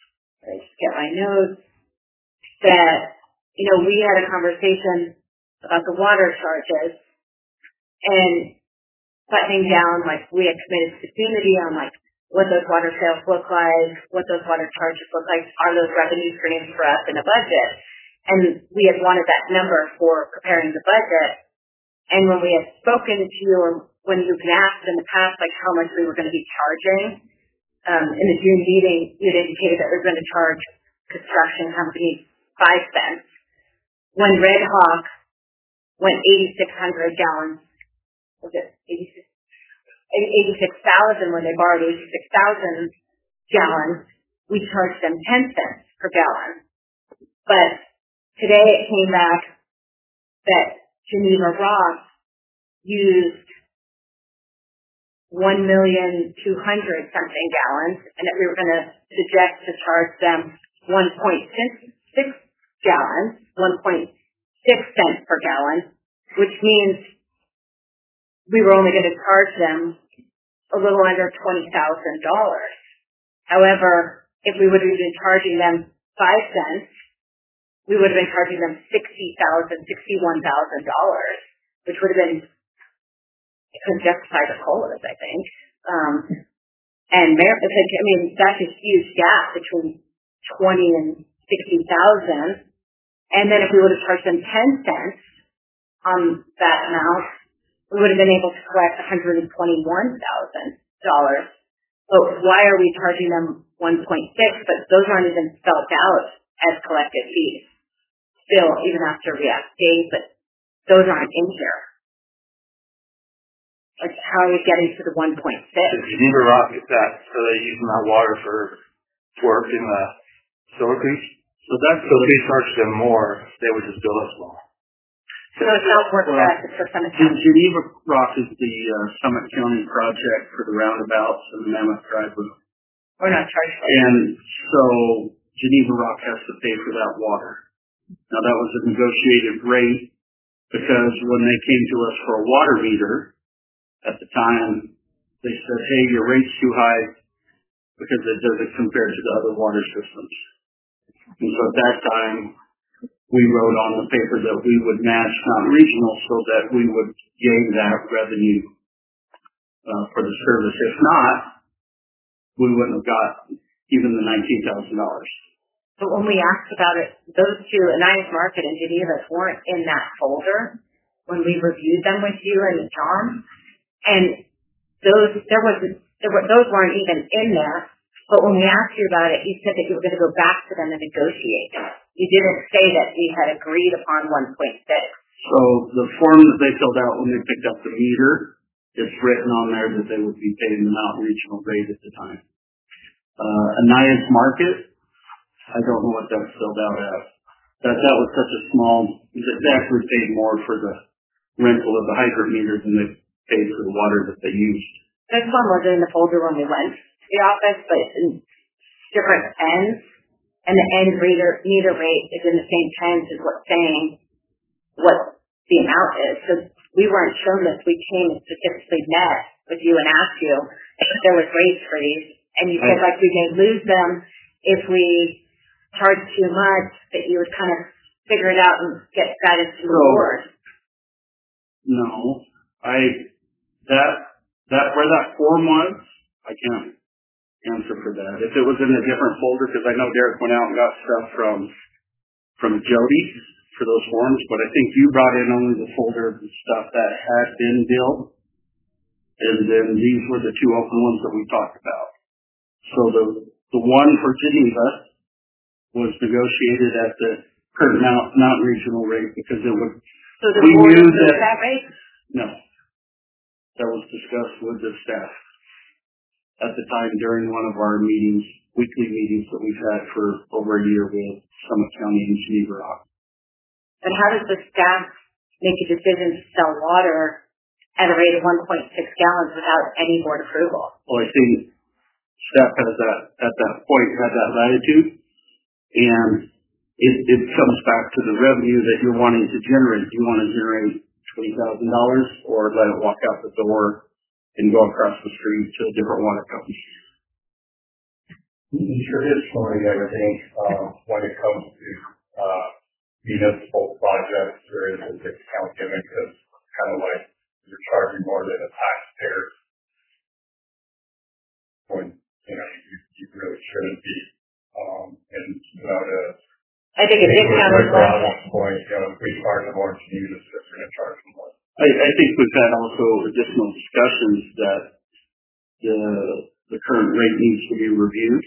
I just get my notes, that, you know, we had a conversation about the water charges and buttoning down, like, we had committed to community on, like, what those water sales look like, what those water charges look like, are those revenue streams for us in a budget? And we had wanted that number for preparing the budget. And when we had spoken to you, or when you've been asked in the past, like, how much we were going to be charging, um, in the June meeting, you had indicated that we were going to charge construction companies five cents. When Red Hawk went eighty-six hundred gallons, was it eighty-six thousand when they borrowed eighty-six thousand gallons, we charged them ten cents per gallon. But today it came back that Geneva Rock used one million two hundred something gallons, and that we were going to suggest to charge them one point six gallons, one point six cents per gallon, which means we were only going to charge them a little under twenty thousand dollars. However, if we would have been charging them five cents, we would have been charging them sixty thousand dollars, sixty-one thousand dollars, which would have been, it could justify the COLAs, I think. Um, and Mer- I mean, that's a huge gap between twenty and sixty thousand. And then if we would have charged them ten cents on that amount, we would have been able to collect one hundred twenty-one thousand dollars. But why are we charging them one point six? But those aren't even spelled out as collected fees. Still, even after we have days, but those aren't in here. Like, how are we getting to the one point six? Geneva Rock is that, so they're using that water for work in the Silver Creek. So that's, so if we charge them more, they would just bill us more. So it's not worth for us, it's for Summit County. Geneva Rock is the uh, Summit County project for the roundabouts and the Mammoth Drive Loop. We're not charged for it. And so Geneva Rock has to pay for that water. Now that was a negotiated rate because when they came to us for a water meter, at the time, they said, hey, your rate's too high because it doesn't compare to the other water systems. And so at that time, we wrote on the paper that we would match Mountain Regional so that we would gain that revenue uh, for the service. If not, we wouldn't have got even the nineteen thousand dollars. But when we asked about it, those two, Anais Market and Geneva, weren't in that folder when we reviewed them with you and John. And those, there wasn't, there were, those weren't even in there. But when we asked you about it, you said that you were going to go back to them and negotiate. You didn't say that we had agreed upon one point six. So the form that they filled out when they picked up the meter, it's written on there that they would be paying the Mountain Regional rate at the time. Uh, Anais Market, I don't know what that's filled out as. That that was such a small, they actually paid more for the rental of the hydrant meters than they paid for the water that they used. This one wasn't in the folder when we went to the office, but it's in different pens, and the end reader meter rate is in the same pens as what's saying what the amount is. So we weren't shown this. We came and specifically met with you and asked you if there was rates for these, and you said like we may lose them if we charge too much, that you would kind of figure it out and get guidance from the board. No, I that that where that form was, I can't answer for that. If it was in a different folder, because I know Derek went out and got stuff from from Jody for those forms, but I think you brought in only the folder of the stuff that had been billed, and then these were the two open ones that we talked about. So the the one for Geneva was negotiated at the current Mount, Mountain Regional rate because it would. So the we board knew that, that, that rate? No, that was discussed with the staff at the time during one of our meetings, weekly meetings that we've had for over a year with Summit County and Geneva Rock. And how does the staff make a decision to sell water at a rate of one point six gallons without any board approval? Well, I think staff has that, at that point, had that latitude, and it, it comes back to the revenue that you're wanting to generate. Do you want to generate twenty thousand dollars or let it walk out the door and go across the street to a different water company? Traditionally, I think um, when it comes to uh, municipal projects, there is a discount given because it's kind of like you're charging more than a taxpayer when you know you, you really shouldn't be. Um, and you know, to I think a discount is around that point, you know, if we charge more to you, it's just going to charge more. I, I think we've had also additional discussions that the the current rate needs to be reviewed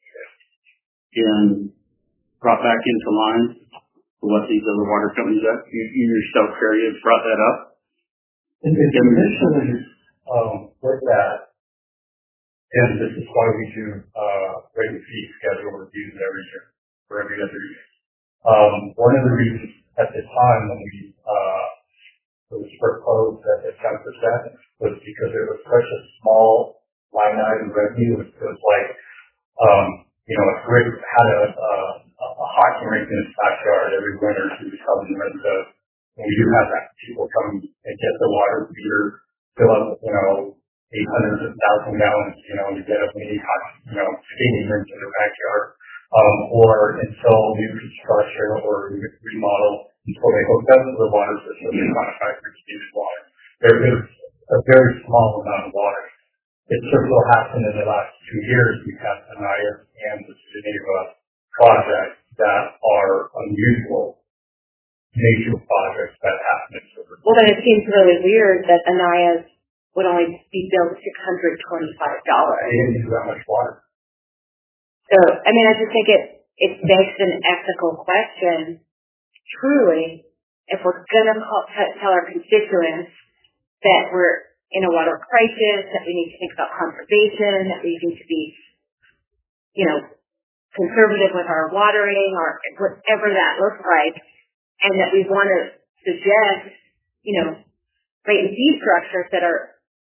and brought back into line for what these other water companies are. You, you yourself, Carrie, have brought that up. And the commission is um, with that, and this is why we do uh, rate and fee schedule reviews every year, or every other year. Um, one of the reasons at the time when we uh, it was proposed at the ten percent was because it was such a small line item revenue. It was like, um, you know, if Rick had a, a, a hockey rink in his backyard every winter, he would come and rent the, and we do have that. People come and get the water heater, fill up, you know, eight hundred thousand gallons, you know, to get a mini hockey, you know, skating rink in their backyard. Um, or install new construction or remodel until they hook up to the water system and contract for needed water. There is a very small amount of water. It just so happened in the last two years we have Anaya and the Geneva projects that are unusual major projects that happen in Silver. Well, then it seems really weird that Anaya's would only be billed six hundred twenty-five dollars. They didn't use that much water. So, I mean, I just think it, it begs an ethical question. Truly, if we're going to tell our constituents that we're in a water crisis, that we need to think about conservation, that we need to be, you know, conservative with our watering or whatever that looks like, and that we want to suggest, you know, rate and fee structures that are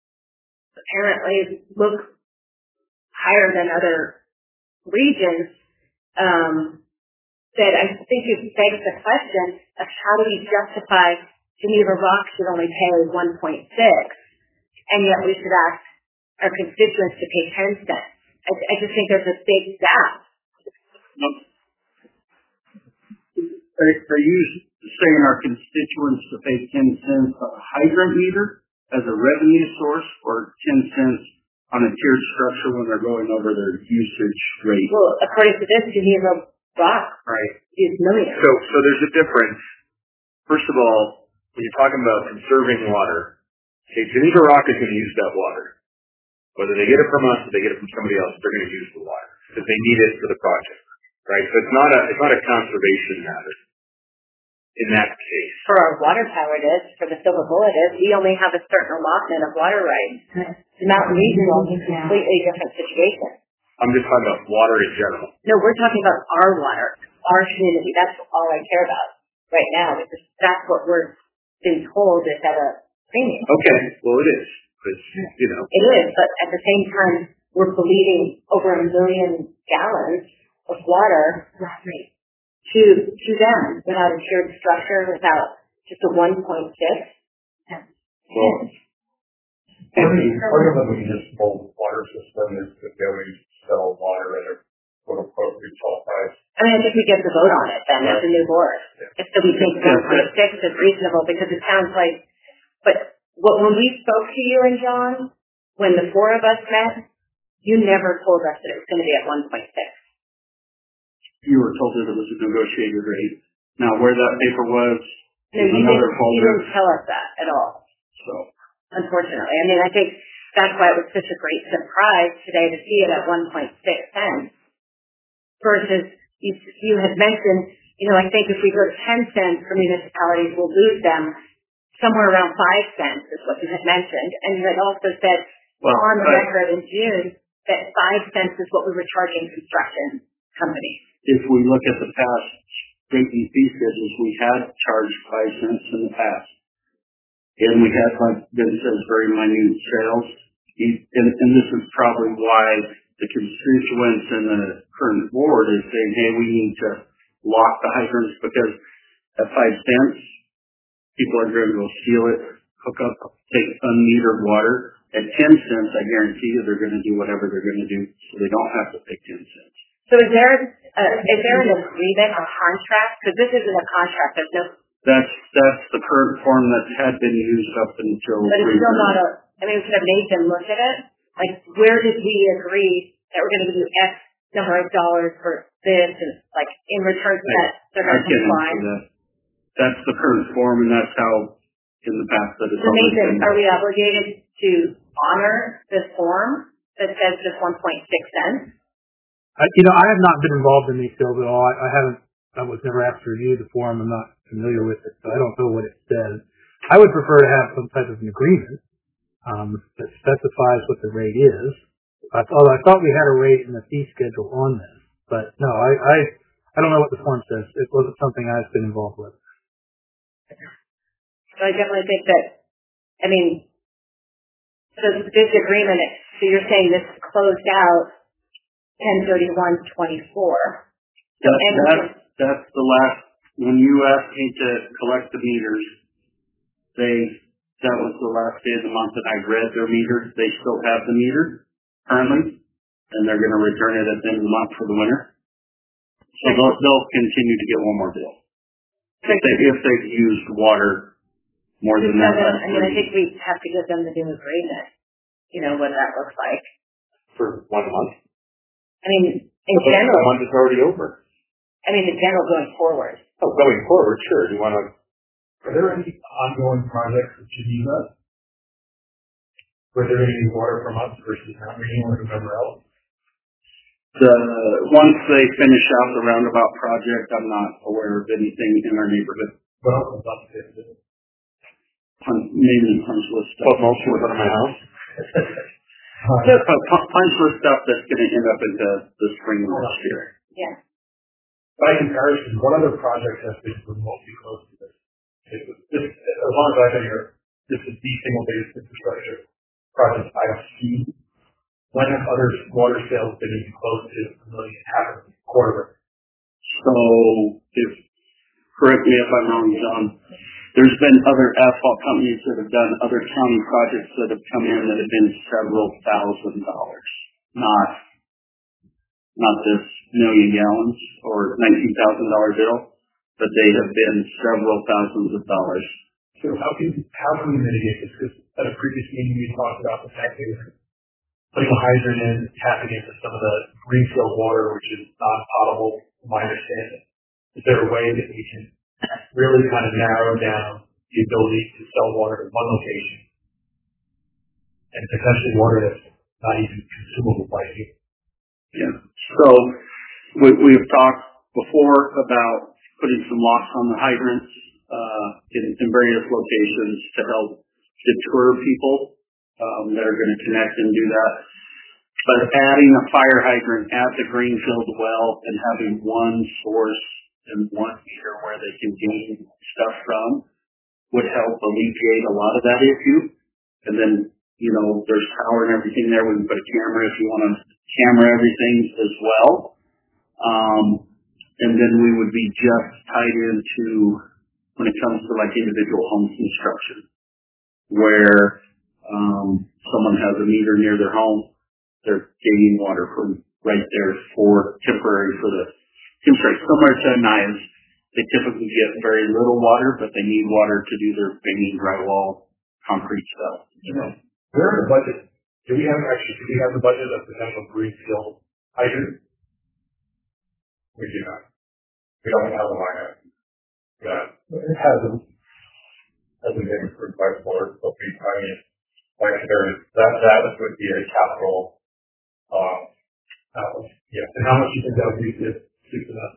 apparently look higher than other regions, um, that I think it begs the question of how do we justify Geneva Rock should only pay one point six, and yet we should ask our constituents to pay ten cents. I, I just think there's a big gap. Are, are you saying our constituents to pay ten cents on a hydrant meter as a revenue source, or ten cents on a tiered structure when they're going over their usage rate? Well, according to this, Geneva Rock right. is millions. So, so there's a difference. First of all, when you're talking about conserving water, okay, Geneva Rock is going to use that water. Whether they get it from us or they get it from somebody else, they're going to use the water because they need it for the project, right? So it's not a it's not a conservation matter in that case. For our water tower, it is. For the Silver Bullet, it is. We only have a certain allotment of water rights. The Mountain Regional is a completely different situation. I'm just talking about water in general. No, we're talking about our water, our community. That's all I care about right now because that's what we're being told is at a premium. Okay, well it is. Because, you know. It is, but at the same time, we're bleeding over a million gallons of water to to them without a tiered structure, without just a one point six. Well, part of the municipal water system is the ability to sell water at a quote unquote retail price. I mean, I think we get to vote on it then as a new board. Yeah. If we think one point six is reasonable, because it sounds like, but what, when we spoke to you and John, when the four of us met, you never told us that it was going to be at one point six. You were told that it was a negotiated rate. Now, where that paper was, no, you another didn't, you didn't tell us that at all. So, unfortunately, I mean, I think that's why it was such a great surprise today to see it at one point six cents. Versus, you, you had mentioned, you know, I think if we go to ten cents for municipalities, we'll lose them. Somewhere around five cents is what you had mentioned. And you had also said well, on the record in June that five cents is what we were charging construction companies. If we look at the past rate and fee schedules, we had charged five cents in the past. And we had, like Ben says, very minute sales. And, and this is probably why the constituents and the current board is saying, hey, we need to lock the hydrants because at five cents, people are going to go steal it, hook up, take unmetered water. At ten cents, I guarantee you they're going to do whatever they're going to do, so they don't have to pay ten cents. So is there, uh, is there an agreement or contract? Because this isn't a contract, there's no. That's, that's the current form that had been used up until. But it's still not a, I mean, we could have made them look at it. Like, where did we agree that we're going to give you X number of dollars for this, and like, in return for that, they're going to comply? That. That's the current form, and that's how, in the past, that it's so Nathan, are we obligated to honor this form that says just one point six cents? I, you know, I have not been involved in these sales at all. I, I haven't, I was never asked to review the form. I'm not familiar with it, so I don't know what it says. I would prefer to have some type of an agreement um, that specifies what the rate is. I, although I thought we had a rate in the fee schedule on this, but no, I, I, I don't know what the form says. It wasn't something I've been involved with. So I definitely think that, I mean, so this agreement, so you're saying this closed out ten thirty-one twenty-four. So that, that's, that's the last, when you asked me to collect the meters, they, that was the last day of the month that I read their meters. They still have the meter currently, and they're going to return it at the end of the month for the winter. So they'll, they'll continue to get one more bill. If, they, if they've used water more than that. I mean, I think we have to give them the new agreement, you know, what that looks like. For one month? I mean, in but general. The month is already over. I mean, in general, going forward. Oh, going forward, sure. You want to. Are there any ongoing projects at Geneva? Were there any water from us versus not meeting or whoever else? The, once they finish out the roundabout project, I'm not aware of anything in our neighborhood. What else was up there? Maybe punch list stuff. Well, most was under my house. So, uh, punch list stuff that's going to end up into the spring of next year. Yeah. By comparison, what other projects have been remotely close to this? It was, this as long as I've been here, this is the single biggest infrastructure project I've seen. When have other water sales been even close to a million, half a quarter? So, if, correct me if I'm wrong, John, there's been other asphalt companies that have done other county projects that have come in that have been several thousand dollars. Not, not this million gallons or nineteen thousand dollar bill, but they have been several thousands of dollars. So how can, how can we mitigate this? Because at a previous meeting we talked about the fact that we're putting a hydrant in, tapping into some of the greenfield water, which is non-potable, from my understanding. Is there a way that we can really kind of narrow down the ability to sell water at one location and potentially water that's not even consumable by you? Yeah. So we, we've talked before about putting some locks on the hydrants uh, in, in various locations to help deter people um, that are going to connect and do that. But adding a fire hydrant at the greenfield well and having one source and one meter where they can gain stuff from would help alleviate a lot of that issue. And then, you know, there's power and everything there. We can put a camera if you want to camera everything as well. Um, and then we would be just tied into when it comes to like individual home construction, where um, someone has a meter near their home, they're gaining water from right there for temporary for the construction. Similar to knives, they typically get very little water, but they need water to do their painting, drywall, concrete stuff. You know, where in the budget do we have actually? Do we have the budget of potential greenfield hydrant? We do not. We don't have a line item. Yeah, it hasn't hasn't been approved by the board, but we I mean, like there is that that would be a capital. Um, uh, yeah, and how much do you think that would be to to that?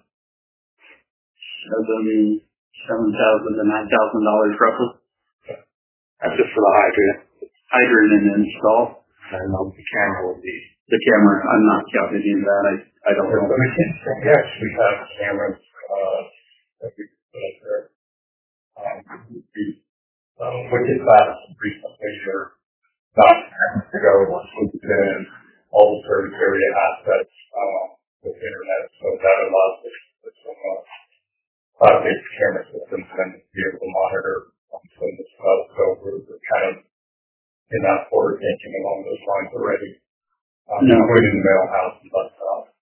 Seven, seven thousand to nine thousand dollars roughly. That's just for the hydrant. Hydrant and install. And um, the camera would be. The camera, I'm not counting in that. I I don't know. We can yes, we have cameras uh, that we put up there. Um, we um, we did that recently here, not years ago. Once we put in all the service area assets uh, with internet, so that allows us to some uh, cloud-based camera systems and be able to monitor um, some of the stuff. So we're, we're kind of in that forward thinking along those lines already. Um, no. Including the mail house and bus stop.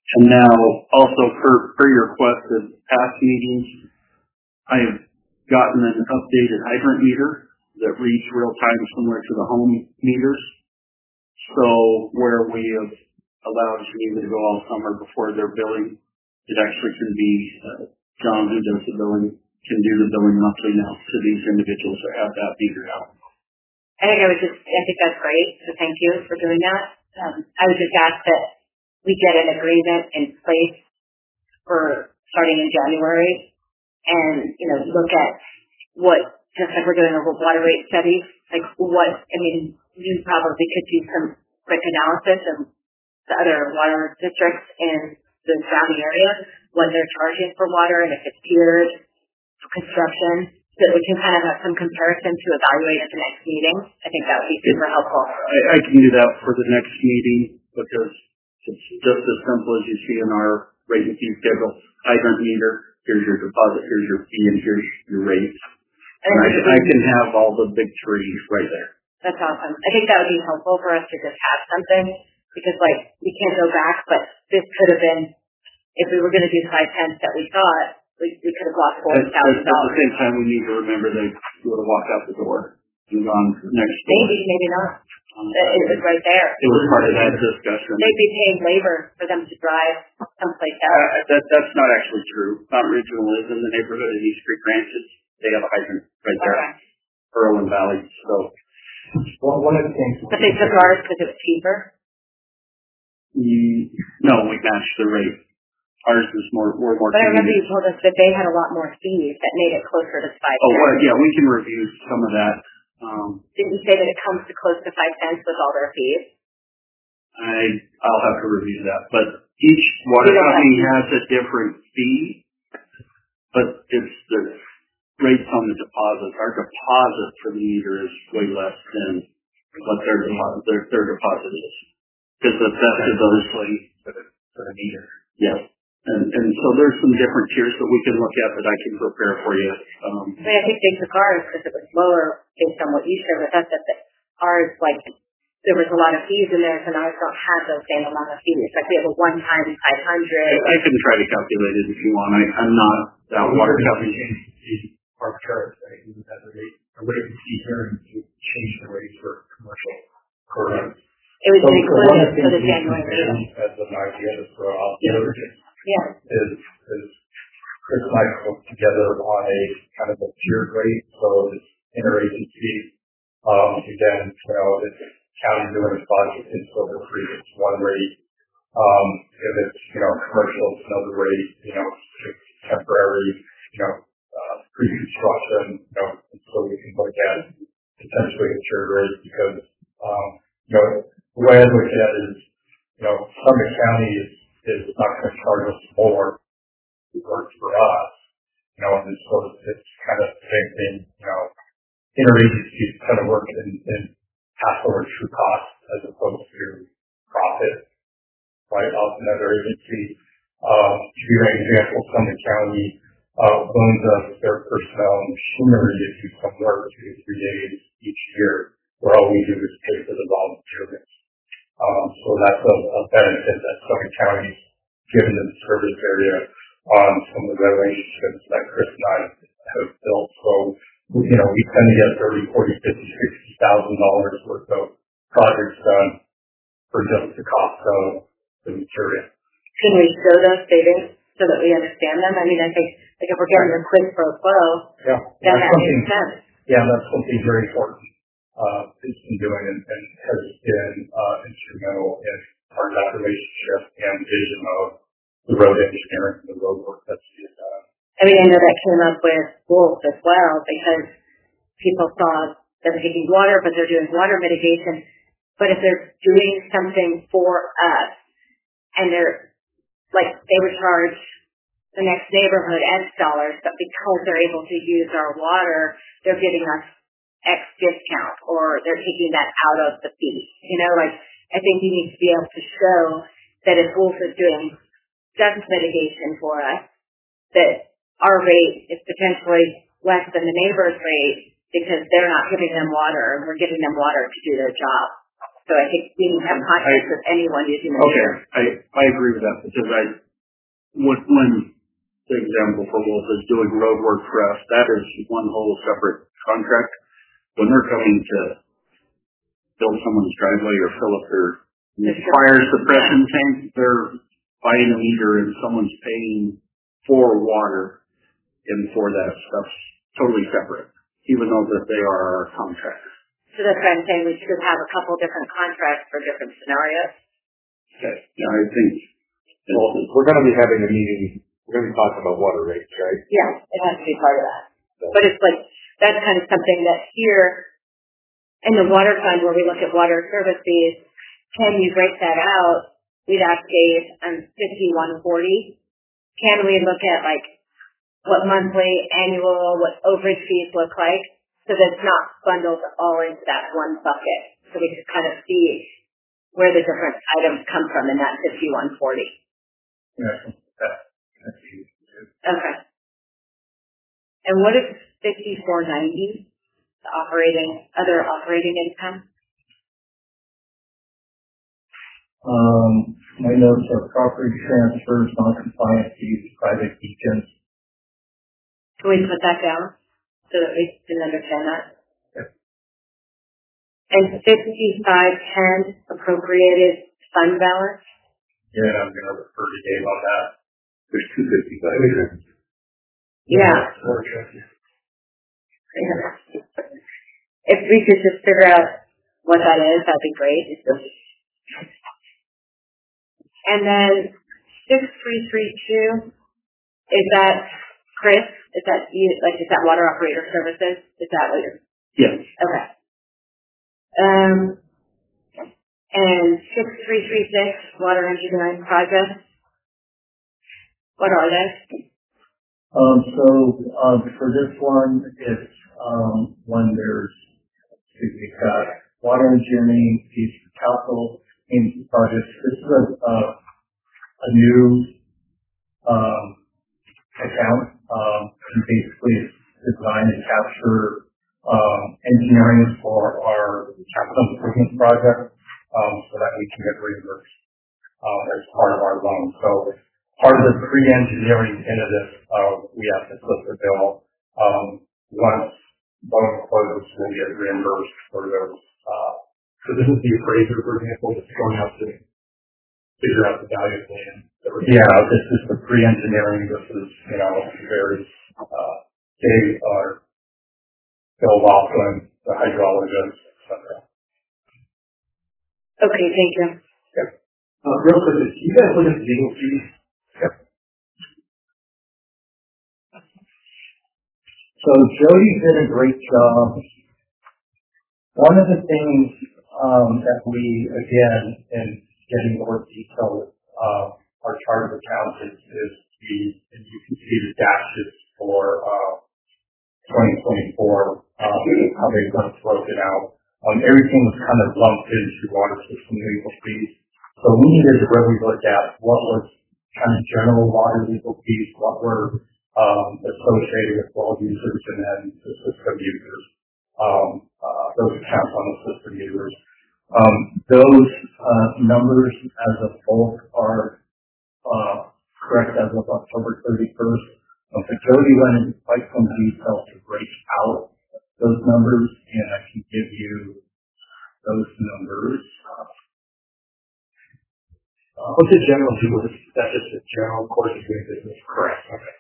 And now, also per, per your request of past meetings, I have gotten an updated hydrant meter that reads real time similar to the home meters. So where we have allowed Geneva to go all summer before their billing, it actually can be, uh, John, who does the billing, can do the billing monthly now to these individuals that have that meter out. I think I would just, I think that's great, so thank you for doing that. Um, I would just ask that we get an agreement in place for starting in January and, you know, look at what, just like we're doing a water rate study, like what, I mean, you probably could do some quick analysis of the other water districts in the surrounding area, what they're charging for water and if it's tiered construction, so that we can kind of have some comparison to evaluate at the next meeting. I think that would be super helpful. I, I can do that for the next meeting because it's just as simple as you see in our rate and fee schedule. Hydrant meter, here's your deposit, here's your fee, and here's your rate. And I, I can have all the big three right there. That's awesome. I think that would be helpful for us to just have something because, like, we can't go back, but this could have been, if we were going to do five tenths that we thought, we, we could have lost forty thousand dollars. At the same time, we need to remember they would have walked out the door and gone next door. Maybe, maybe not. Um, it was right there. It was part of that discussion. They'd be paying labor for them to drive someplace else. Uh, that, that's not actually true. Mount Regional is in the neighborhood of East Creek Ranches. They have a hydrant right there. Okay. Irwin Valley. So, well, one of the things. But they took ours because it was cheaper? Mm, no, we matched the rate. Ours is more, we're more. But I remember you told us that they had a lot more fees that made it closer to five Oh, cents. well, yeah, we can review some of that. Um, Didn't you say that it comes to close to five cents with all their fees? I, I'll have to review that. But each water company has a different fee, but it's the rates on the deposit. Our deposit for the meter is way less than what their deposit, their, their deposit is. Because the theft is obviously for the, for the meter. Yes. And, and so there's some different tiers that we can look at that I can prepare for you. Um, I mean, I think they took ours because it was lower based on what you shared with us. That the, ours, like, there was a lot of fees in there, and ours don't have those same amount of fees. Like, we have a one-time five hundred. I can try to calculate it if you want. I, I'm not that water company. Arbitrary, right? You have a rate, a rate of fee hearing to change the rates for commercial. Correct. It was so, included for the January meeting. As an idea to throw out the other thing. Yeah. Is, is Chris and I put together on a kind of a tiered rate, so it's interagency. Um, again, you know, it's county doing its budget, it's over free, it's one rate. Um, if it's, you know, commercial, it's another rate, you know, it's temporary, you know, uh, pre-construction, you know, so we can look at potentially a tiered rate because, um, you know, the way I look at it is, you know, Summit County is, is not going to charge us more it works for us, you know, and so it's kind of the same thing, you know, interagencies kind of work in, in pass over true cost as opposed to profit, right, off another agency. Um, to give you an example, Summit County uh, loans us their personnel and machinery to do some work two to three days each year, where all we do is pay for the volunteers. Um, so that's a, a benefit that Summit County's given to the service area on some of the relationships that Chris and I have built. So, you know, we tend to get thirty, forty, fifty, sixty thousand dollars worth of projects done for just the cost of the material. Can we show those savings so that we understand them? I mean, I think like if we're getting a quid pro quo, yeah, then that makes sense. Yeah, that's something very important. Uh, it's been doing and, and has been uh, instrumental in part of that relationship and vision of the road engineering and the road work that's being done. I mean, I know that came up with Wolf as well because people saw that they're taking water, but they're doing water mitigation. But if they're doing something for us and they're like they would charge the next neighborhood X dollars, but because they're able to use our water, they're giving us X discount or they're taking that out of the fee. You know, like I think you need to be able to show that if Wolf is doing dust mitigation for us, that our rate is potentially less than the neighbor's rate because they're not giving them water and we're giving them water to do their job. So I think we need to have contracts with anyone using the Okay, meter. I, I agree with that because I, when, when the example for Wolf is doing road work for us, that is one whole separate contract. When they're coming to build someone's driveway or fill up their fire suppression tank, they're buying a meter and someone's paying for water and for that stuff totally separate, even though that they are our contractors. So that's why I'm saying we should have a couple different contracts for different scenarios. Okay. Yeah, I think. Well, we're going to be having a meeting. We're going to be talking about water rates, right? Yeah, it has to be part of that. So. But it's like, that's kind of something that here in the water fund where we look at water service fees, can you break that out? We'd ask Dave on fifty-one forty. Can we look at like what monthly, annual, what overage fees look like so that it's not bundled all into that one bucket? So we could kind of see where the different items come from in that fifty-one forty. Yeah, that's huge. Okay. And what is fifty-four ninety? The operating, other operating income? Um, my notes are property transfers, non-compliant fees, private agents. Can we put that down so that we can understand that? Yep. And fifty-five ten appropriated fund balance? Yeah, I'm going to refer to Dave on that. There's two fifty-five. Yeah. If we could just figure out what that is, that'd be great. And then six three three two, is that Chris? Is that you, like, is that water operator services? Is that what you're? Yes. Okay. Um, and six three three six, water engineering projects. What are they? Um, so, um, for this one, it's, um, when there's, excuse me, got water engineering, piece of capital, in projects. This is a, uh, a new, um, account. Um, and basically it's designed to capture, um, engineering for our capital improvement project, um, so that we can get reimbursed, um, as part of our loan. So, part of the pre-engineering into this, uh, we have to flip the bill. Um, once loan closes, we'll get reimbursed for those. Uh, so this is the appraiser, for example, that's going out to figure out the value of land. Yeah, this is the pre-engineering. This is, you know, very, uh, they are Bill Laughlin, the hydrologist, et cetera. Okay, thank you. Yep. Uh, real quick, do you guys look at the legal fees? Yep. So Jody did a great job. One of the things um, that we, again, in getting more detail with uh, our chart of accounts is, is the, and you can see the dashes for uh, twenty twenty-four, um, how they've got broken out. Um, everything was kind of lumped into water system legal fees. So we needed to really look at what was kind of general water legal fees, what were um, associated with well users, and then the system users, um, uh, those accounts on the system users. Um, those uh, numbers as of both are uh, correct as of October thirty-first. Um, so Jody went into quite some detail to break out those numbers, and I can give you those numbers. Uh, What's the general legal? That's just a general course of doing business. Correct. Okay.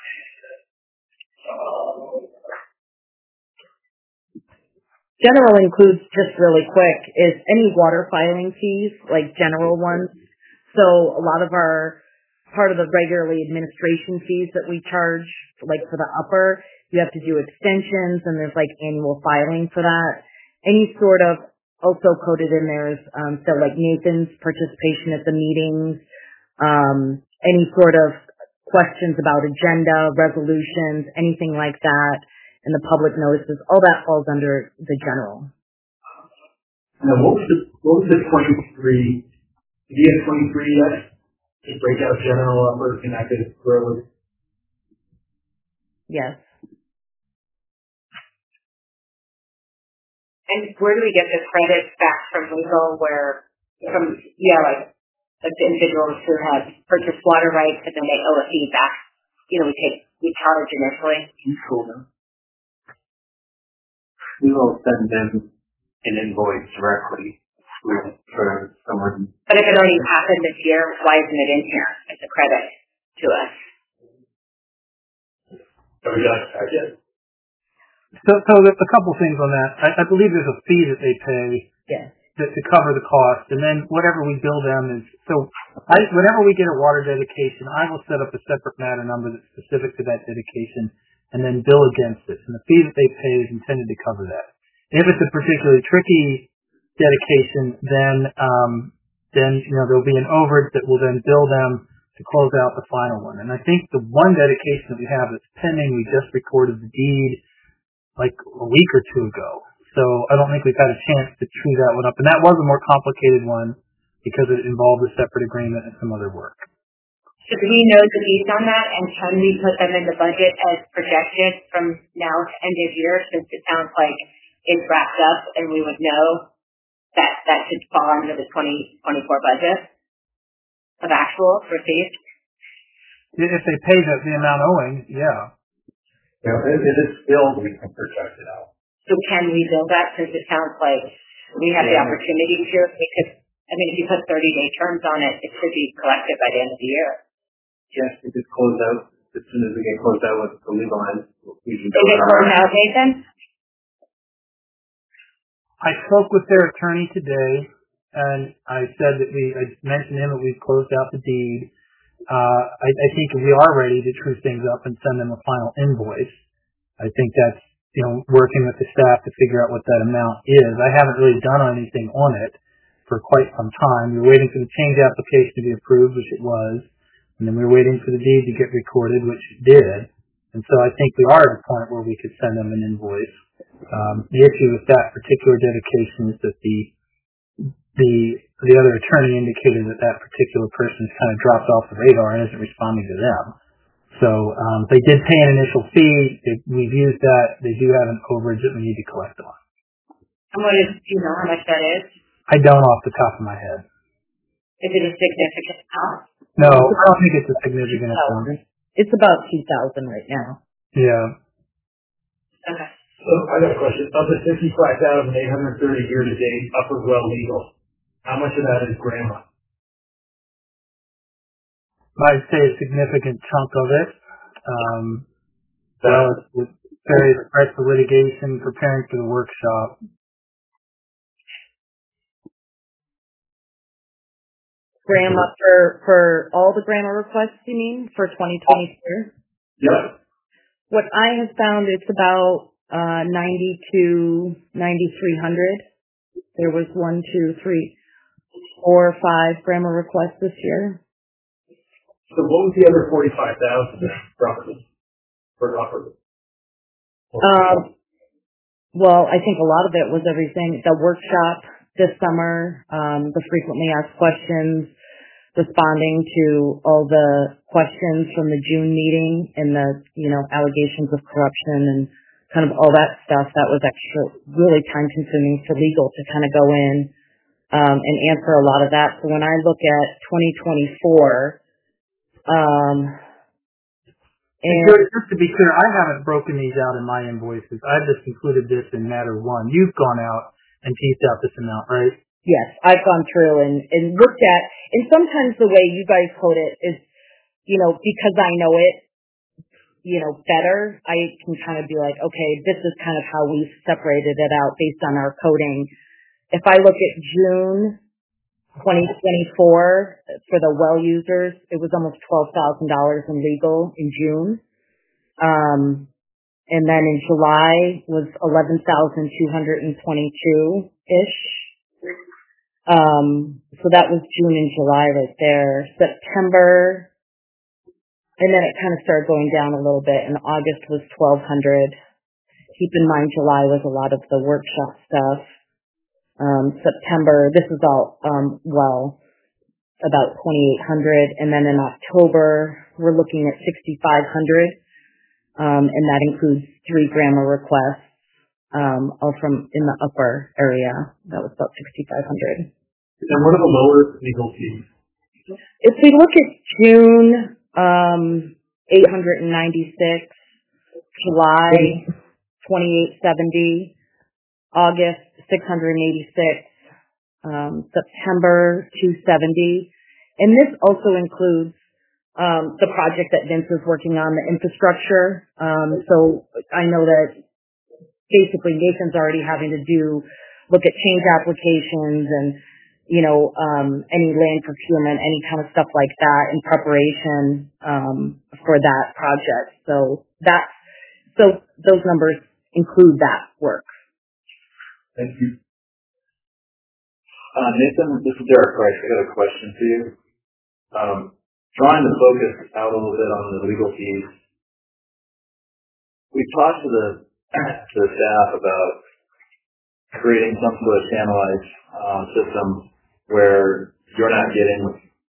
General includes, just really quick, is any water filing fees, like general ones. So a lot of our, part of the regularly administration fees that we charge, like for the upper, you have to do extensions and there's like annual filing for that. Any sort of, also coded in there is, um, so like Nathan's participation at the meetings, um, any sort of questions about agenda, resolutions, anything like that. And the public notices, all that falls under the general. Now, what was the what was the twenty-three? Did you have twenty-three yet? To break out general, upper, connected, road. Yes. And where do we get the credits back from legal where, from, yeah, like, like the individuals who have purchased water rights and then they owe a fee back? You know, we take, we charge initially. We will send them an invoice directly for someone. But if it already happened this year, why isn't it in here as a credit to us? Oh, yeah, I get it. So, so there's a couple things on that. I, I believe there's a fee that they pay Yes. to, to cover the cost, and then whatever we bill them is. So, I, whenever we get a water dedication, I will set up a separate matter number that's specific to that dedication, and then bill against it. And the fee that they pay is intended to cover that. If it's a particularly tricky dedication, then um, then you know there'll be an overage that will then bill them to close out the final one. And I think the one dedication that we have that's pending, we just recorded the deed like a week or two ago. So I don't think we've had a chance to true that one up. And that was a more complicated one because it involved a separate agreement and some other work. So do we know the needs on that, and can we put them in the budget as projected from now to end of year, since it sounds like it's wrapped up and we would know that that should fall under the twenty twenty-four budget of actual received? If they pay the, the amount owing, yeah. Yeah, if it is billed, we can project it out. So can we bill that, since it sounds like we have the opportunity to? Because, I mean, if you put thirty-day terms on it, it should be collected by the end of the year. Yes, we just close out as soon as we get closed out with the legal end. We can They get closed out, Nathan? I spoke with their attorney today, and I said that we, I mentioned him that we've closed out the deed. Uh, I, I think we are ready to true things up and send them a final invoice. I think that's, you know, working with the staff to figure out what that amount is. I haven't really done anything on it for quite some time. We were waiting for the change application to be approved, which it was, and then we were waiting for the deed to get recorded, which it did. And so I think we are at a point where we could send them an invoice. Um, the issue with that particular dedication is that the the the other attorney indicated that that particular person's kind of dropped off the radar and isn't responding to them. So um, they did pay an initial fee. They, we've used that. They do have an overage that we need to collect on. And what is, do you know how much that is? I don't off the top of my head. Is it a significant amount? No, I don't think it's a significant amount. It's about two thousand right now. Yeah. Okay. So I got a question. Of the fifty-five thousand eight hundred thirty year to date, Upper Well legal, how much of that is grandma? I'd say a significant chunk of it. Um, well, with various threats of litigation, preparing for the workshop. Grandma for for all the grandma requests, you mean, for twenty twenty-four? Yeah. What I have found, it's about uh, ninety to ninety-three hundred. There was one, two, three, four, five grandma requests this year. So what was the other forty-five thousand roughly for Upper? Um, well, I think a lot of it was everything. The workshop this summer, um, the frequently asked questions, responding to all the questions from the June meeting and the, you know, allegations of corruption and kind of all that stuff. That was extra, really time consuming for legal to kind of go in um, and answer a lot of that. So when I look at twenty twenty-four, um, and And just to be clear, I haven't broken these out in my invoices. I've just included this in matter one. You've gone out and teased out this amount, right? yes, I've gone through and, and looked at, and sometimes the way you guys code it is, you know, because I know it, you know, better, I can kind of be like, okay, this is kind of how we've separated it out based on our coding. If I look at June twenty twenty-four for the well users, it was almost twelve thousand dollars in legal in June. Um, and then in July was eleven thousand two hundred twenty-two-ish. Um, so that was June and July right there. September, and then it kind of started going down a little bit, and August was twelve hundred. Keep in mind July was a lot of the workshop stuff. Um, September, this is all, um, well, about twenty-eight hundred, and then in October, we're looking at sixty-five hundred, um, and that includes three grandma requests. um, all from in the upper area. That was about sixty-five hundred. And what are the lower legal fees? If we look at June, um, eight hundred ninety-six, July, twenty-eight seventy, August, six hundred eighty-six, um, September, two seventy. And this also includes um, the project that Vince is working on, the infrastructure. Um, so I know that basically Nathan's already having to do, look at change applications and, you know, um, any land procurement, any kind of stuff like that in preparation um, for that project. So that, so those numbers include that work. Thank you. Uh, Nathan, this is Derek Price. I got a question for you. Um, trying to focus out a little bit on the legal fees. We talked to the to the staff about creating some sort of standardized uh, system where you're not getting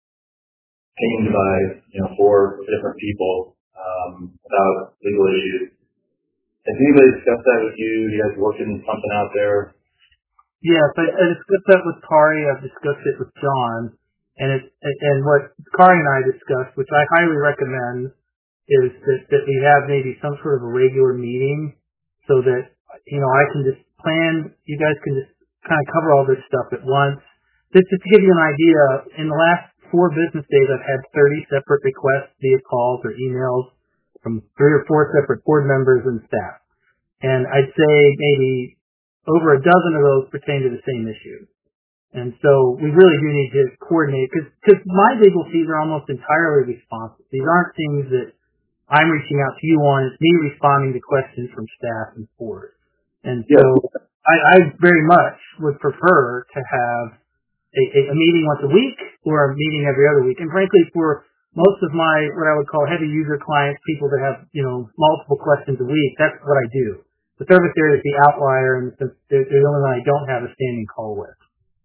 pinged by you know four different people um, about legal issues. Has anybody discussed that with you? You guys working something out there? Yes, I, I discussed that with Kari. I've discussed it with John, and it and what Kari and I discussed, which I highly recommend, is that, that we have maybe some sort of a regular meeting, so that you know I can just plan. You guys can just kind of cover all this stuff at once. Just, just to give you an idea, in the last four business days, I've had thirty separate requests via calls or emails from three or four separate board members and staff, and I'd say maybe over a dozen of those pertain to the same issue. And so we really do need to coordinate, because my legal fees are almost entirely responsive. These aren't things that I'm reaching out to you on. It's me responding to questions from staff and board. And so yeah. I, I very much would prefer to have a, a, a meeting once a week or a meeting every other week. And frankly, for most of my, what I would call heavy user clients, people that have, you know, multiple questions a week, that's what I do. The service area is the outlier, and they're, they're the only one I don't have a standing call with.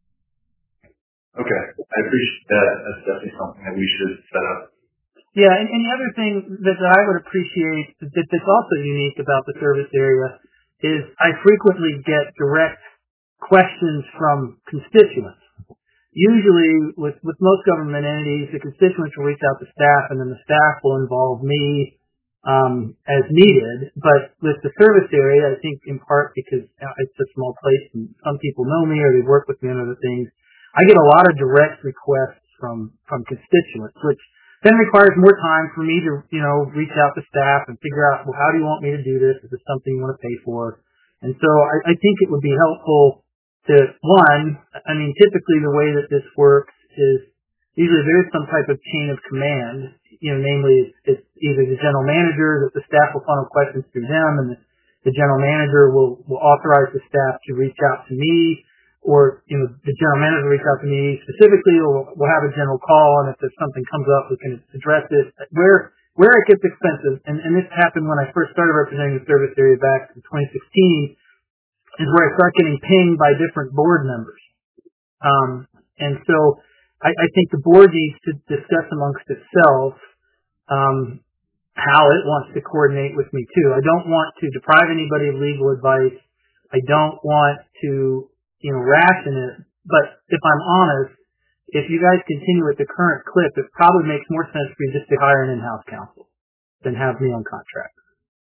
Okay, I appreciate that. That's definitely something that we should set up. Yeah, and, and the other thing that, that I would appreciate that, that's also unique about the service area is I frequently get direct questions from constituents. Usually, with, with most government entities, the constituents will reach out to staff, and then the staff will involve me um, as needed. But with the service area, I think in part because it's a small place and some people know me or they work with me on other things, I get a lot of direct requests from, from constituents, which then requires more time for me to, you know, reach out to staff and figure out, well, how do you want me to do this? Is this something you want to pay for? And so I, I think it would be helpful to, one, I mean, typically the way that this works is usually there is some type of chain of command, you know, namely it's, it's either the general manager, that the staff will funnel questions through them, and the, the general manager will, will authorize the staff to reach out to me, or, you know, the general manager will reach out to me specifically, or we'll, we'll have a general call, and if there's something comes up, we can address it. Where, where it gets expensive, and, and this happened when I first started representing the service area back in twenty sixteen, is where I start getting pinged by different board members. Um, and so I, I think the board needs to discuss amongst itself um, how it wants to coordinate with me too. I don't want to deprive anybody of legal advice. I don't want to, you know, ration it. But if I'm honest, if you guys continue at the current clip, it probably makes more sense for you just to hire an in-house counsel than have me on contract.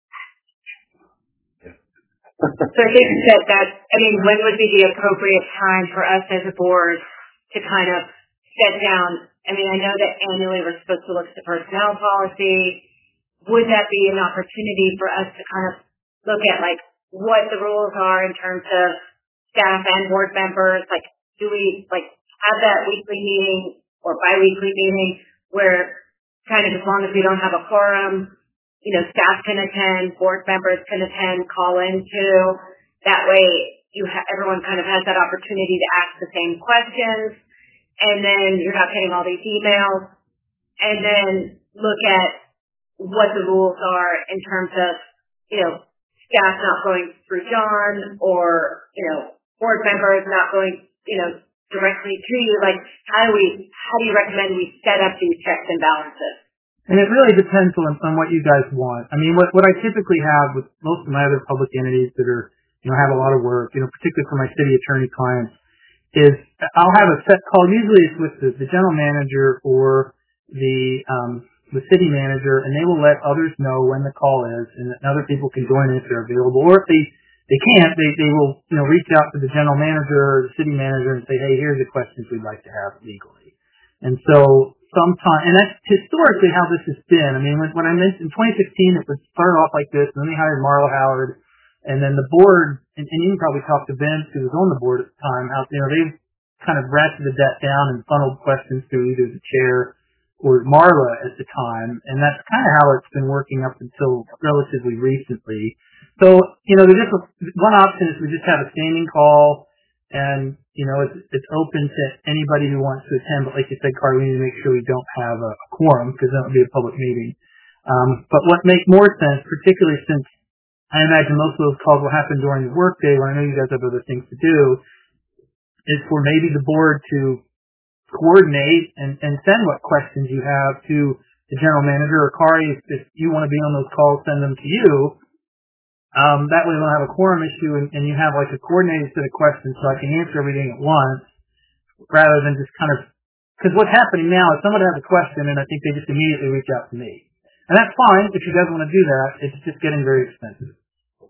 So I think that that, I mean, when would be the appropriate time for us as a board to kind of set down? I mean, I know that annually we're supposed to look at the personnel policy. Would that be an opportunity for us to kind of look at, like, what the rules are in terms of staff and board members? Like, do we, like, have that weekly meeting or biweekly meeting where kind of as long as we don't have a quorum, you know, staff can attend, board members can attend, call in too. That way you ha- everyone kind of has that opportunity to ask the same questions, and then you're not getting all these emails, and then look at what the rules are in terms of, you know, staff not going through John, or, you know, board members not going, you know, directly to you. Like, how do we, how do you recommend we set up these checks and balances? And it really depends on, on what you guys want. I mean, what, what I typically have with most of my other public entities that are you know, have a lot of work, you know, particularly for my city attorney clients, is I'll have a set call. Usually it's with the, the general manager or the um, the city manager, and they will let others know when the call is, and other people can join in if they're available. Or if they they can't, they they will you know reach out to the general manager or the city manager and say, hey, here's the questions we'd like to have legally. And so sometime, and that's historically how this has been. I mean, when, when I mentioned in twenty sixteen, it was started off like this, and then they hired Marla Howard, and then the board, and, and you can probably talk to Vince, who was on the board at the time, how you know they've kind of ratcheted that down and funneled questions through either the chair or Marla at the time, and that's kind of how it's been working up until relatively recently. So, you know, there's just a, one option is we just have a standing call, and, you know, it's, it's open to anybody who wants to attend, but like you said, Carl, we need to make sure we don't have a, a quorum, because that would be a public meeting. Um, but what makes more sense, particularly since I imagine most of those calls will happen during the workday, when I know you guys have other things to do, is for maybe the board to coordinate and, and send what questions you have to the general manager or Kari. If, if you want to be on those calls, send them to you. Um, that way we don't have a quorum issue, and, and you have like a coordinated set of questions so I can answer everything at once rather than just kind of, because what's happening now is someone has a question and I think they just immediately reach out to me. And that's fine if you guys want to do that. It's just getting very expensive.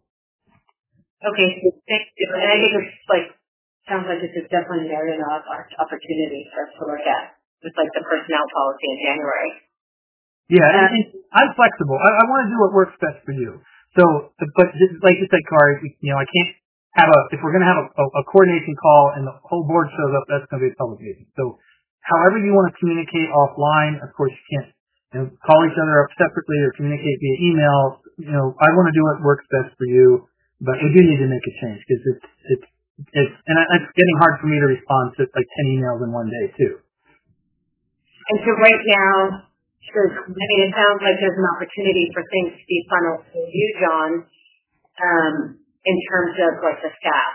Okay, thank you. And I think it's like, sounds like this is definitely an area of opportunity for us to look at, just like the personnel policy in January. Yeah, um, and I'm flexible. I, I want to do what works best for you. So, but just, like you said, Kari, you know, I can't have a, if we're going to have a, a, a coordination call and the whole board shows up, that's going to be a public meeting. So, however you want to communicate offline, of course you can't, you know, call each other up separately or communicate via email. You know, I want to do what works best for you, but we do need to make a change because it's, it's, It's, and it's getting hard for me to respond to like ten emails in one day too. And so right now, so, I mean, it sounds like there's an opportunity for things to be funneled to you, John, um, in terms of like the staff,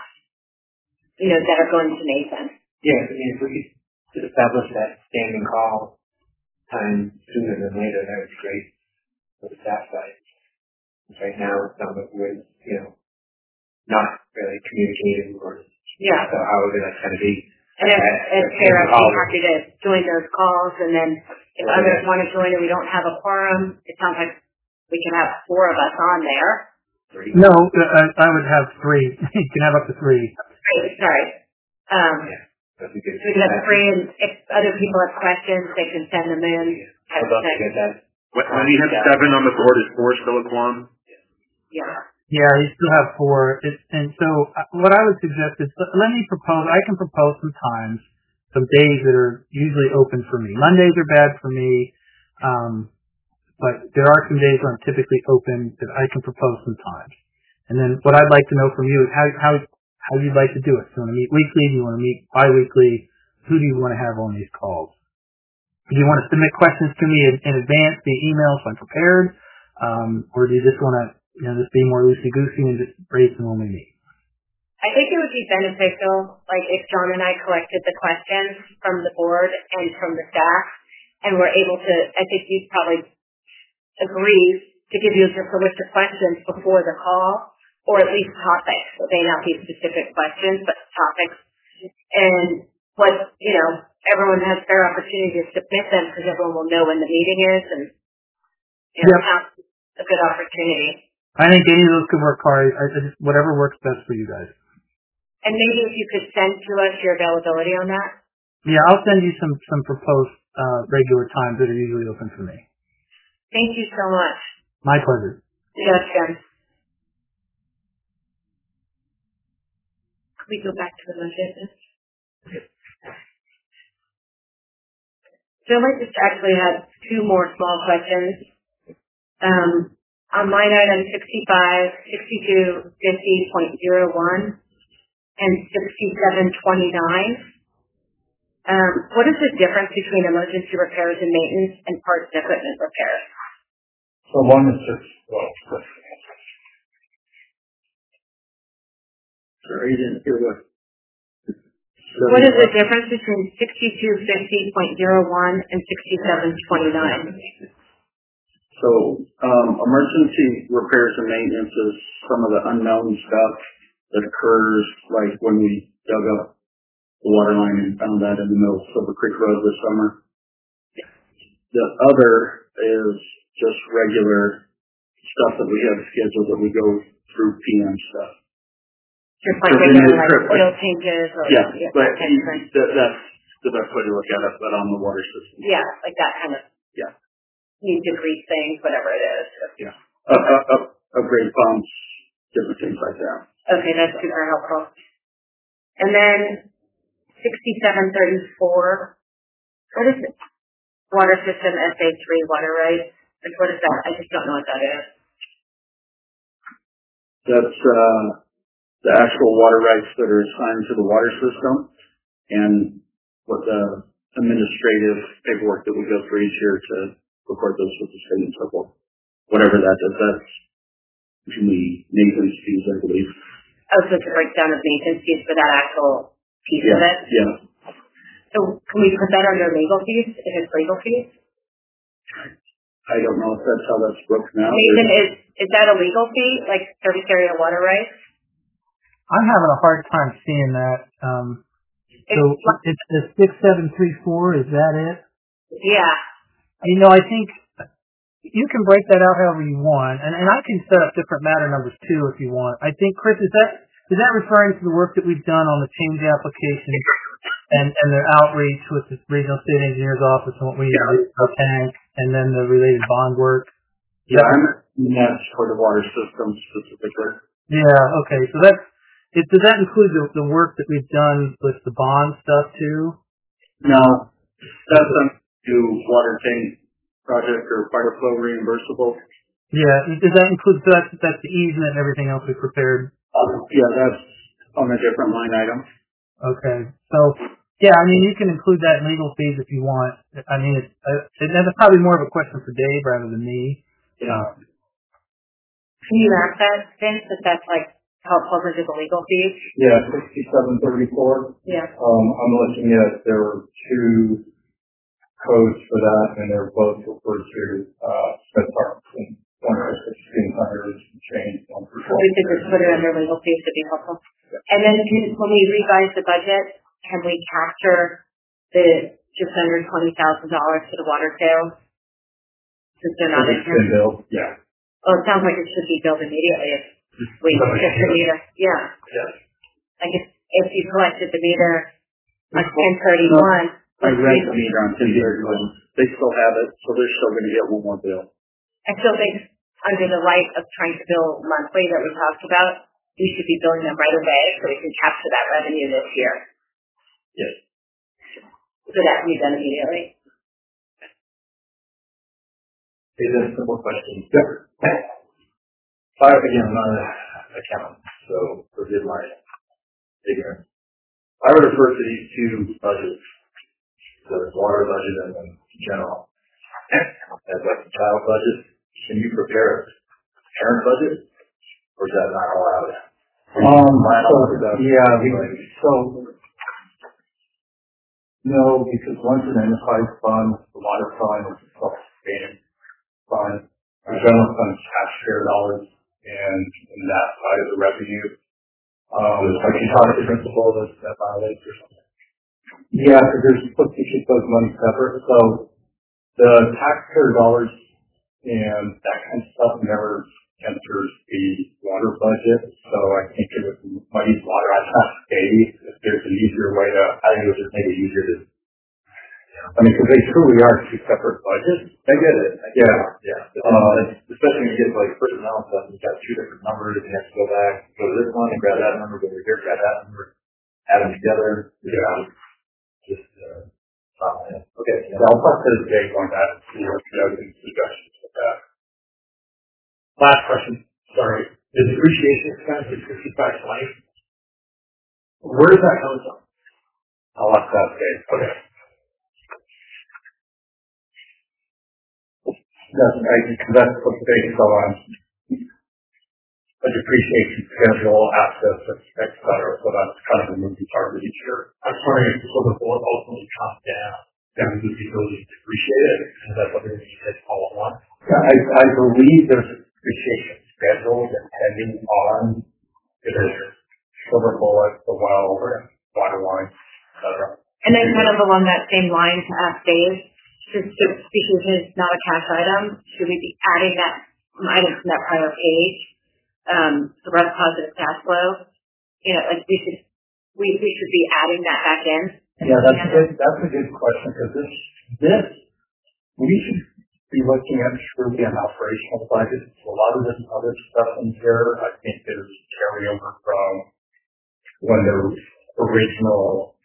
you know, that are going to Nathan. Yeah, I mean, if we could establish that standing call time sooner than later, that would be great for the staff side. Right now, it sounds like we're, you know, not really communicating or yeah. So how would that kind of be? And as, as Sarah, I'd be happy to join those calls, and then if yeah. others want to join and we don't have a quorum, it sounds like we can have four of us on there. Three. No, uh, I would have three. You can have up to three. Three, sorry. Um, yeah. So we can have three, and if other people have questions, they can send them in. Yeah. I'd love to get that. When, when you have seven on the board, is four still a quorum? Yeah. Yeah, you still have four. It, and so uh, what I would suggest is let me propose, I can propose some times, some days that are usually open for me. Mondays are bad for me, um, but there are some days where I'm typically open that I can propose some times. And then what I'd like to know from you is how, how, how you'd like to do it. Do you want to meet weekly? Do you want to meet bi-weekly? Who do you want to have on these calls? Do you want to submit questions to me in, in advance via email so I'm prepared? Um, or do you just want to You know, just be more loosey-goosey and just raise them when we meet? I think it would be beneficial, like, if John and I collected the questions from the board and from the staff, and we're able to, I think you'd probably agree to give you just a list of questions before the call, or at least topics. It may not be specific questions, but topics. And what, you know, everyone has fair opportunity to submit them because everyone will know when the meeting is, and, you know, yep. have a good opportunity. I think any of those could work, Kari. I just, whatever works best for you guys. And maybe if you could send to us your availability on that. Yeah, I'll send you some, some proposed uh, regular times that are usually open for me. Thank you so much. My pleasure. Yes, Jen. Could we go back to the budget? So I just actually had two more small questions. Um, On line item sixty-five, sixty-two fifty point zero one and sixty-seven twenty-nine, um, what is the difference between emergency repairs and maintenance and parts and equipment repairs? So one is just, well, sorry, you didn't hear what? What is the difference between sixty-two fifty point zero one and sixty-seven twenty-nine? So, um, emergency repairs and maintenance is some of the unknown stuff that occurs like when we dug up the water line and found that in the middle of Silver Creek Road this summer. The other is just regular stuff that we have scheduled that we go through P M stuff. Just like regular like oil changes or yeah, yeah, but that kind of thing. that, that's the best way to look at it, but on the water system. Yeah, like that kind of yeah. need to grease things, whatever it is. Yeah. Up, up, up, upgrade pumps, different things like that. Okay, that's super helpful. And then sixty-seven thirty-four, what is it? Water system S A three water rights. Like what is that? I just don't know what that is. That's uh, the actual water rights that are assigned to the water system and what the administrative paperwork that we go through each year to record those with the state and so forth. Whatever that is, that's usually maintenance fees, I believe. Oh, so it's a breakdown of maintenance fees for that actual piece yeah, of it? Yeah. So can we put that under legal fees, if it's legal fees? I don't know if that's how that's broken out. Nathan, is, is that a legal fee, like service area water rights? I'm having a hard time seeing that. Um, so it's, it's the six seven three four, is that it? Yeah. You know, I think you can break that out however you want, and, and I can set up different matter numbers too if you want. I think, Chris, is that is that referring to the work that we've done on the change application and, and the outreach with the regional state engineer's office and what we need to do for tank, and then the related bond work? Yeah, I'm that's for the water system specifically. Yeah, okay. So that's it. Does that include the, the work that we've done with the bond stuff too? No, that's a new water tank project or fire flow reimbursable. Yeah, does that include so that's that's the easement and everything else we prepared? Uh, yeah, that's on a different line item. Okay, so yeah, I mean you can include that in legal fees if you want. I mean, it's, uh, it, that's probably more of a question for Dave rather than me. Yeah. Can you ask that, Vince, if that's like helpful to the legal fees? Yeah, sixty-seven thirty-four. Yeah. Um, I'm looking at there were two codes for that, and they're both referred to uh, Smith Park. One for sixteen hundred change, one for we could just put it under legal fees to be helpful. And then can, when we revise the budget, can we capture the just under twenty thousand dollars for the water sales? Since they're not in here. Billed? Yeah. Oh, it sounds like it should be billed immediately if we get the meter. Yeah. Yes. I guess if you collected the meter on ten thirty-one. I read the meter on ten thirty-one. They still have it, so they're still going to get one more bill. I still think under the light of trying to bill monthly that we talked about, we should be billing them right away so we can capture that revenue this year. Yes. So that can be done immediately. Is a simple question. Yep. I, again, I'm not an accountant, so forgive my ignorance. I would refer to these two budgets, the water budget and then general, as like a child budget. Can you prepare a parent budget, or is that not allowed? Um, so, yeah, we, so, no, because one's an enterprise fund, the water fund is a self-sustaining fund. The general fund is taxpayer dollars, and in that side of the revenue, um, like you talked to principal that that violates or something. Yeah, because they're supposed to keep those money separate. So the taxpayer dollars and that kind of stuff never enters the water budget. So I think it would money water. I can't say if there's an easier way to. I think it would just make it easier to. I mean, because they truly are two separate budgets. I get it. I get yeah. It. Yeah. Uh, especially when you get like personnel stuff, you've got two different numbers, and you have to go back, go to this one, and grab that number, go over here, grab that number, add them together. Yeah. Just, uh, oh, yeah. Okay. Yeah, I'll talk to the Jake on that and see what you have any suggestions with that. Last question. Sorry. The depreciation expense is fifty-five twenty. Where does that come from? I'll ask that Dave. Okay. That's right, because that's what's based on a depreciation schedule, assets, et cetera. So that's kind of a moving target each year. I'm wondering if the silver bullet ultimately comes down, then we lose the ability to depreciate it, and that's what they're going to hit all at once. Yeah, I, I believe there's a depreciation schedule depending on it is. kind of along that same line to ask Dave, just to, because it's not a cash item, should we be adding that item from that prior page, um, the rest positive cash flow? You know, like we should, we, we should be adding that back in. Yeah, that's a good, that's a good question, because this, this, we should be looking at truly an operational budget. So a lot of this other stuff in here, I think is carryover from when the original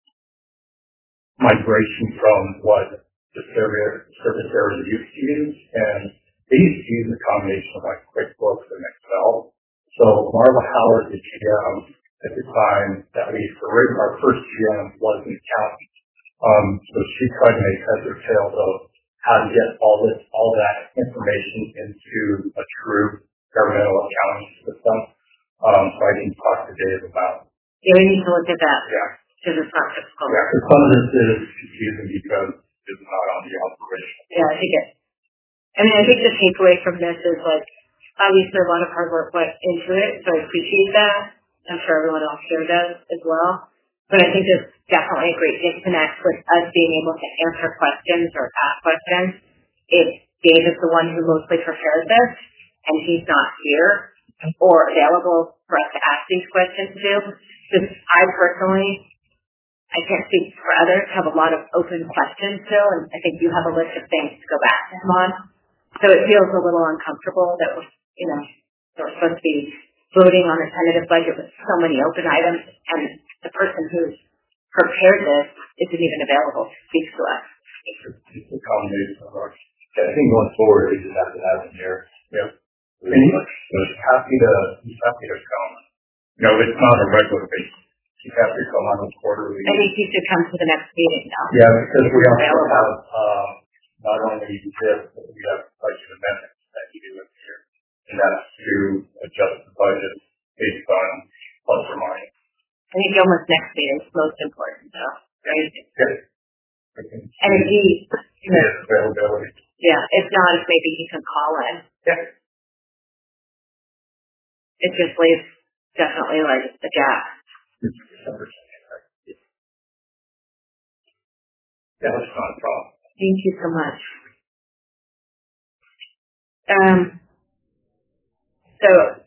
migration from what the service, service area used to use, and they used to use a combination of like QuickBooks and Excel. So Marla Howard, the G M at the time that we, our first G M was an accountant. Um, so she tried to make heads or tails of how to get all this, all that information into a true governmental accounting system. Um, so I didn't talk to Dave about. Yeah, we need to look at that. Yeah. Because it's not difficult. Yeah, because some of this is confusing because it's not on the operation. Yeah, I think it. I mean, I think the takeaway from this is like, obviously a lot of hard work went into it, so I appreciate that. I'm sure everyone else here does as well. But I think there's definitely a great disconnect with us being able to answer questions or ask questions if Dave is the one who mostly prepares this and he's not here or available for us to ask these questions to. Because I personally, I can't speak for others, have a lot of open questions still, and I think you have a list of things to go back to him on. So it feels a little uncomfortable that we're, you know, that we're supposed to be voting on a tentative budget with so many open items, and the person who's prepared this isn't even available to speak to us. It's a combination of our, I think going forward, we just have to have it here. Yep. And he's, he's happy to, he's happy to come. You know, it's not a regular basis. He's happy to come on a quarterly. I think he should come to the next meeting now. Yeah, because we also have, um, not only this, but we have budget amendments that you do every year. And that's to adjust the budget based on plus or minus. I think Gilman's next meeting is most important, though, right? Okay. And if he, you know, yes, availability. Yeah, if not, if maybe he can call in. Yeah. It just leaves definitely like a gap. Yeah, that's not a problem. Thank you so much. Um, so,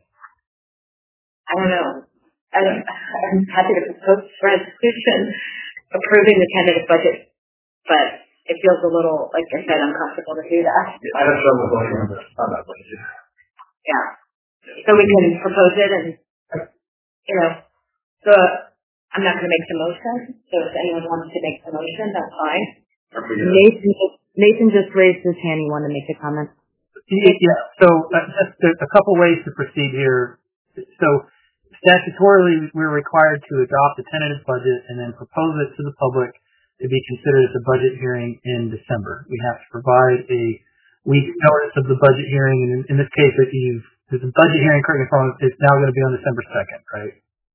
I don't know. I don't, I'm happy to propose a resolution approving the tentative budget, but it feels a little, like I said, uncomfortable to do that. I have trouble voting on this, on that budget. Yeah. So we can propose it and, you know, so I'm not going to make the motion. So if anyone wants to make the motion, that's fine. Nathan, Nathan just raised his hand. He wanted to make a comment. Yeah, so uh, just a, a couple ways to proceed here. So statutorily, we're required to adopt a tentative budget and then propose it to the public to be considered at the budget hearing in December. We have to provide a week's notice of the budget hearing, and in, in this case, if you've, there's a budget hearing, correct me if I'm wrong, it's now going to be on December second, right?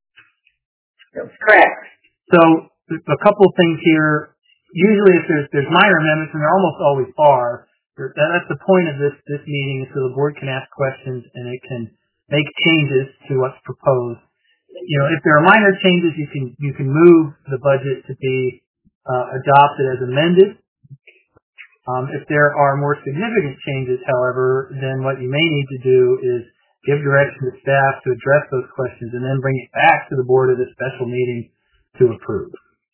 That's correct. So a couple of things here. Usually if there's, there's minor amendments, and there almost always are, that's the point of this, this meeting, so the board can ask questions and it can make changes to what's proposed. You know, if there are minor changes, you can, you can move the budget to be uh, adopted as amended. Um, if there are more significant changes, however, then what you may need to do is give direction to staff to address those questions and then bring it back to the board at a special meeting to approve.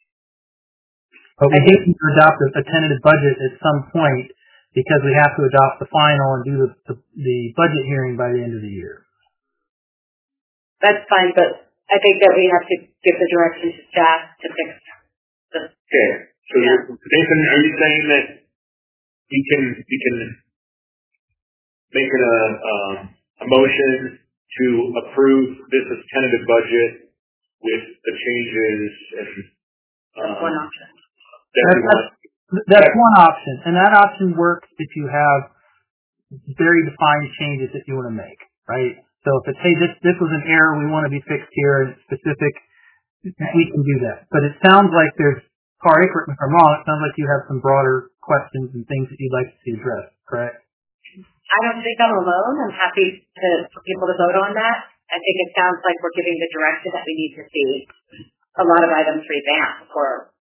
But we need to adopt a, a tentative budget at some point because we have to adopt the final and do the, the, the budget hearing by the end of the year. That's fine, but I think that we have to give the direction to staff to fix the... Okay. So, yeah. Nathan, are you saying that you can, you can make it a, um, a motion to approve this as tentative budget with the changes and... Um, one option. That's, that's, that's one option, and that option works if you have very defined changes that you want to make, right? So if it's, hey, this, this was an error, we want to be fixed here, and it's specific, we can do that. But it sounds like there's, Kari, correct me if I'm wrong, it sounds like you have some broader questions and things that you'd like to see addressed, correct? I don't think I'm alone. I'm happy to, for people to vote on that. I think it sounds like we're giving the direction that we need to see a lot of items revamped before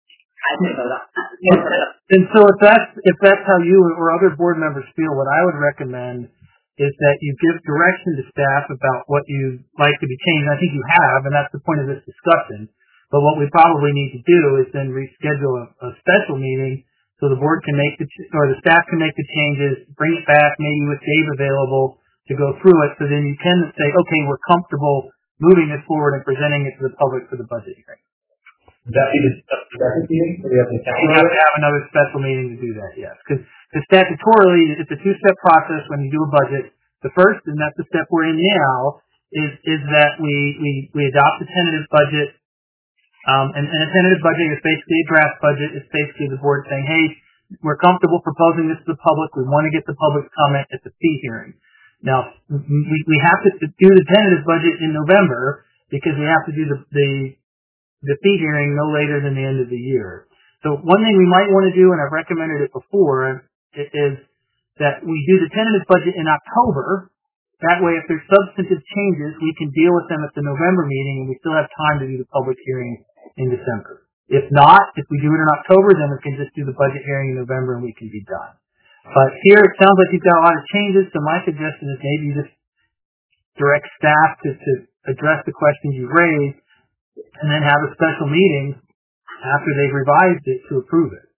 I can vote on that. And so if that's, if that's how you or other board members feel, what I would recommend is that you give direction to staff about what you'd like to be changed. I think you have, and that's the point of this discussion. But what we probably need to do is then reschedule a, a special meeting so the board can make the, or the staff can make the changes, bring it back, maybe with Dave available to go through it. So then you can say, okay, we're comfortable moving this forward and presenting it to the public for the budget hearing. Would that be the second meeting? Or we have to You have to have another special meeting to do that, yes. Because statutorily, it's a two-step process when you do a budget. The first, and that's the step we're in now, is is that we we, we adopt a tentative budget. Um, and, and a tentative budget is basically a draft budget. It's basically the board saying, hey, we're comfortable proposing this to the public. We want to get the public's comment at the fee hearing. Now, we, we have to do the tentative budget in November because we have to do the, the the fee hearing no later than the end of the year. So one thing we might want to do, and I've recommended it before, is that we do the tentative budget in October. That way, if there's substantive changes, we can deal with them at the November meeting, and we still have time to do the public hearing in December. If not, if we do it in October, then we can just do the budget hearing in November and we can be done. But here it sounds like you've got a lot of changes, so my suggestion is maybe you just direct staff to, to address the questions you raised, and then have a special meeting after they've revised it to approve it.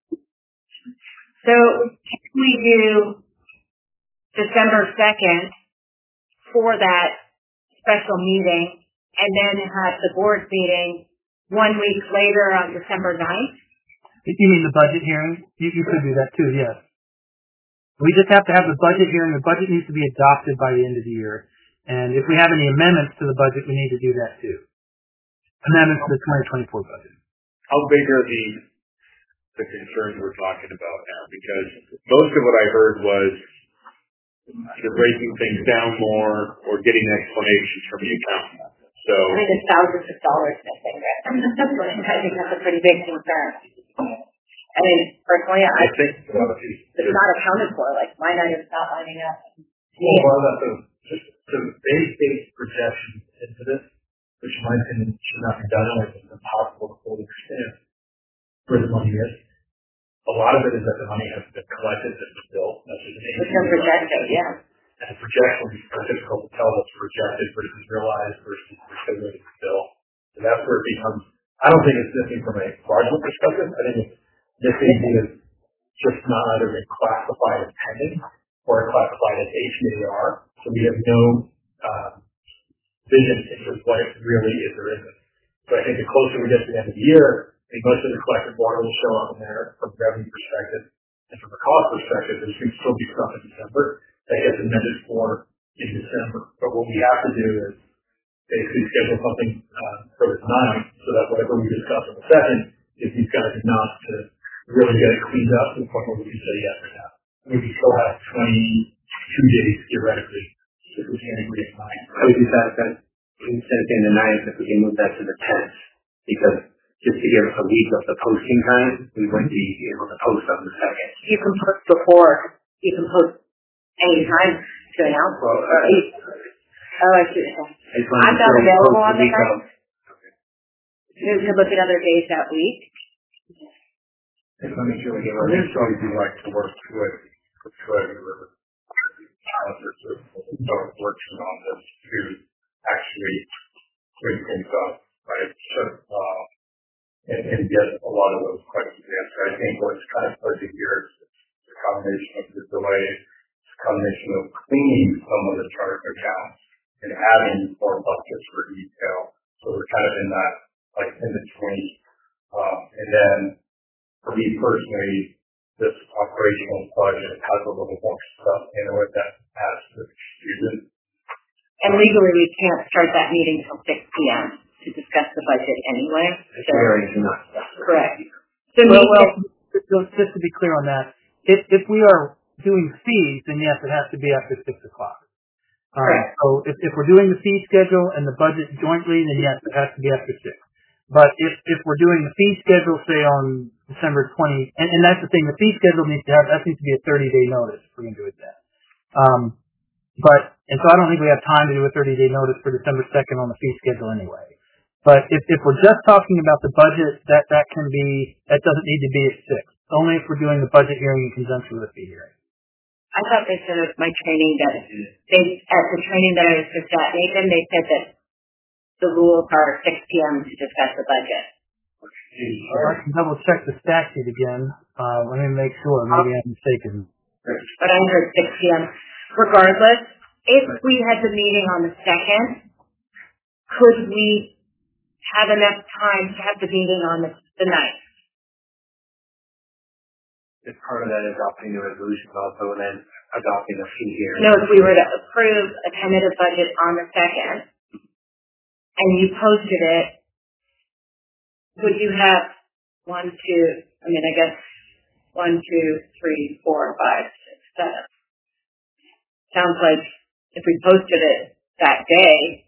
So can we do December second for that special meeting and then have the board meeting one week later on December ninth? If you mean the budget hearing, you, you could do that too, yes. We just have to have the budget hearing. The budget needs to be adopted by the end of the year. And if we have any amendments to the budget, we need to do that too. Amendments to the twenty twenty-four budget. How big are the the concerns we're talking about now? Because most of what I heard was either breaking things down more or getting explanations from the accountant. So I mean, there's thousands of dollars missing, right? I think that's a pretty big concern. I mean, personally, I, I think it's not accounted for. Like, line items not lining up. Well, that's a, just some base-based projections into this, which in my opinion should not be done unless it's impossible to fully understand where the money is. A lot of it is that the money has been collected and been built. That's just an It's been projected, yeah. And the projection is difficult to tell what's projected versus realized versus considered still. So that's where it becomes, I don't think it's missing from a fraudulent perspective. I think it's missing because just not either been classified as pending or classified as H A R. So we have no um, vision into what it really is or isn't. So I think the closer we get to the end of the year, I think most of the collected water will show up in there from a revenue perspective. And from a cost perspective, there should still be stuff in December that gets amended for in December. But what we have to do is basically schedule something uh, for the ninth so that whatever we discuss on the second gives these guys enough to really get it cleaned up to the point where we can say yes or no. We can still have twenty-two days theoretically if we can't agree at nine. I would be satisfied instead of saying the ninth if we can move that to the tenth, because just to give us a week of the posting time, we wouldn't be able to post on the second. You can post before. You can post any time to announce. Well, uh, oh, I see what you're saying. I'm not available on the ninth. You can look at other days that week. If I'm not sure, again, there's always be like to work with, with, with calendar to start working on this to actually clean things up, right? So, uh, and, and get a lot of those questions answered. I think what's kind of fuzzy here is the combination of the delay, the combination of cleaning some of the chart accounts and adding more buckets for detail. So we're kind of in that, like, in between. Um, and then for me personally, this operational budget has a little more stuff in it that has to excuse it. And legally, we can't start that meeting till six p.m. to discuss the budget anyway. So, correct. So well, well, just to be clear on that, if if we are doing fees, then yes, it has to be after six o'clock. Um, so if, if we're doing the fee schedule and the budget jointly, then yes, it has to be after six. But if if we're doing the fee schedule, say on December twentieth, and, and that's the thing, the fee schedule needs to have that needs to be a thirty day notice if we're going to do it then. Um, but and so I don't think we have time to do a thirty day notice for December second on the fee schedule anyway. But if, if we're just talking about the budget, that, that can be, that doesn't need to be at six. Only if we're doing the budget hearing in conjunction with the fee hearing. I thought they said at my training that they, at the training that I was just at, Nathan, they said that the rules are six p.m. to discuss the budget. I can double check the statute again. Uh, let me make sure. Maybe I'm mistaken. But I heard six p.m. Regardless, if we had the meeting on the second, could we have enough time to have the meeting on the, the ninth? As part of that, adopting the resolution also, and then adopting the fee hearing. No, if we were to approve a tentative budget on the second, and you posted it, would you have one, two, I mean, I guess one, two, three, four, five, six, seven. Sounds like if we posted it that day.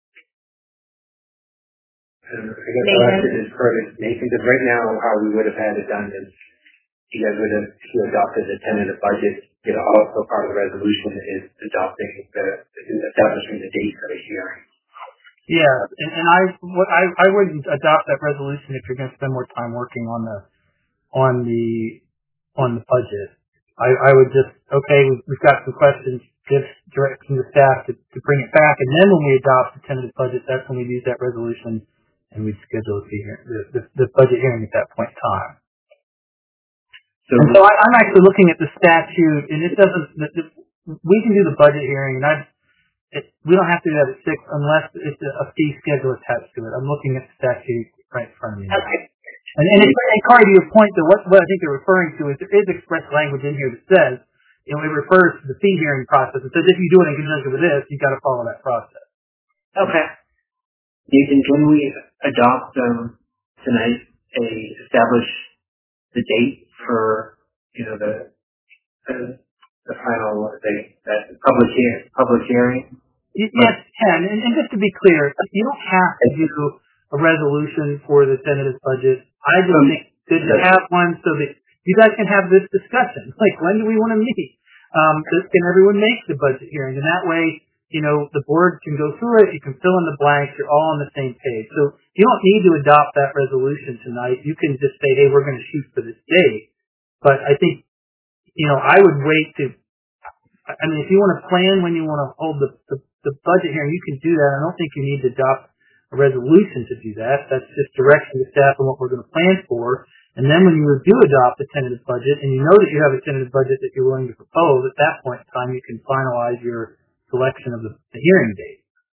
And I guess I'll ask it as further, Nathan, because right now how we would have had it done is you guys would have, if you adopted the tentative budget, you know, also part of the resolution is adopting the, establishing the date for the hearing. Yeah, and, and I, what I, I wouldn't adopt that resolution if you're going to spend more time working on the, on the, on the budget. I, I would just, okay, we've, we've got some questions, give direction to staff to, to bring it back, and then when we adopt the tentative budget, that's when we use that resolution and we'd schedule the, the, the, the budget hearing at that point in time. So, and so I, I'm actually looking at the statute, and it doesn't, the, the, we can do the budget hearing, and I, it, we don't have to do that at six unless it's a, a fee schedule attached to it. I'm looking at the statute right in front of me. Okay. And, and, and Cardi, to your point, though, what, what I think they're referring to is there is express language in here that says, you know, it refers to the fee hearing process. It says if you do it in conjunction with this, you've got to follow that process. Okay. Nathan, can we adopt um, tonight a establish the date for, you know, the the, the final date, that public hearing, public hearing? Yes, you can. And, and just to be clear, you don't have to do a resolution for the tentative budget. I just um, think it's good to have one so that you guys can have this discussion. Like, when do we want to meet? Um, can everyone make the budget hearing? And that way, you know, the board can go through it. You can fill in the blanks. You're all on the same page. So you don't need to adopt that resolution tonight. You can just say, hey, we're going to shoot for this date. But I think, you know, I would wait to, I mean, if you want to plan when you want to hold the, the, the budget hearing, you can do that. I don't think you need to adopt a resolution to do that. That's just direction to staff on what we're going to plan for. And then when you do adopt a tentative budget and you know that you have a tentative budget that you're willing to propose, at that point in time you can finalize your selection of the, the hearing date.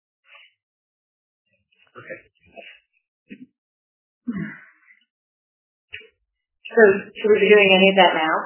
Okay. So should we be doing any of that now?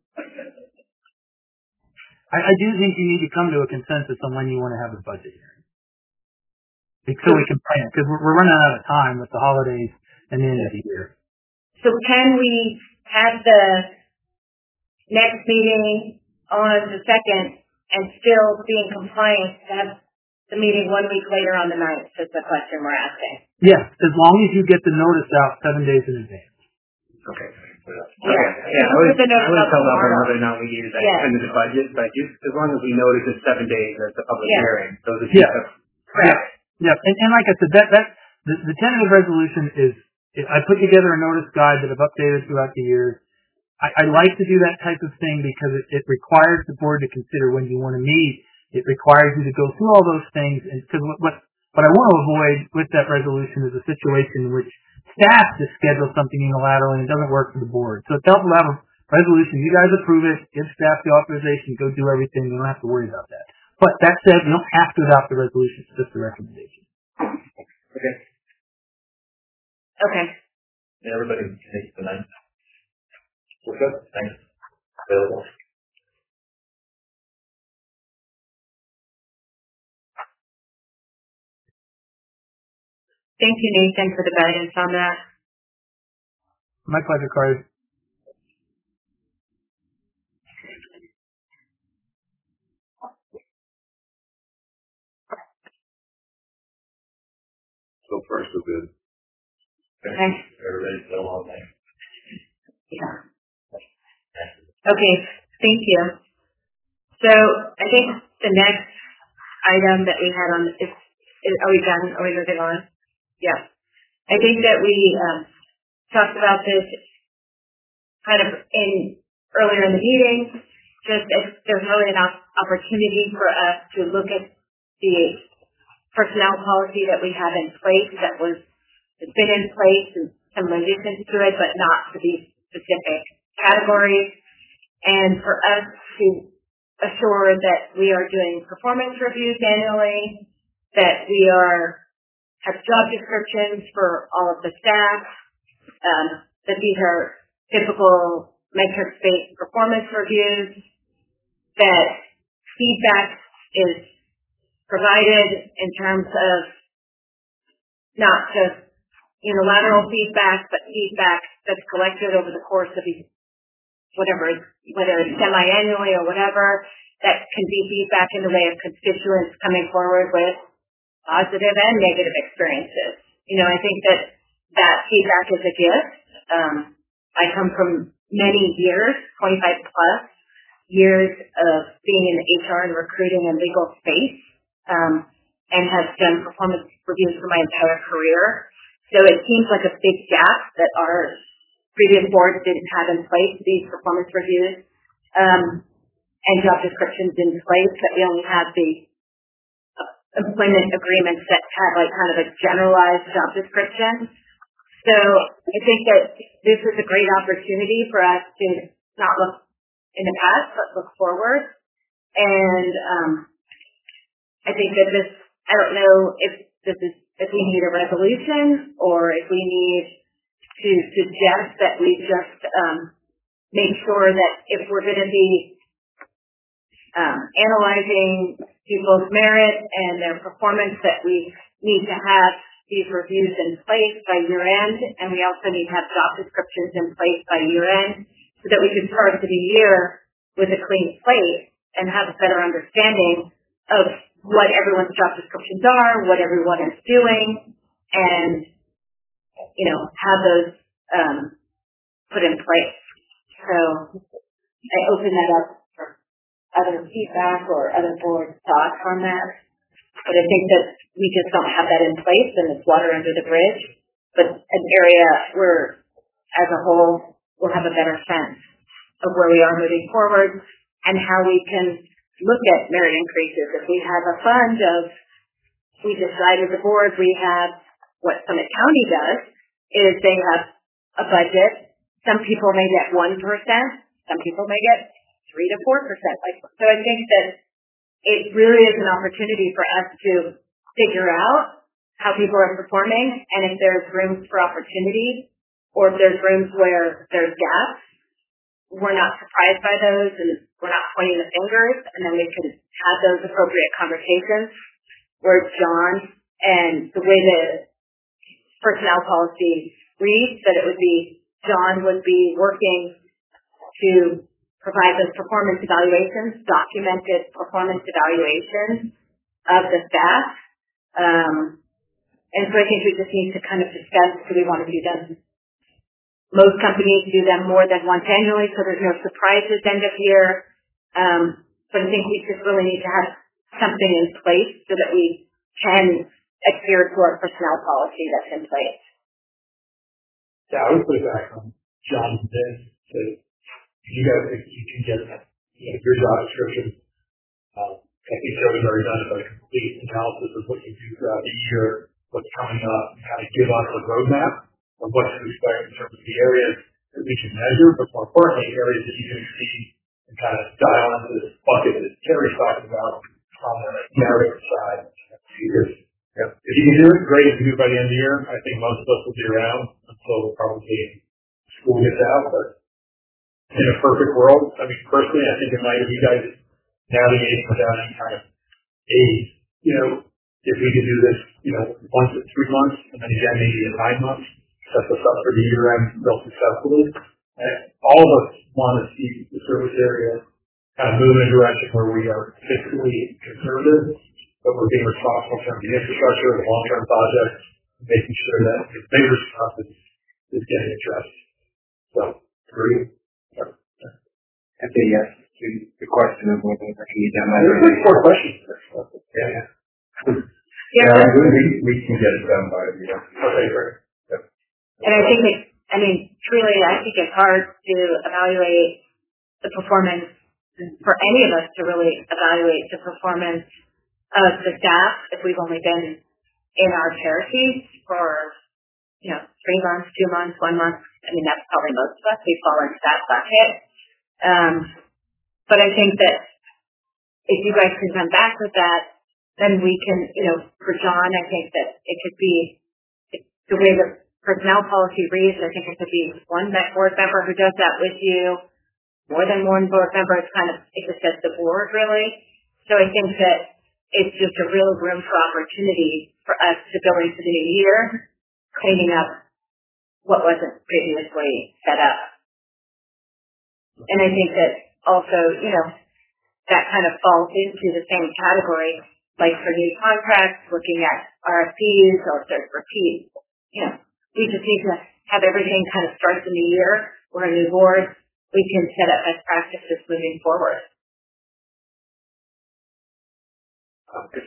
I, I do think you need to come to a consensus on when you want to have a budget hearing. So we can plan, because we're, we're running out of time with the holidays and the end of the year. So can we have the next meeting on the second and still be in compliance to have the meeting one week later on the ninth? Is the question we're asking. Yes, as long as you get the notice out seven days in advance. Okay. Yeah, okay. yeah. I would, I would tell them whether or not we use that yeah. into the budget, but just as long as we notice it's seven days as the public yeah. hearing, those are yeah. correct. Yeah, and, and like I said, that that the, the tentative resolution is. I put together a notice guide that I've updated throughout the years. I, I like to do that type of thing because it, it requires the board to consider when you want to meet. It requires you to go through all those things, and because what, what what I want to avoid with that resolution is a situation in which staff just schedule something unilaterally and it doesn't work for the board. So it's helpful to have a resolution. You guys approve it, give staff the authorization, go do everything. You don't have to worry about that. But that said, you don't have to adopt the resolution. It's just a recommendation. Okay. Okay. Yeah, everybody takes the ninth. We're good. Thanks. Available. Thank you, Nathan, for the guidance on that. My pleasure, Cardi. So far, so good. Okay. Everybody's still on there. Yeah. Okay, thank you. So I think the next item that we had on is, is are we done? Are we moving on? Yeah. I think that we um, talked about this kind of in earlier in the meeting. Just if there's really an opportunity for us to look at the personnel policy that we have in place that was it's been in place and some additions to it, but not to these specific categories. And for us to assure that we are doing performance reviews annually, that we are have job descriptions for all of the staff, um, that these are typical metrics-based performance reviews, that feedback is provided in terms of not just unilateral feedback, but feedback that's collected over the course of these, whatever, whether it's semi-annually or whatever, that can be feedback in the way of constituents coming forward with positive and negative experiences. You know, I think that that feedback is a gift. Um, I come from many years, twenty-five plus years of being in the H R and recruiting and legal space, um, and have done performance reviews for my entire career. So it seems like a big gap that our previous boards didn't have in place, these performance reviews, um, and job descriptions in place, that we only have the employment agreements that have like kind of a generalized job description. So I think that this is a great opportunity for us to not look in the past, but look forward. And um, I think that this, I don't know if this is, if we need a resolution or if we need to suggest that we just um, make sure that if we're going to be um, analyzing people's merit and their performance, that we need to have these reviews in place by year end, and we also need to have job descriptions in place by year end so that we can start to the year with a clean slate and have a better understanding of what everyone's job descriptions are, what everyone is doing, and, you know, have those um, put in place. So I open that up for other feedback or other board thoughts on that. But I think that we just don't have that in place, and it's water under the bridge. But an area where, as a whole, we'll have a better sense of where we are moving forward and how we can look at merit increases. If we have a fund of, we decide as a board, we have what Summit County does is they have a budget. Some people may get one percent, some people may get three to four percent. Like, so I think that it really is an opportunity for us to figure out how people are performing, and if there's room for opportunity or if there's rooms where there's gaps, we're not surprised by those and we're not pointing the fingers, and then we can have those appropriate conversations where John and the way the personnel policy reads, that it would be John would be working to provide those performance evaluations, documented performance evaluations of the staff. Um, and so I think we just need to kind of discuss, do we want to do them? Most companies do them more than once annually, so there's no surprises end of year. Um, but I think we just really need to have something in place so that we can adhere to our personnel policy that's in place. Yeah, I would put it back on John's then to you guys think you can get you know, your job description. Um, I think Joey's already done a complete analysis of what you do throughout the year, what's coming up, and kind of give us a roadmap of what to expect in terms of the areas that we can measure, but more importantly, areas that you can exceed and kind of dial into this bucket that Terry's talking about on the narrative side. Yep. If you can do it, great. If you do it by the end of the year, I think most of us will be around until probably school gets out, but in a perfect world, I mean, personally, I think it might be you guys navigating without any kind of aid. You know, if we could do this, you know, once in three months, and then again maybe in nine months, set this up for the year end real successfully. And all of us want to see the service area kind of move in a direction where we are fiscally conservative, but we're being responsible in terms of the infrastructure, the long-term projects, making sure that the bigger stuff is, is getting addressed. So, agree? I say yes to the question of whether I can get down that. There's like four questions. Yeah, yeah. Yeah, yeah we, we can get it done by the year. Okay, great. And I think it, I mean, truly, I think it's hard to evaluate the performance for any of us to really evaluate the performance of the staff if we've only been in our chair seats for, you know, three months, two months, one month. I mean, that's probably most of us. We fall into that bucket. Um, but I think that if you guys can come back with that, then we can, you know, for John, I think that it could be the way the personnel policy reads. I think it could be one board member who does that with you, more than one board member. It's kind of, it just says the board really. So I think that it's just a real room for opportunity for us to go into the new year, cleaning up what wasn't previously set up. And I think that also, you know, that kind of falls into the same category, like for new contracts, looking at R F Ps or there's repeat. You know, we just need to have everything kind of start the new year. We're a new board. We can set up best practices moving forward. Okay.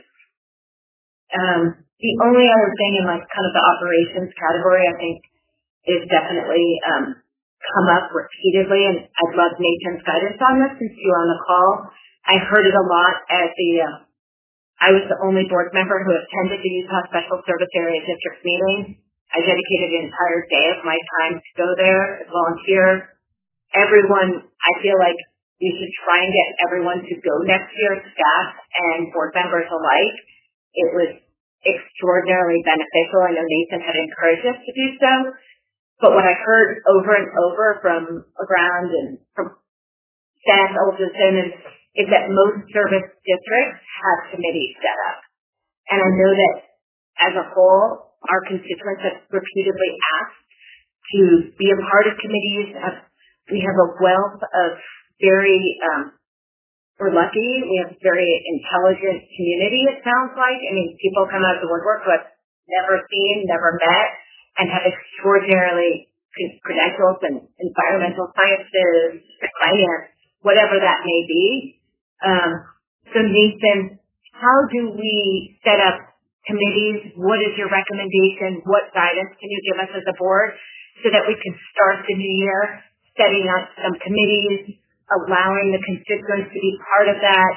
Um, the only other thing in like kind of the operations category, I think, is definitely um, come up repeatedly, and I'd love Nathan's guidance on this since you were on the call. I heard it a lot at the, uh, I was the only board member who attended the Utah Special Service Area District meeting. I dedicated an entire day of my time to go there as volunteer. Everyone, I feel like you should try and get everyone to go next year, staff and board members alike. It was extraordinarily beneficial. I know Nathan had encouraged us to do so. But what I heard over and over from around and from staff Olderson is, is that most service districts have committees set up. And I know that as a whole, our constituents have repeatedly asked to be a part of committees. We have a wealth of very, um, we're lucky, we have a very intelligent community, it sounds like. I mean, people come out of the woodwork who have never seen, never met, and have extraordinarily credentials in environmental sciences, finance, whatever that may be. Um, so Nathan, how do we set up committees? What is your recommendation? What guidance can you give us as a board so that we can start the new year setting up some committees, allowing the constituents to be part of that?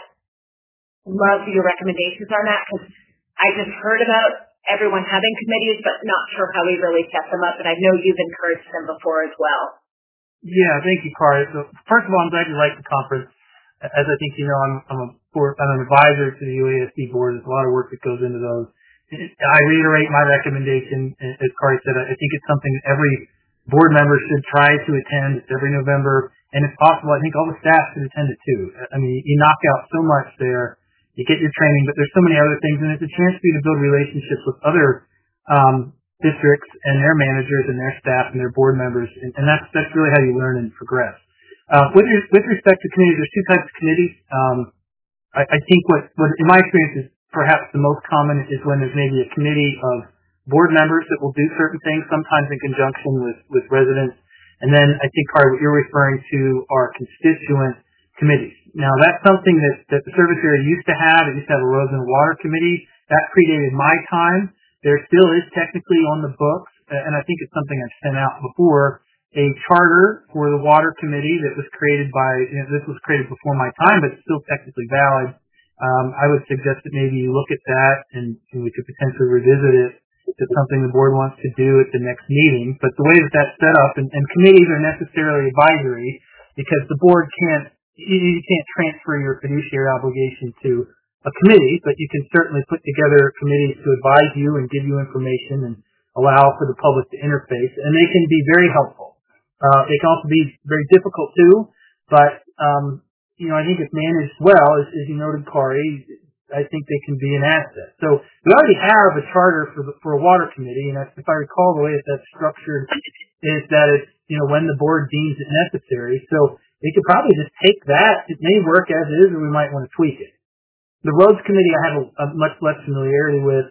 Love your recommendations on that, because I just heard about everyone having committees, but not sure how we really set them up. And I know you've encouraged them before as well. Yeah, thank you, Kari. So first of all, I'm glad you like the conference. As I think you know, I'm, I'm, a board, I'm an advisor to the U A S D board. There's a lot of work that goes into those. I reiterate my recommendation. As Kari said, I think it's something that every board member should try to attend. It's every November. And if possible, I think all the staff should attend it too. I mean, you knock out so much there. You get your training, but there's so many other things, and it's a chance for you to build relationships with other um, districts and their managers and their staff and their board members, and, and that's that's really how you learn and progress. Uh, with with respect to committees, there's two types of committees. Um, I, I think what, what, in my experience, is perhaps the most common is when there's maybe a committee of board members that will do certain things, sometimes in conjunction with with residents, and then I think, Kari, what you're referring to are constituent committees. Now, that's something that, that the service area used to have. It used to have a roads and water committee. That predated my time. There still is technically on the books, and I think it's something I've sent out before, a charter for the water committee that was created by, you know, this was created before my time, but it's still technically valid. Um, I would suggest that maybe you look at that, and, and we could potentially revisit it if it's something the board wants to do at the next meeting. But the way that that's set up, and, and committees are necessarily advisory, because the board can't You can't transfer your fiduciary obligation to a committee, but you can certainly put together committees to advise you and give you information and allow for the public to interface, and they can be very helpful. Uh, they can also be very difficult too, but um, you know, I think if managed well, as, as you noted, Kari, I think they can be an asset. So we already have a charter for the, for a water committee, and that's, if I recall, the way that that's structured is that it's, you know, when the board deems it necessary. So we could probably just take that. It may work as is, or we might want to tweak it. The roads committee I have a, a much less familiarity with.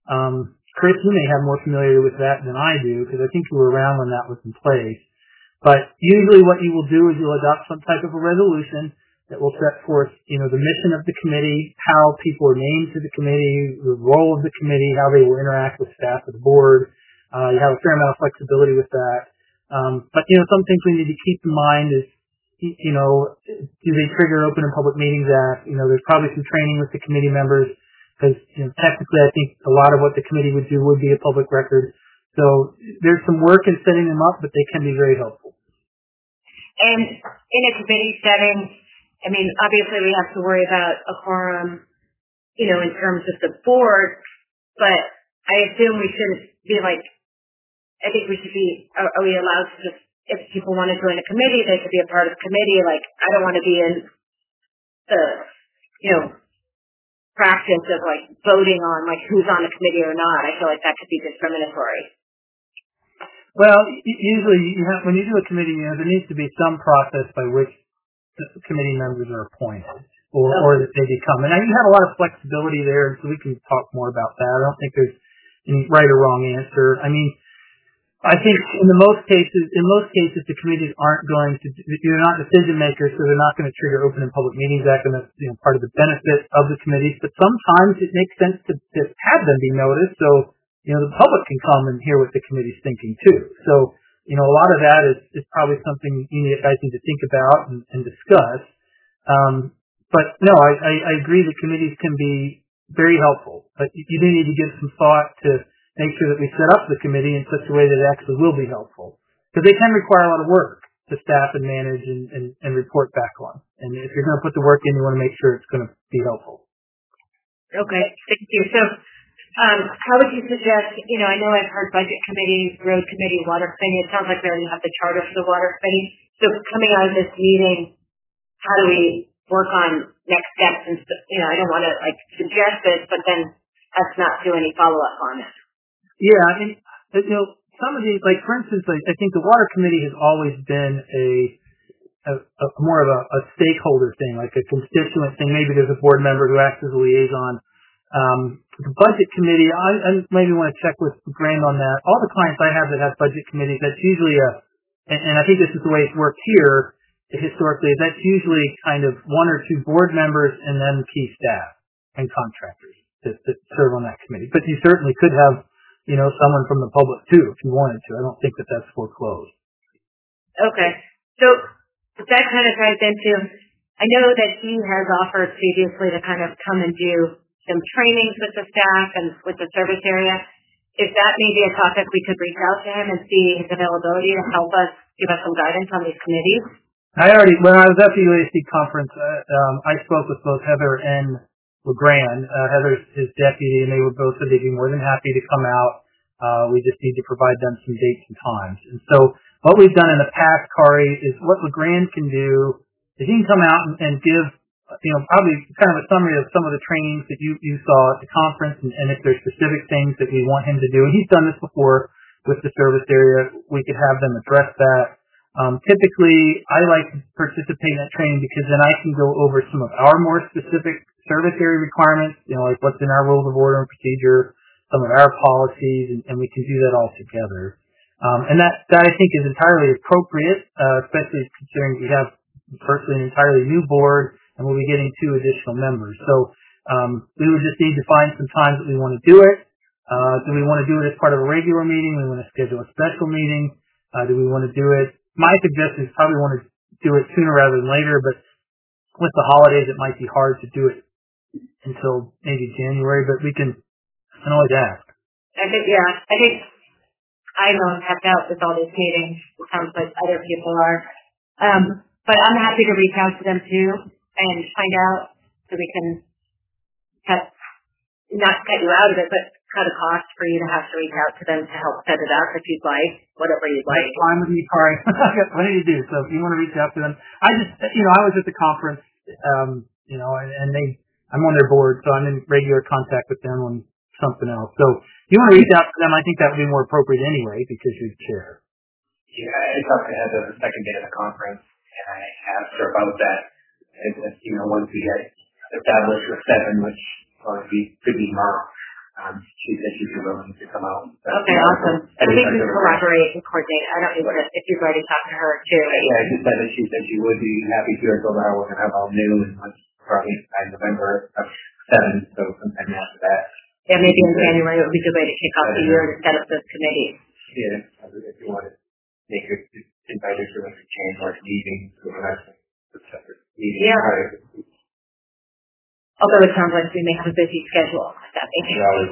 Um, Chris, you may have more familiarity with that than I do, because I think you were around when that was in place. But usually what you will do is you'll adopt some type of a resolution that will set forth, you know, the mission of the committee, how people are named to the committee, the role of the committee, how they will interact with staff of the board. Uh, you have a fair amount of flexibility with that. Um, but, you know, some things we need to keep in mind is, you know, do they trigger Open and Public Meetings Act? You know, there's probably some training with the committee members because, you know, technically I think a lot of what the committee would do would be a public record. So there's some work in setting them up, but they can be very helpful. And in a committee setting, I mean, obviously we have to worry about a quorum, you know, in terms of the board, but I assume we shouldn't be like, I think we should be, are, are we allowed to just, if people want to join a committee, they could be a part of a committee. Like, I don't want to be in the, you know, practice of like voting on like who's on the committee or not. I feel like that could be discriminatory. Well, usually you have, when you do a committee, you know, there needs to be some process by which the committee members are appointed or, okay. or that they become. And you have a lot of flexibility there, so we can talk more about that. I don't think there's any right or wrong answer. I mean, I think in the most cases, in most cases, the committees aren't going to, you're not decision makers, so they're not going to trigger Open and Public Meetings Act, and that's, you know, part of the benefit of the committees. But sometimes it makes sense to, to have them be noticed, so, you know, the public can come and hear what the committee's thinking too. So, you know, a lot of that is, is probably something you guys need to think about and, and discuss. Um, but no, I, I, I agree that committees can be very helpful, but you do need to give some thought to make sure that we set up the committee in such a way that it actually will be helpful. Because they can require a lot of work to staff and manage and, and, and report back on. And if you're going to put the work in, you want to make sure it's going to be helpful. Okay, thank you. So, um, how would you suggest, you know, I know I've heard budget committees, road committee, water committee. It sounds like we already have the charter for the water committee. So coming out of this meeting, how do we work on next steps? And, you know, I don't want to, like, suggest this, but then us not do any follow-up on it. Yeah, I mean, you know, some of these, like, for instance, like, I think the water committee has always been a, a, a more of a, a stakeholder thing, like a constituent thing. Maybe there's a board member who acts as a liaison. Um, the budget committee, I, I maybe want to check with Graham on that. All the clients I have that have budget committees, that's usually a, and, and I think this is the way it's worked here historically, that's usually kind of one or two board members and then key staff and contractors that, that serve on that committee. But you certainly could have, you know, someone from the public too, if you wanted to. I don't think that that's foreclosed. Okay. So that kind of ties into, I know that he has offered previously to kind of come and do some trainings with the staff and with the service area. Is that maybe a topic we could reach out to him and see his availability to help us, give us some guidance on these committees? I already, when I was at the U A C conference, uh, um, I spoke with both Heather and LeGrand. Uh, Heather's his deputy, and they were both said they'd be more than happy to come out. Uh, we just need to provide them some dates and times. And so what we've done in the past, Kari, is what LeGrand can do is he can come out and, and give, you know, probably kind of a summary of some of the trainings that you, you saw at the conference, and, and if there's specific things that we want him to do. And he's done this before with the service area. We could have them address that. Um, typically, I like to participate in that training because then I can go over some of our more specific service area requirements, you know, like what's in our rules of order and procedure, some of our policies, and, and we can do that all together. Um, and that, that I think is entirely appropriate, uh, especially considering we have firstly an entirely new board and we'll be getting two additional members. So um, we would just need to find some times that we want to do it. Uh, do we want to do it as part of a regular meeting? Do we want to schedule a special meeting? Uh, do we want to do it? My suggestion is probably want to do it sooner rather than later, but with the holidays, it might be hard to do it until maybe January, but we can, I can always ask. I think, yeah, I think I'm tapped out with all these meetings. It sounds like other people are. Um, but I'm happy to reach out to them too and find out so we can cut, not cut you out of it, but cut a cost for you to have to reach out to them to help set it up if you'd like, whatever you'd like. That's fine with me, Kari. I've got plenty to do, so if you want to reach out to them. I just, you know, I was at the conference, um, you know, and, and they, I'm on their board, so I'm in regular contact with them on something else. So if you want to reach out to them, I think that would be more appropriate anyway because you're the chair. Yeah, I talked to Heather the second day of the conference, and I asked her about that. And, you know, once we get established with seven, which probably could be March, Um, she said she'd be willing to come out. Okay, awesome. I think we can collaborate and coordinate. I don't need to, if you've already talked to her too. Yeah, she said that she said she would be happy to. I told her I wasn't have all new and was probably by November of seven, so sometime after that. Yeah, maybe in January it would be a good way to kick off the year to set up those committees. Yeah, if you want to make it, invite us to like change our meetings to a separate meeting. Yeah. Although it sounds like we may have a busy schedule. That makes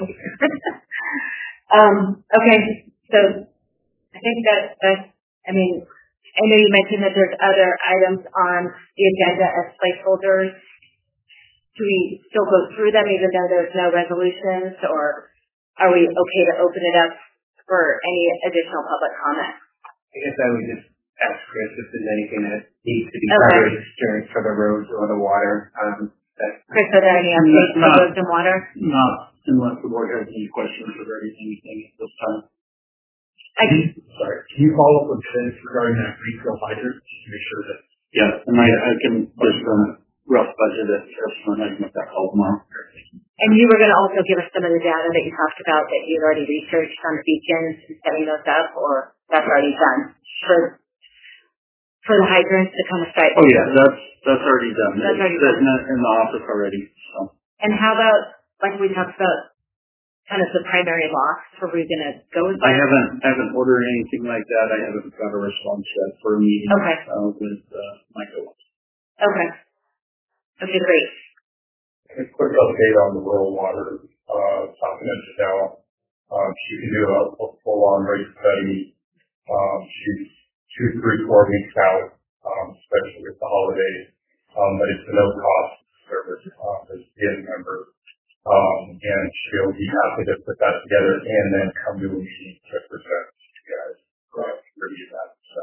um, okay, so I think that, that, I mean, I know you mentioned that there's other items on the agenda as placeholders. Do we still go through them even though there's no resolutions, or are we okay to open it up for any additional public comment? I guess I would just ask Chris if there's anything that needs to be Okay. covered during for the roads or the water. Um, that, Chris, are there any updates for Not- roads and water? Not unless the board has any questions regarding anything at this time. I, Sorry, can you follow up with Vince regarding that retail hydrant, just to make sure that, Yeah, and I, I can just um, rough budget it just when I can make that call tomorrow. and you were going to also give us some of the data that you talked about that you'd already researched on the beacons and setting those up, or that's already done for for the hydrants to kind of start. Oh yeah, that's that's already done. That's already It's sitting done. in the office already. So And how about, like we talked about, kind of the primary locks? Were we going to go with I that? haven't I haven't ordered anything like that. I haven't got a response yet for a meeting Okay. uh, with uh, Michael. Okay. Okay, great. A quick update on the rural water, uh, talking to Janelle. Um, she can do a, a full-on rate study. Um, she's two, three, four weeks out, um, especially with the holidays. Um, but it's a no-cost service, uh, as a P M member. Um, and she'll be happy to put that together and then come to a meeting to present to you guys, uh, review that, so.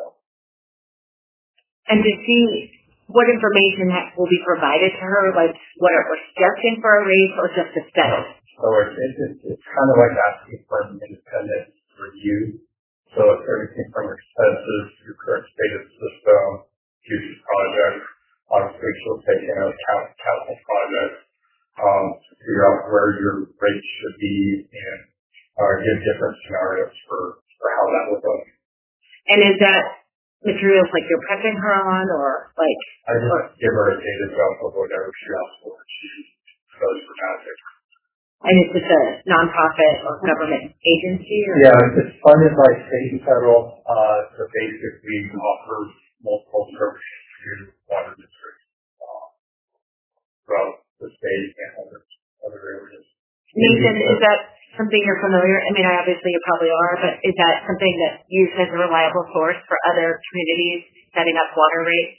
And to see what information that will be provided to her, like what are we suggesting for a raise or just a study? So it's, it's, it's kind of like asking for an independent review. So it's everything from expenses to current state of the system, future projects. Obviously, she'll take into account capital projects, um, to figure out where your rates should be and, uh, give different scenarios for, for how that would go. And is that materials like you're prepping her on, or like? I just give her a data dump of whatever she asks for. She goes for magic. And it's just a nonprofit or government agency? Or? Yeah, it's funded by state and federal, uh, to basically offer multiple services to water districts, uh, throughout the state and other, other areas. Nathan, is that something you're familiar? I mean, I obviously you probably are, but is that something that you use as a reliable source for other communities setting up water rates?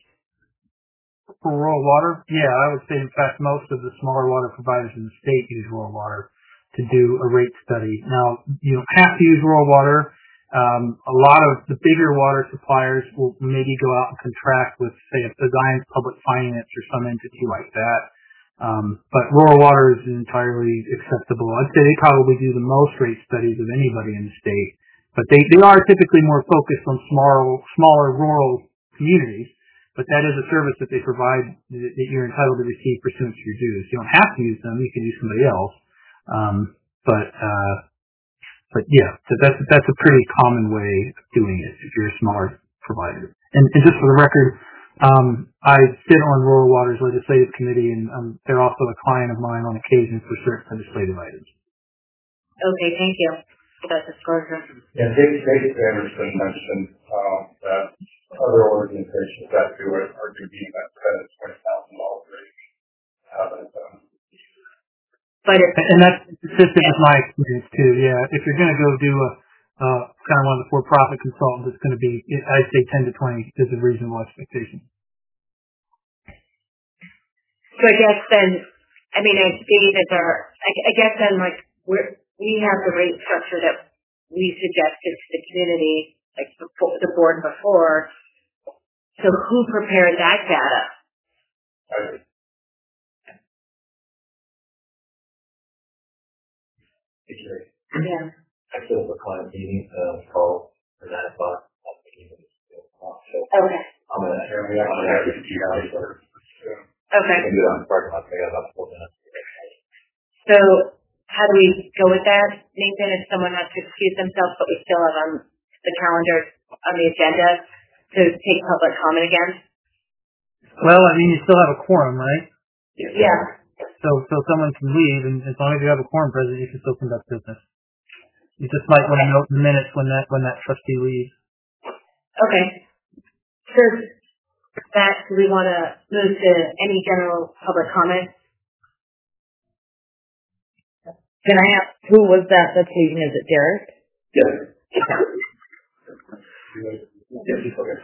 For rural water, yeah, I would say in fact most of the smaller water providers in the state use rural water to do a rate study. Now, you don't have to use rural water. Um, a lot of the bigger water suppliers will maybe go out and contract with, say, a Zions Public Finance or some entity like that. Um, but rural water is entirely acceptable. I'd say they probably do the most rate studies of anybody in the state. But they, they are typically more focused on smaller, smaller rural communities. But that is a service that they provide that you're entitled to receive pursuant to your dues. You don't have to use them. You can use somebody else. Um, but, uh, but yeah, so that's, that's a pretty common way of doing it if you're a smaller provider. And, and just for the record, um, I sit on Rural Water's legislative committee, and um, they're also a client of mine on occasion for certain legislative items. Okay, thank you for that disclosure. Yeah, Dave, Dave Anderson mentioned, um, that other organizations that do it are doing that ten to twenty thousand dollars rate. Haven't done. But it, And that's consistent with my experience too. Yeah, if you're going to go do a uh, kind of one of the for-profit consultants, it's going to be, I'd say, ten to twenty is a reasonable expectation. so I guess then, I mean, I see that there, I, I guess then like we're, we have the rate structure that we suggested to the community, like the, the board before. So who prepared that data? I, Yeah. I still have a client meeting, uh, call for nine o'clock. So Okay. I'm gonna, yeah, we actually have to see how it works. Okay. I can do it on the parking lot. I got about four minutes. So how do we go with that, Nathan? If someone has to excuse themselves, but we still have on the calendar on the agenda to take public comment again? Well, I mean, you still have a quorum, right? Yeah. So, so someone can leave, and as long as you have a quorum present, you can still conduct business. You just might want to note in the minutes when that when that trustee leaves. Okay. So that, do we want to move to any general public comments? Can I ask, who was that that's leaving? Is it Derek? Yes. Okay. Yes, okay.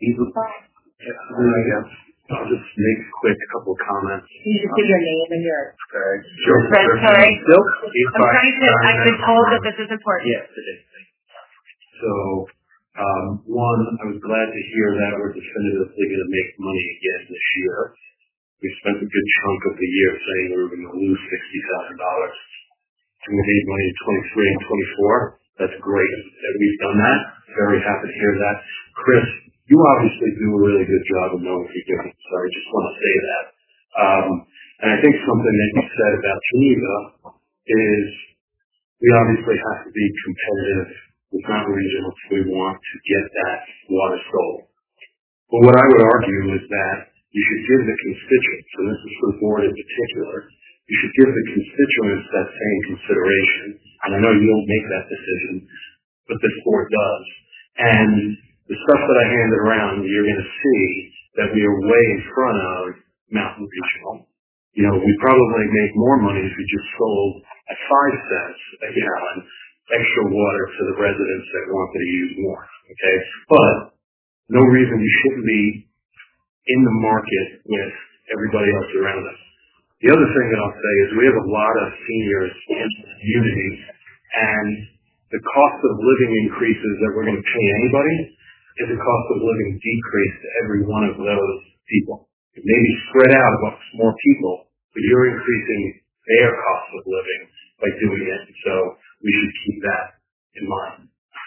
Yeah, I'll just make a quick couple of comments. You just give your name and your Sorry. Sure. Fred, sorry. Still? I'm trying to, I've been told that this is important. Yes, it is. So, um, one, I was glad to hear that we're definitively going to make money again this year. We spent a good chunk of the year saying we were going to lose sixty thousand dollars. We made money in twenty-three and twenty-four. That's great that we've done that. Very happy to hear that. Chris, you obviously do a really good job of knowing forgiveness, so I just want to say that. Um, and I think something that you said about Geneva is we obviously have to be competitive with Mountain Regional if we want to get that water sold. But what I would argue is that you should give the constituents, and this is for the board in particular, you should give the constituents that same consideration. And I know you don't make that decision, but this board does. And the stuff that I handed around, you're going to see that we are way in front of Mountain Regional. You know, we probably make more money if we just sold at five cents a gallon extra water to the residents that wanted to use more. Okay? But no reason we shouldn't be in the market with everybody else around us. The other thing that I'll say is we have a lot of seniors in the community, and the cost of living increases that we're going to pay anybody is a cost of living decrease to every one of those people. It may be spread out amongst more people, but you're increasing their cost of living by doing it. So we should keep that in mind.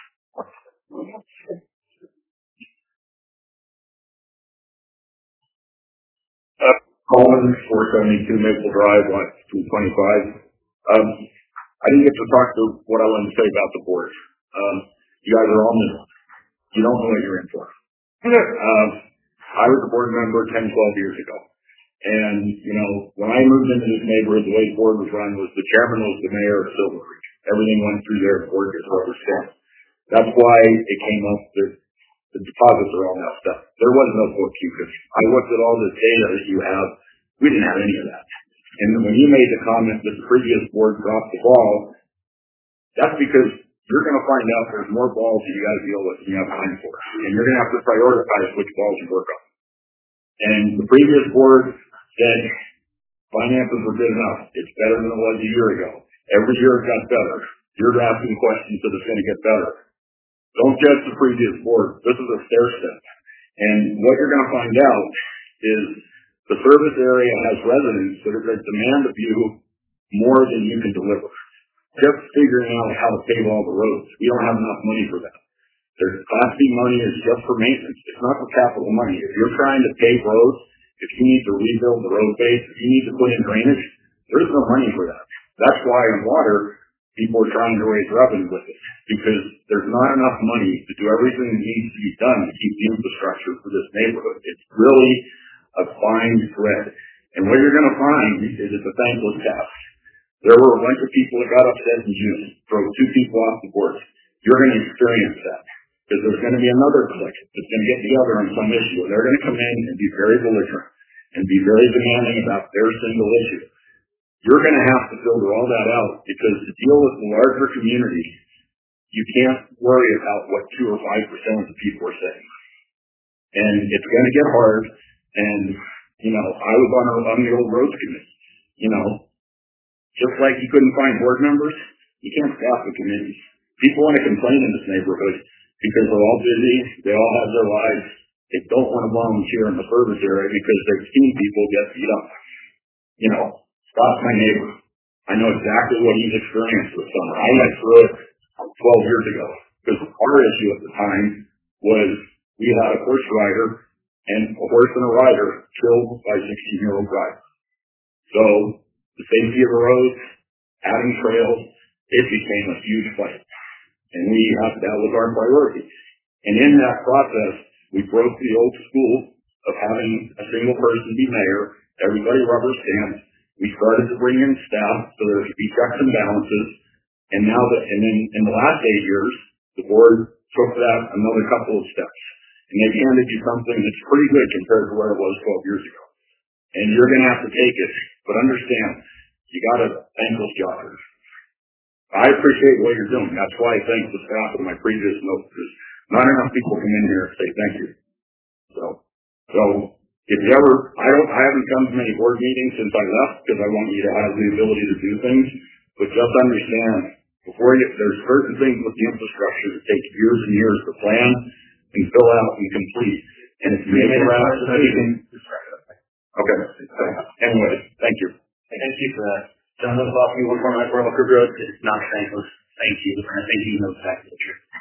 Uh, Coleman, four seventy-two Maple Drive, lot two twenty-five. Um, I didn't get to talk to what I wanted to say about the board. Um, you guys are all new. You don't know what you're in for. Um, I was a board member ten, twelve years ago. And, you know, when I moved into this neighborhood, the way the board was run was the chairman was the mayor of Silver Creek. Everything went through their board as rubber stamp. That's why it came up that the deposits are all messed up. There was no bookkeeping. I looked at all this data that you have. We didn't have any of that. And when you made the comment that the previous board dropped the ball, that's because you're going to find out there's more balls that you got to deal with than you have time for. And you're going to have to prioritize which balls you work on. And the previous board said finances were good enough. It's better than it was a year ago. Every year it got better. You're asking questions that it's going to get better. Don't judge the previous board. This is a stair step. And what you're going to find out is the service area has residents that are going to demand of you more than you can deliver. Just figuring out how to pave all the roads. We don't have enough money for that. Their Class B money is just for maintenance. It's not for capital money. If you're trying to pave roads, if you need to rebuild the road base, if you need to put in drainage, there's no money for that. That's why in water, people are trying to raise revenue with it, because there's not enough money to do everything that needs to be done to keep the infrastructure for this neighborhood. It's really a fine thread. And what you're going to find is it's a thankless task. There were a bunch of people that got upset in June, drove two people off the board. You're going to experience that. Because there's going to be another clique that's going to get together on some issue. They're going to come in and be very belligerent and be very demanding about their single issue. You're going to have to filter all that out, because to deal with the larger community, you can't worry about what two or five percent of the people are saying. And it's going to get hard. And, you know, I was on, a, on the old roads committee. You know, just like you couldn't find board members, you can't staff the committees. People want to complain in this neighborhood because they're all busy, they all have their lives, they don't want to volunteer in the service area because they've seen people get beat up. You know, Scott's my neighbor. I know exactly what he's experienced this summer. I went through it twelve years ago, because our issue at the time was we had a horse rider and a horse and a rider killed by sixteen-year-old driver. So the safety of the roads, adding trails, it became a huge fight. And we have that was our priority. And in that process, we broke the old school of having a single person be mayor. Everybody rubber stamped. We started to bring in staff so there could be checks and balances. And now that, and then in the last eight years, the board took that another couple of steps. And they've handed you something that's pretty good compared to where it was twelve years ago. And you're going to have to take it. But understand, you got to thank those jobbers. I appreciate what you're doing. That's why I thank the staff of my previous note, because not enough people come in here and say thank you. So, so if you ever, I don't, I haven't come to many board meetings since I left because I want you to have the ability to do things. But just understand, before you, there's certain things with the infrastructure that take years and years to plan and fill out and complete. And if you make it around, okay. Anyway, thank you. Thank you for that. John Lozowski, one more Mike Royal Creek Road. It's not thankless. Thank you. And I think you know exactly what you're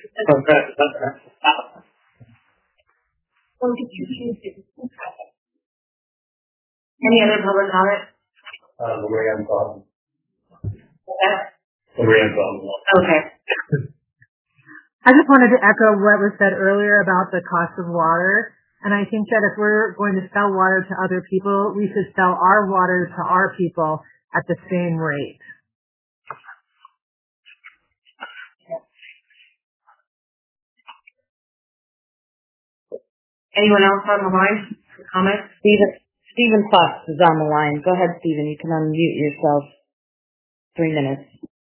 Any other public comment? Uh, the way I'm talking. Okay. The way I'm talking. Okay. I just wanted to echo what was said earlier about the cost of water. And I think that if we're going to sell water to other people, we should sell our water to our people at the same rate. Anyone else on the line for comments? Stephen, Stephen Fox is on the line. Go ahead, Stephen. You can unmute yourself. Three minutes.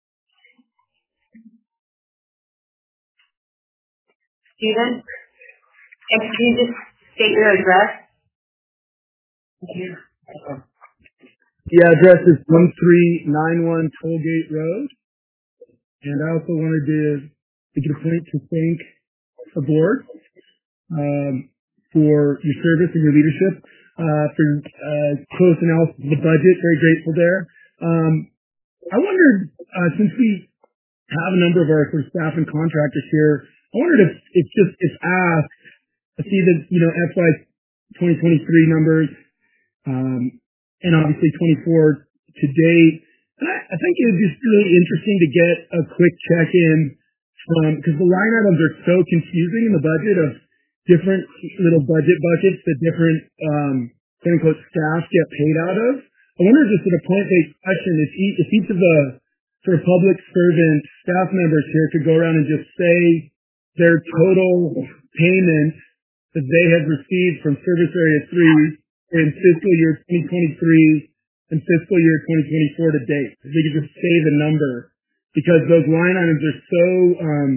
Stephen? And can you just state your address? Thank you. The address is one three nine one Tollgate Road. And I also wanted to make it a point to thank the board um, for your service and your leadership, uh, for uh, close analysis of the budget. Very grateful there. Um, I wondered, uh, since we have a number of our sort of staff and contractors here, I wondered if it's just, if asked, I see that, you know, F Y twenty twenty-three numbers, um, and obviously twenty-four to date. And I, I think it would be really interesting to get a quick check-in from, because the line items are so confusing in the budget of different little budget buckets that different, um, quote-unquote staff get paid out of. I wonder just at a point-based question, if each, if each of the sort of public servant staff members here could go around and just say their total payment that they have received from Service Area three in fiscal year twenty twenty-three and fiscal year twenty twenty-four to date. If they could just say the number, because those line items are so um,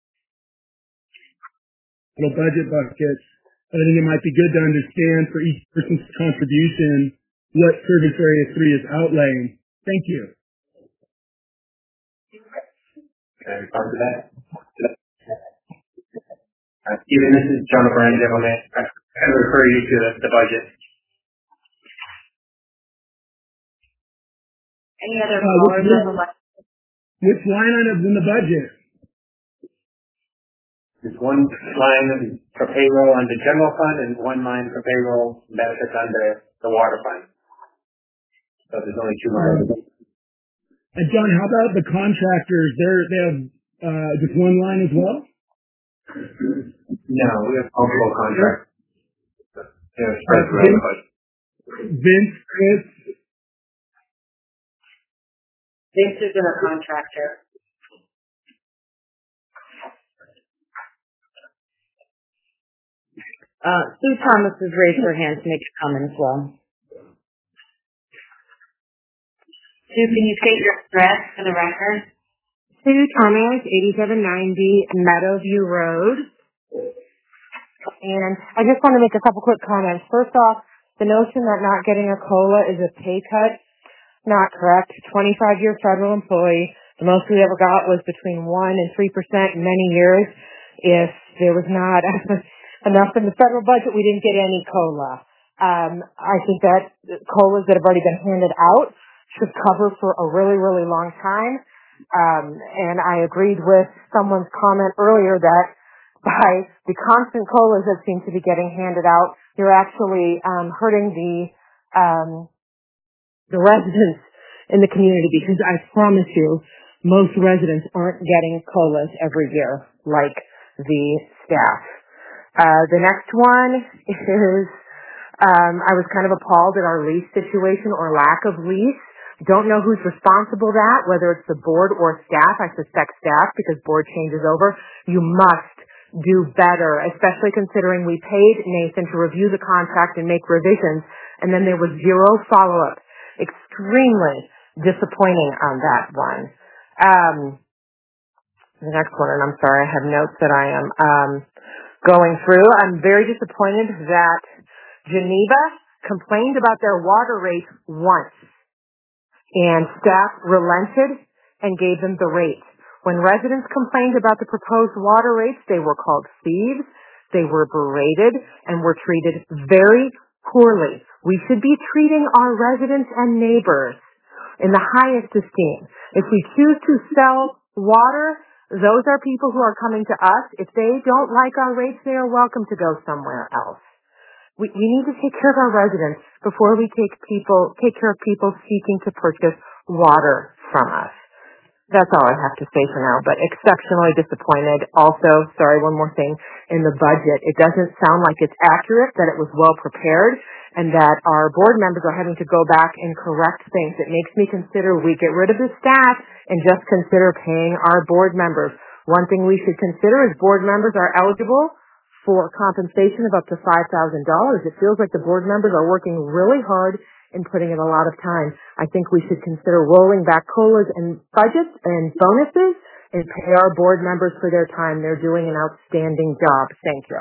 little budget buckets, I think it might be good to understand for each person's contribution what Service Area three is outlaying. Thank you. Can I respond to that? Uh, Stephen, this is John O'Brien, gentleman. I kind of refer you to the, the budget. Any other uh, callers on the line? Which line items in the budget? There's one line for payroll on the general fund and one line for payroll benefits under the water fund. So there's only two lines. And John, how about the contractors? They're, they have uh, just one line as well? No, we have multiple contracts. They're spread throughout the budget. Vince, Chris? Vince is a contractor. Uh, Sue Thomas has raised her hand to make a comment as well. Sue, can you state your address for the record? Sue Thomas, eighty-seven ninety Meadowview Road. And I just want to make a couple quick comments. First off, the notion that not getting a COLA is a pay cut, not correct. twenty-five year federal employee. The most we ever got was between one and three percent in many years. If there was not enough in the federal budget, we didn't get any COLA. Um, I think that COLAs that have already been handed out should cover for a really, really long time. Um, and I agreed with someone's comment earlier that by the constant COLAs that seem to be getting handed out, you're actually um, hurting the um, the residents in the community, because I promise you, most residents aren't getting COLAs every year like the staff. Uh, the next one is Um, I was kind of appalled at our lease situation or lack of lease. Don't know who's responsible that, whether it's the board or staff. I suspect staff because board changes over. You must do better, especially considering we paid Nathan to review the contract and make revisions, and then there was zero follow-up. Extremely disappointing on that one. Um, the next one, and I'm sorry, I have notes that I am um, going through. I'm very disappointed that Geneva complained about their water rate once, and staff relented and gave them the rate. When residents complained about the proposed water rates, they were called thieves, they were berated, and were treated very poorly. We should be treating our residents and neighbors in the highest esteem. If we choose to sell water, those are people who are coming to us. If they don't like our rates, they are welcome to go somewhere else. We, we need to take care of our residents before we take people take care of people seeking to purchase water from us. That's all I have to say for now, but exceptionally disappointed. Also, sorry, one more thing. In the budget, it doesn't sound like it's accurate, that it was well prepared, and that our board members are having to go back and correct things. It makes me consider we get rid of the staff and just consider paying our board members. One thing we should consider is board members are eligible for compensation of up to five thousand dollars. It feels like the board members are working really hard and putting in a lot of time. I think we should consider rolling back COLAs and budgets and bonuses and pay our board members for their time. They're doing an outstanding job. Thank you.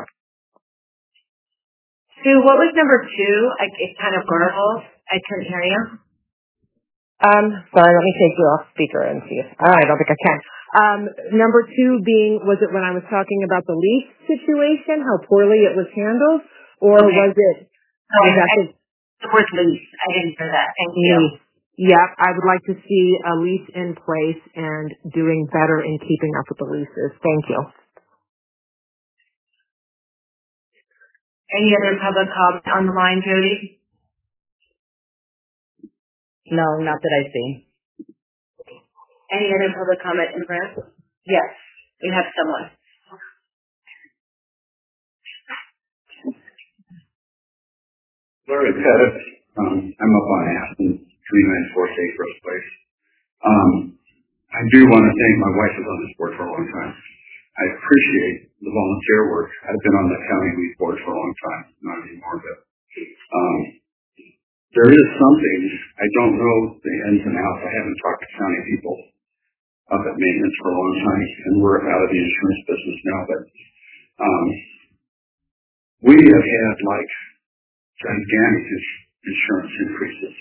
Sue, what was number two? I, it kind of garbled. I couldn't hear you. Um, sorry, let me take you off speaker and see if, oh, I don't think I can. Um, number two being, was it when I was talking about the lease situation, how poorly it was handled, or okay. was it, no, was that I, the, the word lease? I didn't hear that. Thank you. lease? Yeah, I would like to see a lease in place and doing better in keeping up with the leases. Thank you. Any other public comment on the line, Jody? No, not that I see. Any other public comment in the room? Yes, we have someone. Larry Pettit. Um, I'm up on Aspen, three nine four Sagebrush Place. Um, I do want to thank my wife who's on this board for a long time. I appreciate the volunteer work. I've been on the county lead board for a long time, not anymore, but um, there is something, I don't know the ins and outs. I haven't talked to county people up at maintenance for a long time, and we're out of the insurance business now, but um, we have had like gigantic insurance increases.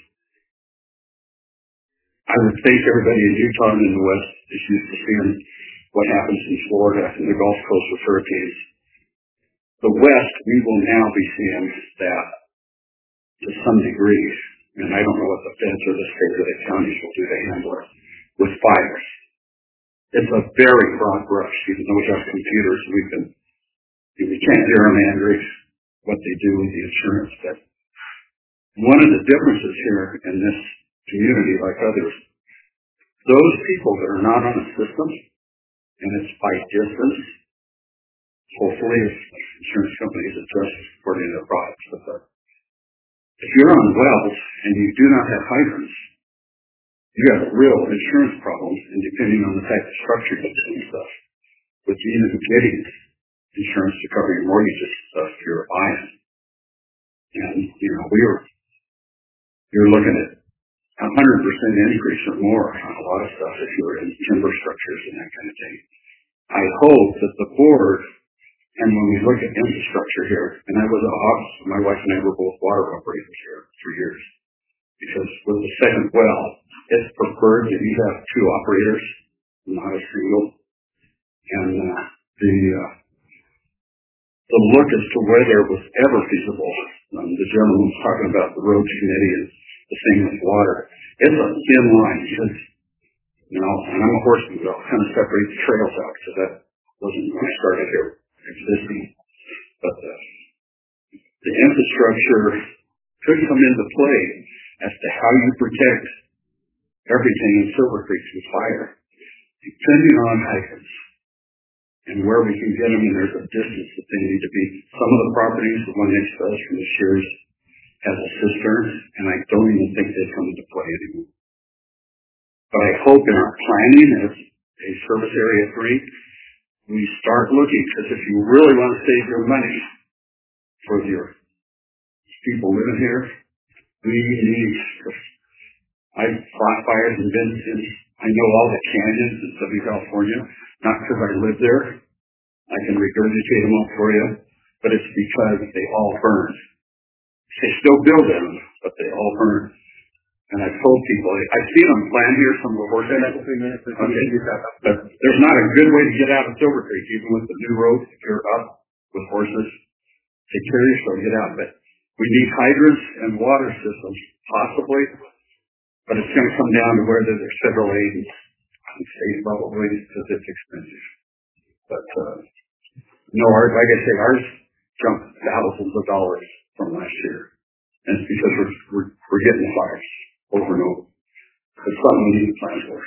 I would think everybody in Utah and in the West is used to seeing what happens in Florida and the Gulf Coast with hurricanes. The West, we will now be seeing that to some degree, and I don't know what the feds or the state or the counties will do to handle it, with fires. It's a very broad brush, even though we have computers, we can, we can't gerrymander what they do with the insurance, but one of the differences here in this community, like others, those people that are not on a system, and it's by distance, hopefully if insurance companies adjust according to their products, but if you're on wells and you do not have hydrants, you have real insurance problems, and depending on the type of structure you do and stuff, with even getting insurance to cover your mortgages and stuff if you're buying. And, you know, we were, you're looking at a hundred percent increase or more on a lot of stuff if you're in timber structures and that kind of thing. I hope that the board, and when we look at infrastructure here, and I was a office, my wife and I were both water operators here for years, because with the second well, it's preferred that you have two operators, not a single. And uh, the uh, the look as to whether it was ever feasible, um, the gentleman was talking about the roads committee and the same with water. It's a thin line because, you know, and I'm a horseman, but I'll kind of separate the trails out because that wasn't when I started here existing. But the, the infrastructure could come into play as to how you protect everything in Silver Creek from fire, depending on hydrants and where we can get them, and there's a distance that they need to be. Some of the properties, the one next to us from the Shears, as a cistern, and I don't even think they come into play anymore. But I hope in our planning as a service area three, we start looking, because if you really want to save your money for your people living here, we need, I've fought fires and been in, I know all the canyons in Southern California, not because I live there, I can regurgitate them all for you, but it's because they all burn. They still build them, but they all burn. And I've told people, I've seen them plan here from the horse head. Okay. But there's not a good way to get out of Silver Creek, even with the new road, if you're up with horses. Take care of yourself, get out. But we need hydrants and water systems, possibly. But it's going to come down to whether there's federal aid and state level aid, because it's expensive. But, uh, no, ours, like I say, ours jumped thousands of dollars from last year. And it's because we're, we're, we're getting fires over and over. It's something we need to plan for.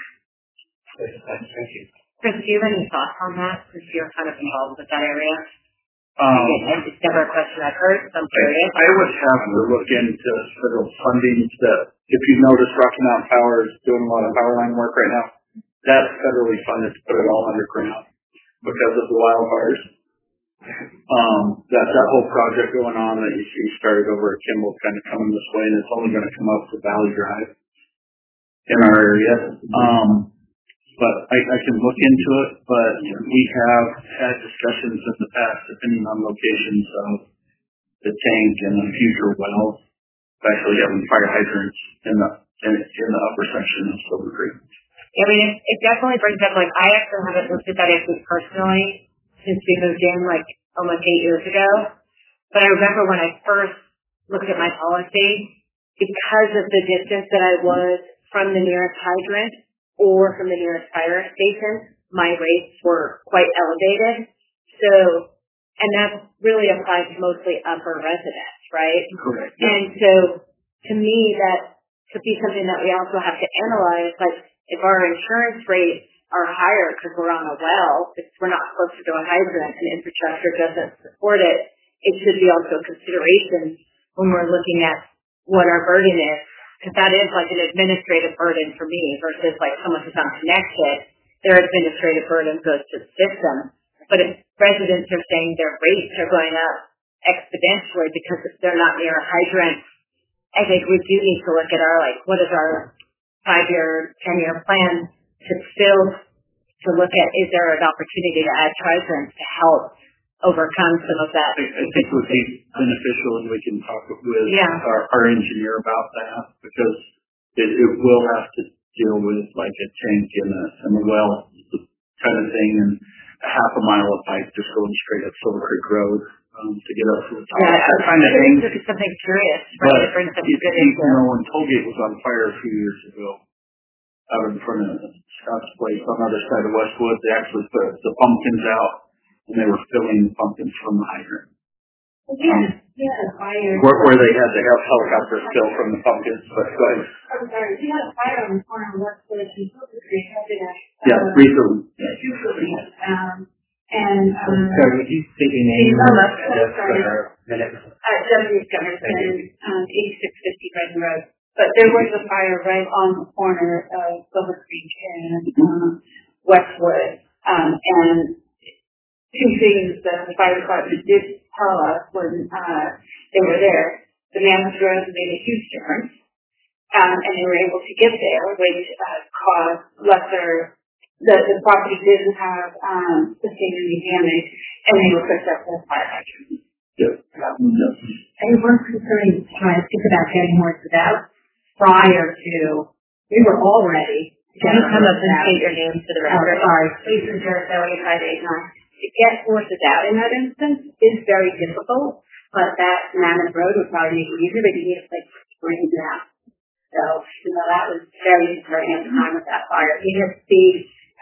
Thank you. Chris, do you have any thoughts on that? Because you're kind of involved with that area. Um, it's never a question I've heard, so I'm curious. I would have to look into federal funding that, if you notice, Rocky Mountain Power is doing a lot of power line work right now. That's federally funded to put it all underground because of the wildfires. Um, that, that whole project going on that you see started over at Kimball kind of coming this way, and it's only going to come up to Valley Drive in our area. Um, but I, I can look into it, but we have had discussions in the past, depending on locations of the tank and the future wells, actually having fire hydrants in the, in, in the upper section of Silver Creek. I mean, it, it definitely brings up, like, I actually haven't looked at that issue personally since we moved in, like, almost eight years ago. But I remember when I first looked at my policy, because of the distance that I was from the nearest hydrant or from the nearest fire station, my rates were quite elevated. So, and that really applies to mostly upper residents, right? Correct. And so, to me, that could be something that we also have to analyze, like, if our insurance rates are higher because we're on a well, if we're not closer to a hydrant and infrastructure doesn't support it, it should be also a consideration when we're looking at what our burden is, because that is like an administrative burden for me versus like someone who's unconnected. Their administrative burden goes to the system. But if residents are saying their rates are going up exponentially because they're not near a hydrant, I think we do need to look at our, like, what is our five-year, ten-year plan to still to look at, is there an opportunity to add hydrants to help overcome some of that? I, I think it would be beneficial if we can talk with yeah. our, our engineer about that, because it, it will have to deal with like a tank and a, and a well kind of thing, and a half a mile of pipe just going straight up Silver Creek Road um, to get up to the top. Yeah, that kind of thing. It's something curious, but right? It brings up you, good you info. know, when Tollgate was on fire a few years ago, out in front of Scott's place on the other side of Westwood, they actually put the pumpkins out, and they were filling the pumpkins from the hydrant. Yeah, yeah, fire. Where, where they had the helicopters fill from the pumpkins, but go ahead. I'm sorry, we had a fire on the corner of Westwood and Silver Creek, having a, yeah, uh, recently. Yeah, recently. Um, and, um, sorry, would you state your name? Oh, that's sorry. Minute. Uh, W. Gunnerson, um, eighty-six fifty Brighton Road. But there was a fire right on the corner of Silver Creek and um, Westwood. Um, and two things that the fire department did tell us when uh, they were there. The Mammoth Road made a huge difference, um, and they were able to get there, which uh, caused lesser. The, the property didn't have um, sustained any damage, and they were picked up with fire hydrants. Yep. So, and we're concerned trying to think about getting more to that. Prior to, we were all ready. Can you come up and state your name to the record? Oh, sorry, Lisa Jericho, five eight nine. To get horses out in that instance is very difficult, but that Mammoth Road would probably make it easier, but you need a place to bring it down. So, you know, that was very concerning at the time with that fire. You had to be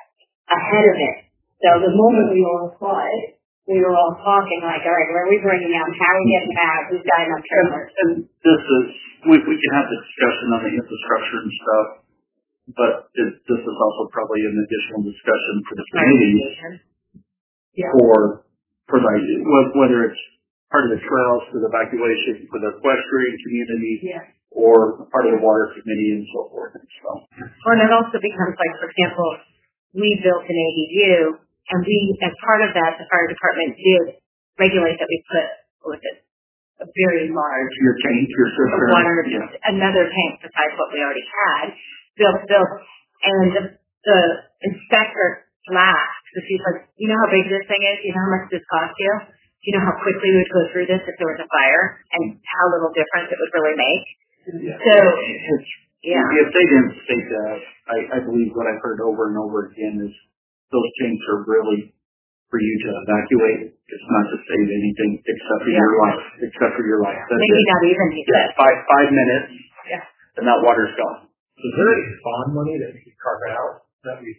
ahead of it. So the moment we all saw it, we were all talking like, all right, where are we bringing out? How are we getting back? Who's got enough trailers? And this is, we, we can have the discussion on the infrastructure and stuff, but it, this is also probably an additional discussion for the community yeah. for, for the, whether it's part of the trails for the evacuation for the equestrian community, Yeah. or part of the water committee and so forth. And so, Well, and it also becomes like, for example, we built an A D U, and we, as part of that, the fire department did regulate that we put, what was it, a very large your tank, your cistern, water, yeah. another tank besides what we already had, built, built, and the, the inspector laughed, because he's like, you know how big this thing is? You know how much this cost you? Do you know how quickly we would go through this if there was a fire, and how little difference it would really make? Yeah. So, it's, yeah. If they didn't state that, I, I believe what I've heard over and over again is those tanks are really for you to evacuate. It's not to save anything except for Yeah. your life, except for your life. That's Maybe it. not even, he Yeah, said. five, five minutes, Yeah. and that water's gone. Is there any bond money that we could carve out that we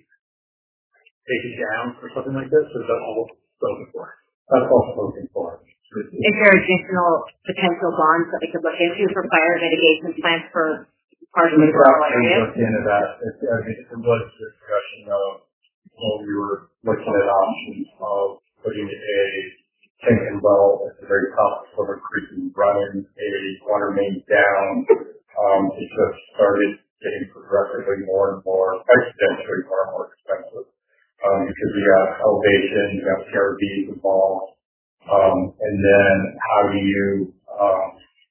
take it down or something like this, or is that all spoken for? That's all spoken for. Is there additional potential bonds that we could look into for fire mitigation plans for partially rural areas? Look into that. It, I mean, it was a discussion of, well, we were looking at options of putting a tank and well at the very top of Silver Creek and running a water main down. Um, it just started getting progressively more and more, exponentially more and more expensive. Um, because we have elevation, we have C R Bs involved. Um, and then how do you, um,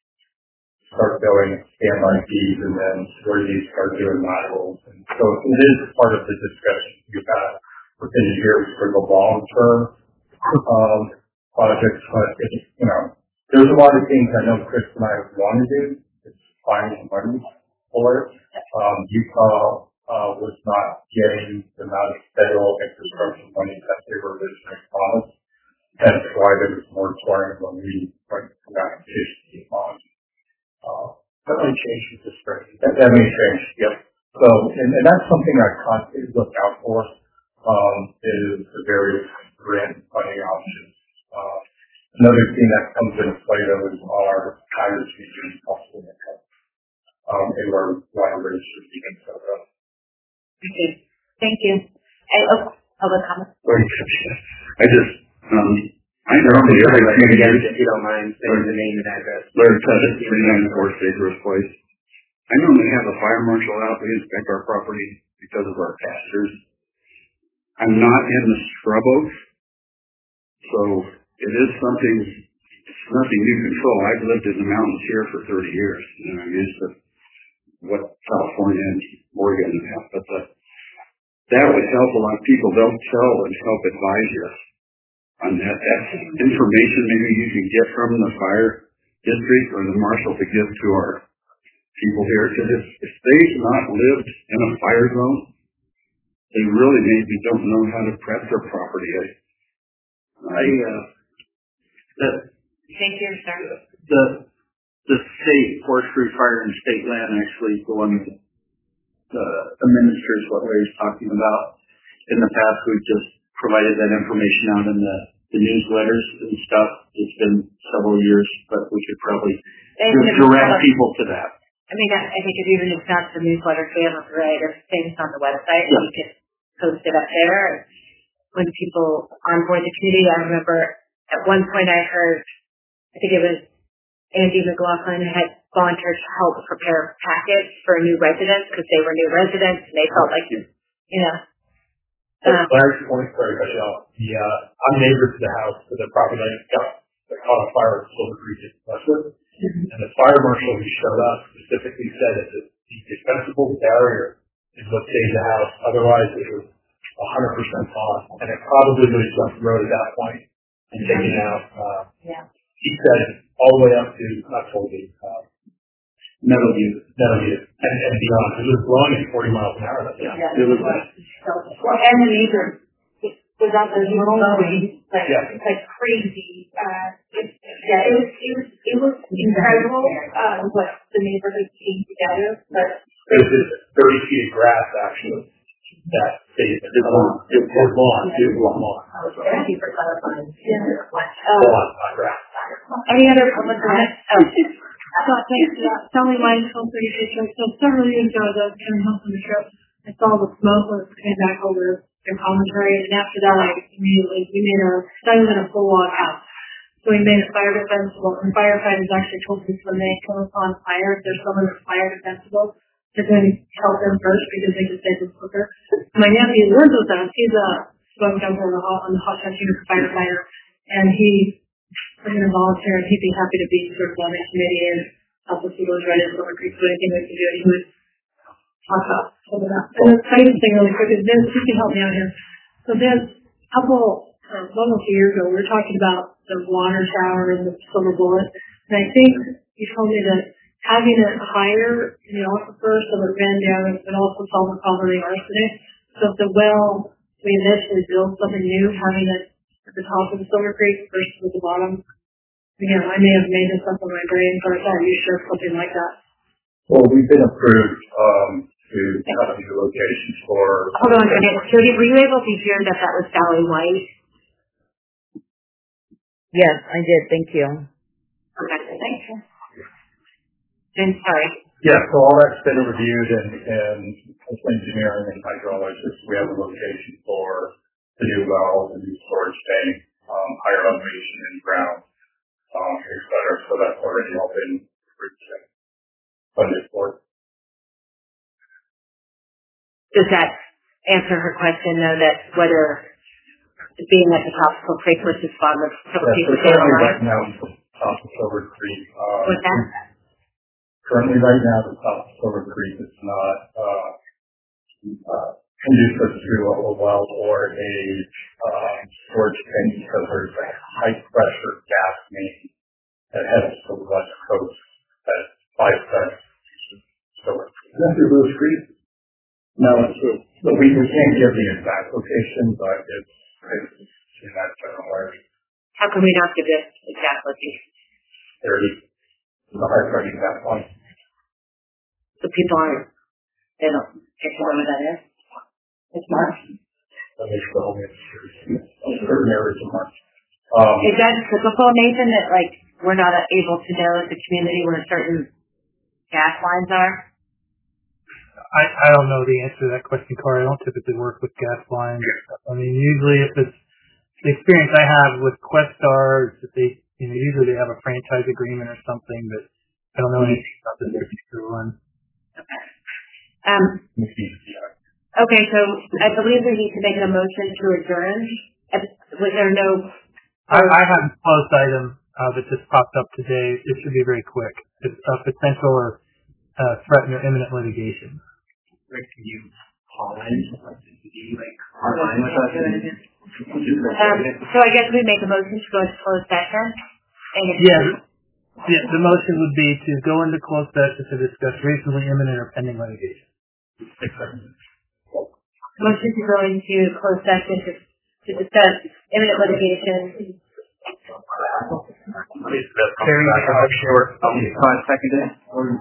start billing standby fees, and then where do you start doing laterals? And so it is part of the discussion we've had within years for the long-term um, projects. But it's, you know, there's a lot of things I know Chris and I want to do. It's finding money for it. Um, Utah uh, was not getting the amount of federal infrastructure money that they were originally promised. That's why there was more moratorium when we went to that fifty on. Uh, that may change with the spring. That, that may change, yep. So, and, and that's something I constantly look out for, um, is the various grant funding options. Uh, another thing that comes into play though is our higher species cost of income, um, and our water rates should be in so that. Okay, thank you. And, oh, public comment. I just, um, I normally, I think again, if you don't mind saying the name and address. Larry Pettit, three ninety-four Sagebrush Place. I normally have a fire marshal out to inspect our property because of our pastures. I'm not in the scrub oaks, so it is something, it's nothing you control. I've lived in the mountains here for thirty years, and I'm used to what California and Oregon have, but the, that would help a lot of people. They'll tell and help advise you on that. That's information maybe you can get from the fire district or the marshal to give to our people here. Because if, if they've not lived in a fire zone, they really maybe don't know how to prep their property. I, I uh, the, Thank you, sir. the, the state forestry, fire, and state land actually go on the, uh, administers what Larry's talking about. In the past, we've just provided that information out in the, the newsletters and stuff. It's been several years, but we could probably direct people to that. I mean, I, I think if even if it's not the newsletter, we have a variety of things on the website, yeah. and you can post it up there. When people onboard the community, I remember at one point I heard, I think it was Andy McLaughlin had volunteered to help prepare packets for new residents because they were new residents and they felt like, you know. Um, Larry's point, sorry, Michelle. The, uh, I'm neighbor to the house, to the property line got that caught on fire in Silver Creek in Westwood. Mm-hmm. And the fire marshal who showed up specifically said that the, the defensible barrier is what saved the house. Otherwise, it was one hundred percent off. And it probably would have jumped the road at that point and taken out. Uh, yeah. He said all the way up to, not Colby, uh, Meadowview, Meadowview, and, and beyond. It was blowing at forty miles an hour. Yeah, yeah. It was like, and the neighbor was out there blowing like, yeah. like crazy. Uh, it, yeah, it was, it was, it was incredible, uh, what the neighborhood came together, but. It was thirty feet of grass, actually, that stayed. It was lawn. It was lawn. It was lawn. Thank you for clarifying. Yeah. Lawn, not grass. Any other public comments? Oh. So thanks for that. Sally White, Home thirty-six. So several years ago, the Kevin Home on the trip, I saw the smoke was coming back over their commentary, and after that, I immediately we made a started in a full log house. So we made it fire defensible, and firefighters actually told us when they come upon fire, if there's someone that's fire defensible, they're going to help them first because they can save them quicker. My nephew lives with us. He's a swim jumper on the hot, on the hot tub unit firefighter, and he was going to volunteer, and he'd be happy to be sort of on that committee and help us see those right in Silver Creek. So anything we can do, and he would talk about some of that. And the second thing really quick is Vince, you can help me out here. So Vince, a couple, uh, almost a year ago, we were talking about the water tower and the silver bullet. And I think you told me that having it higher in the aquifer so that it ran down and also solve the problem of the arsenic. So if the well, we eventually build something new, having it at the top of the Silver Creek versus at the bottom. Again, I may have made this up in my brain, but I thought you shared something like that. Well, we've been approved um, to have new locations for... Hold on a minute. Jody, were you able to hear that that was Sally White? Yes, I did. Thank you. Okay, thank you. I'm sorry. Yeah, so all that's been reviewed and, and engineering and hydrologists. We have a location for the new well, the new storage tank, um, higher elevation and ground, um, et cetera. So that's already all been funded for. Does that answer her question, though, that whether being at the top of Silver Creek versus bottom of Silver Creek was down right now, top of Silver Creek. Um, What's that? Currently, right now, the top of Silver Creek is not uh, uh, conducive to a well or a uh, storage tank because there's a high pressure gas main that heads to the west coast at five cents. Silver Creek. Is that through Lewis Creek? No, it's through. So we, we can't give the exact location, but it's, it's in that general area. How can we not give this exact location? There's the high pressure gas line. So people aren't, they don't get to know what that is? It's March. That makes the whole industry. Certain areas of March. Um, is that typical, Nathan, that like we're not able to know as a community where certain gas lines are? I, I don't know the answer to that question, Corey. I don't typically work with gas lines. I mean, usually if it's the experience I have with Questar is that they, you know, usually they have a franchise agreement or something, but I don't know anything about this particular one. Um, okay, so I believe we need to make a motion to adjourn. Was there no... I, I have a closed item uh, that just popped up today. It should be very quick. It's a potential or uh, threatened or imminent litigation. Rick, can you call in? Can you like online with us? Um, so I guess we make a motion to go into closed session. And yeah. Yeah, the motion would be to go into closed session to discuss reasonably imminent or pending litigation. Motion to go into closed session to, to discuss imminent litigation. Carrie, I have short, five seconds.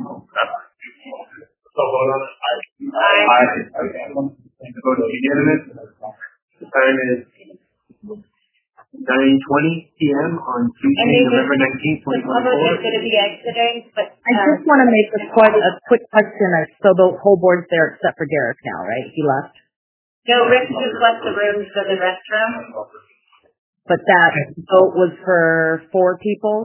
So vote on it. Aye. Aye. The vote is unanimous. The time is nine twenty p.m. on Tuesday, November nineteenth, twenty twenty-four. The public is going to be exiting, but... I just want to make a, quite a quick question. So the whole board's there except for Derek now, right? He left? No, Rick just left the room to go to the restroom. But that vote was for four people?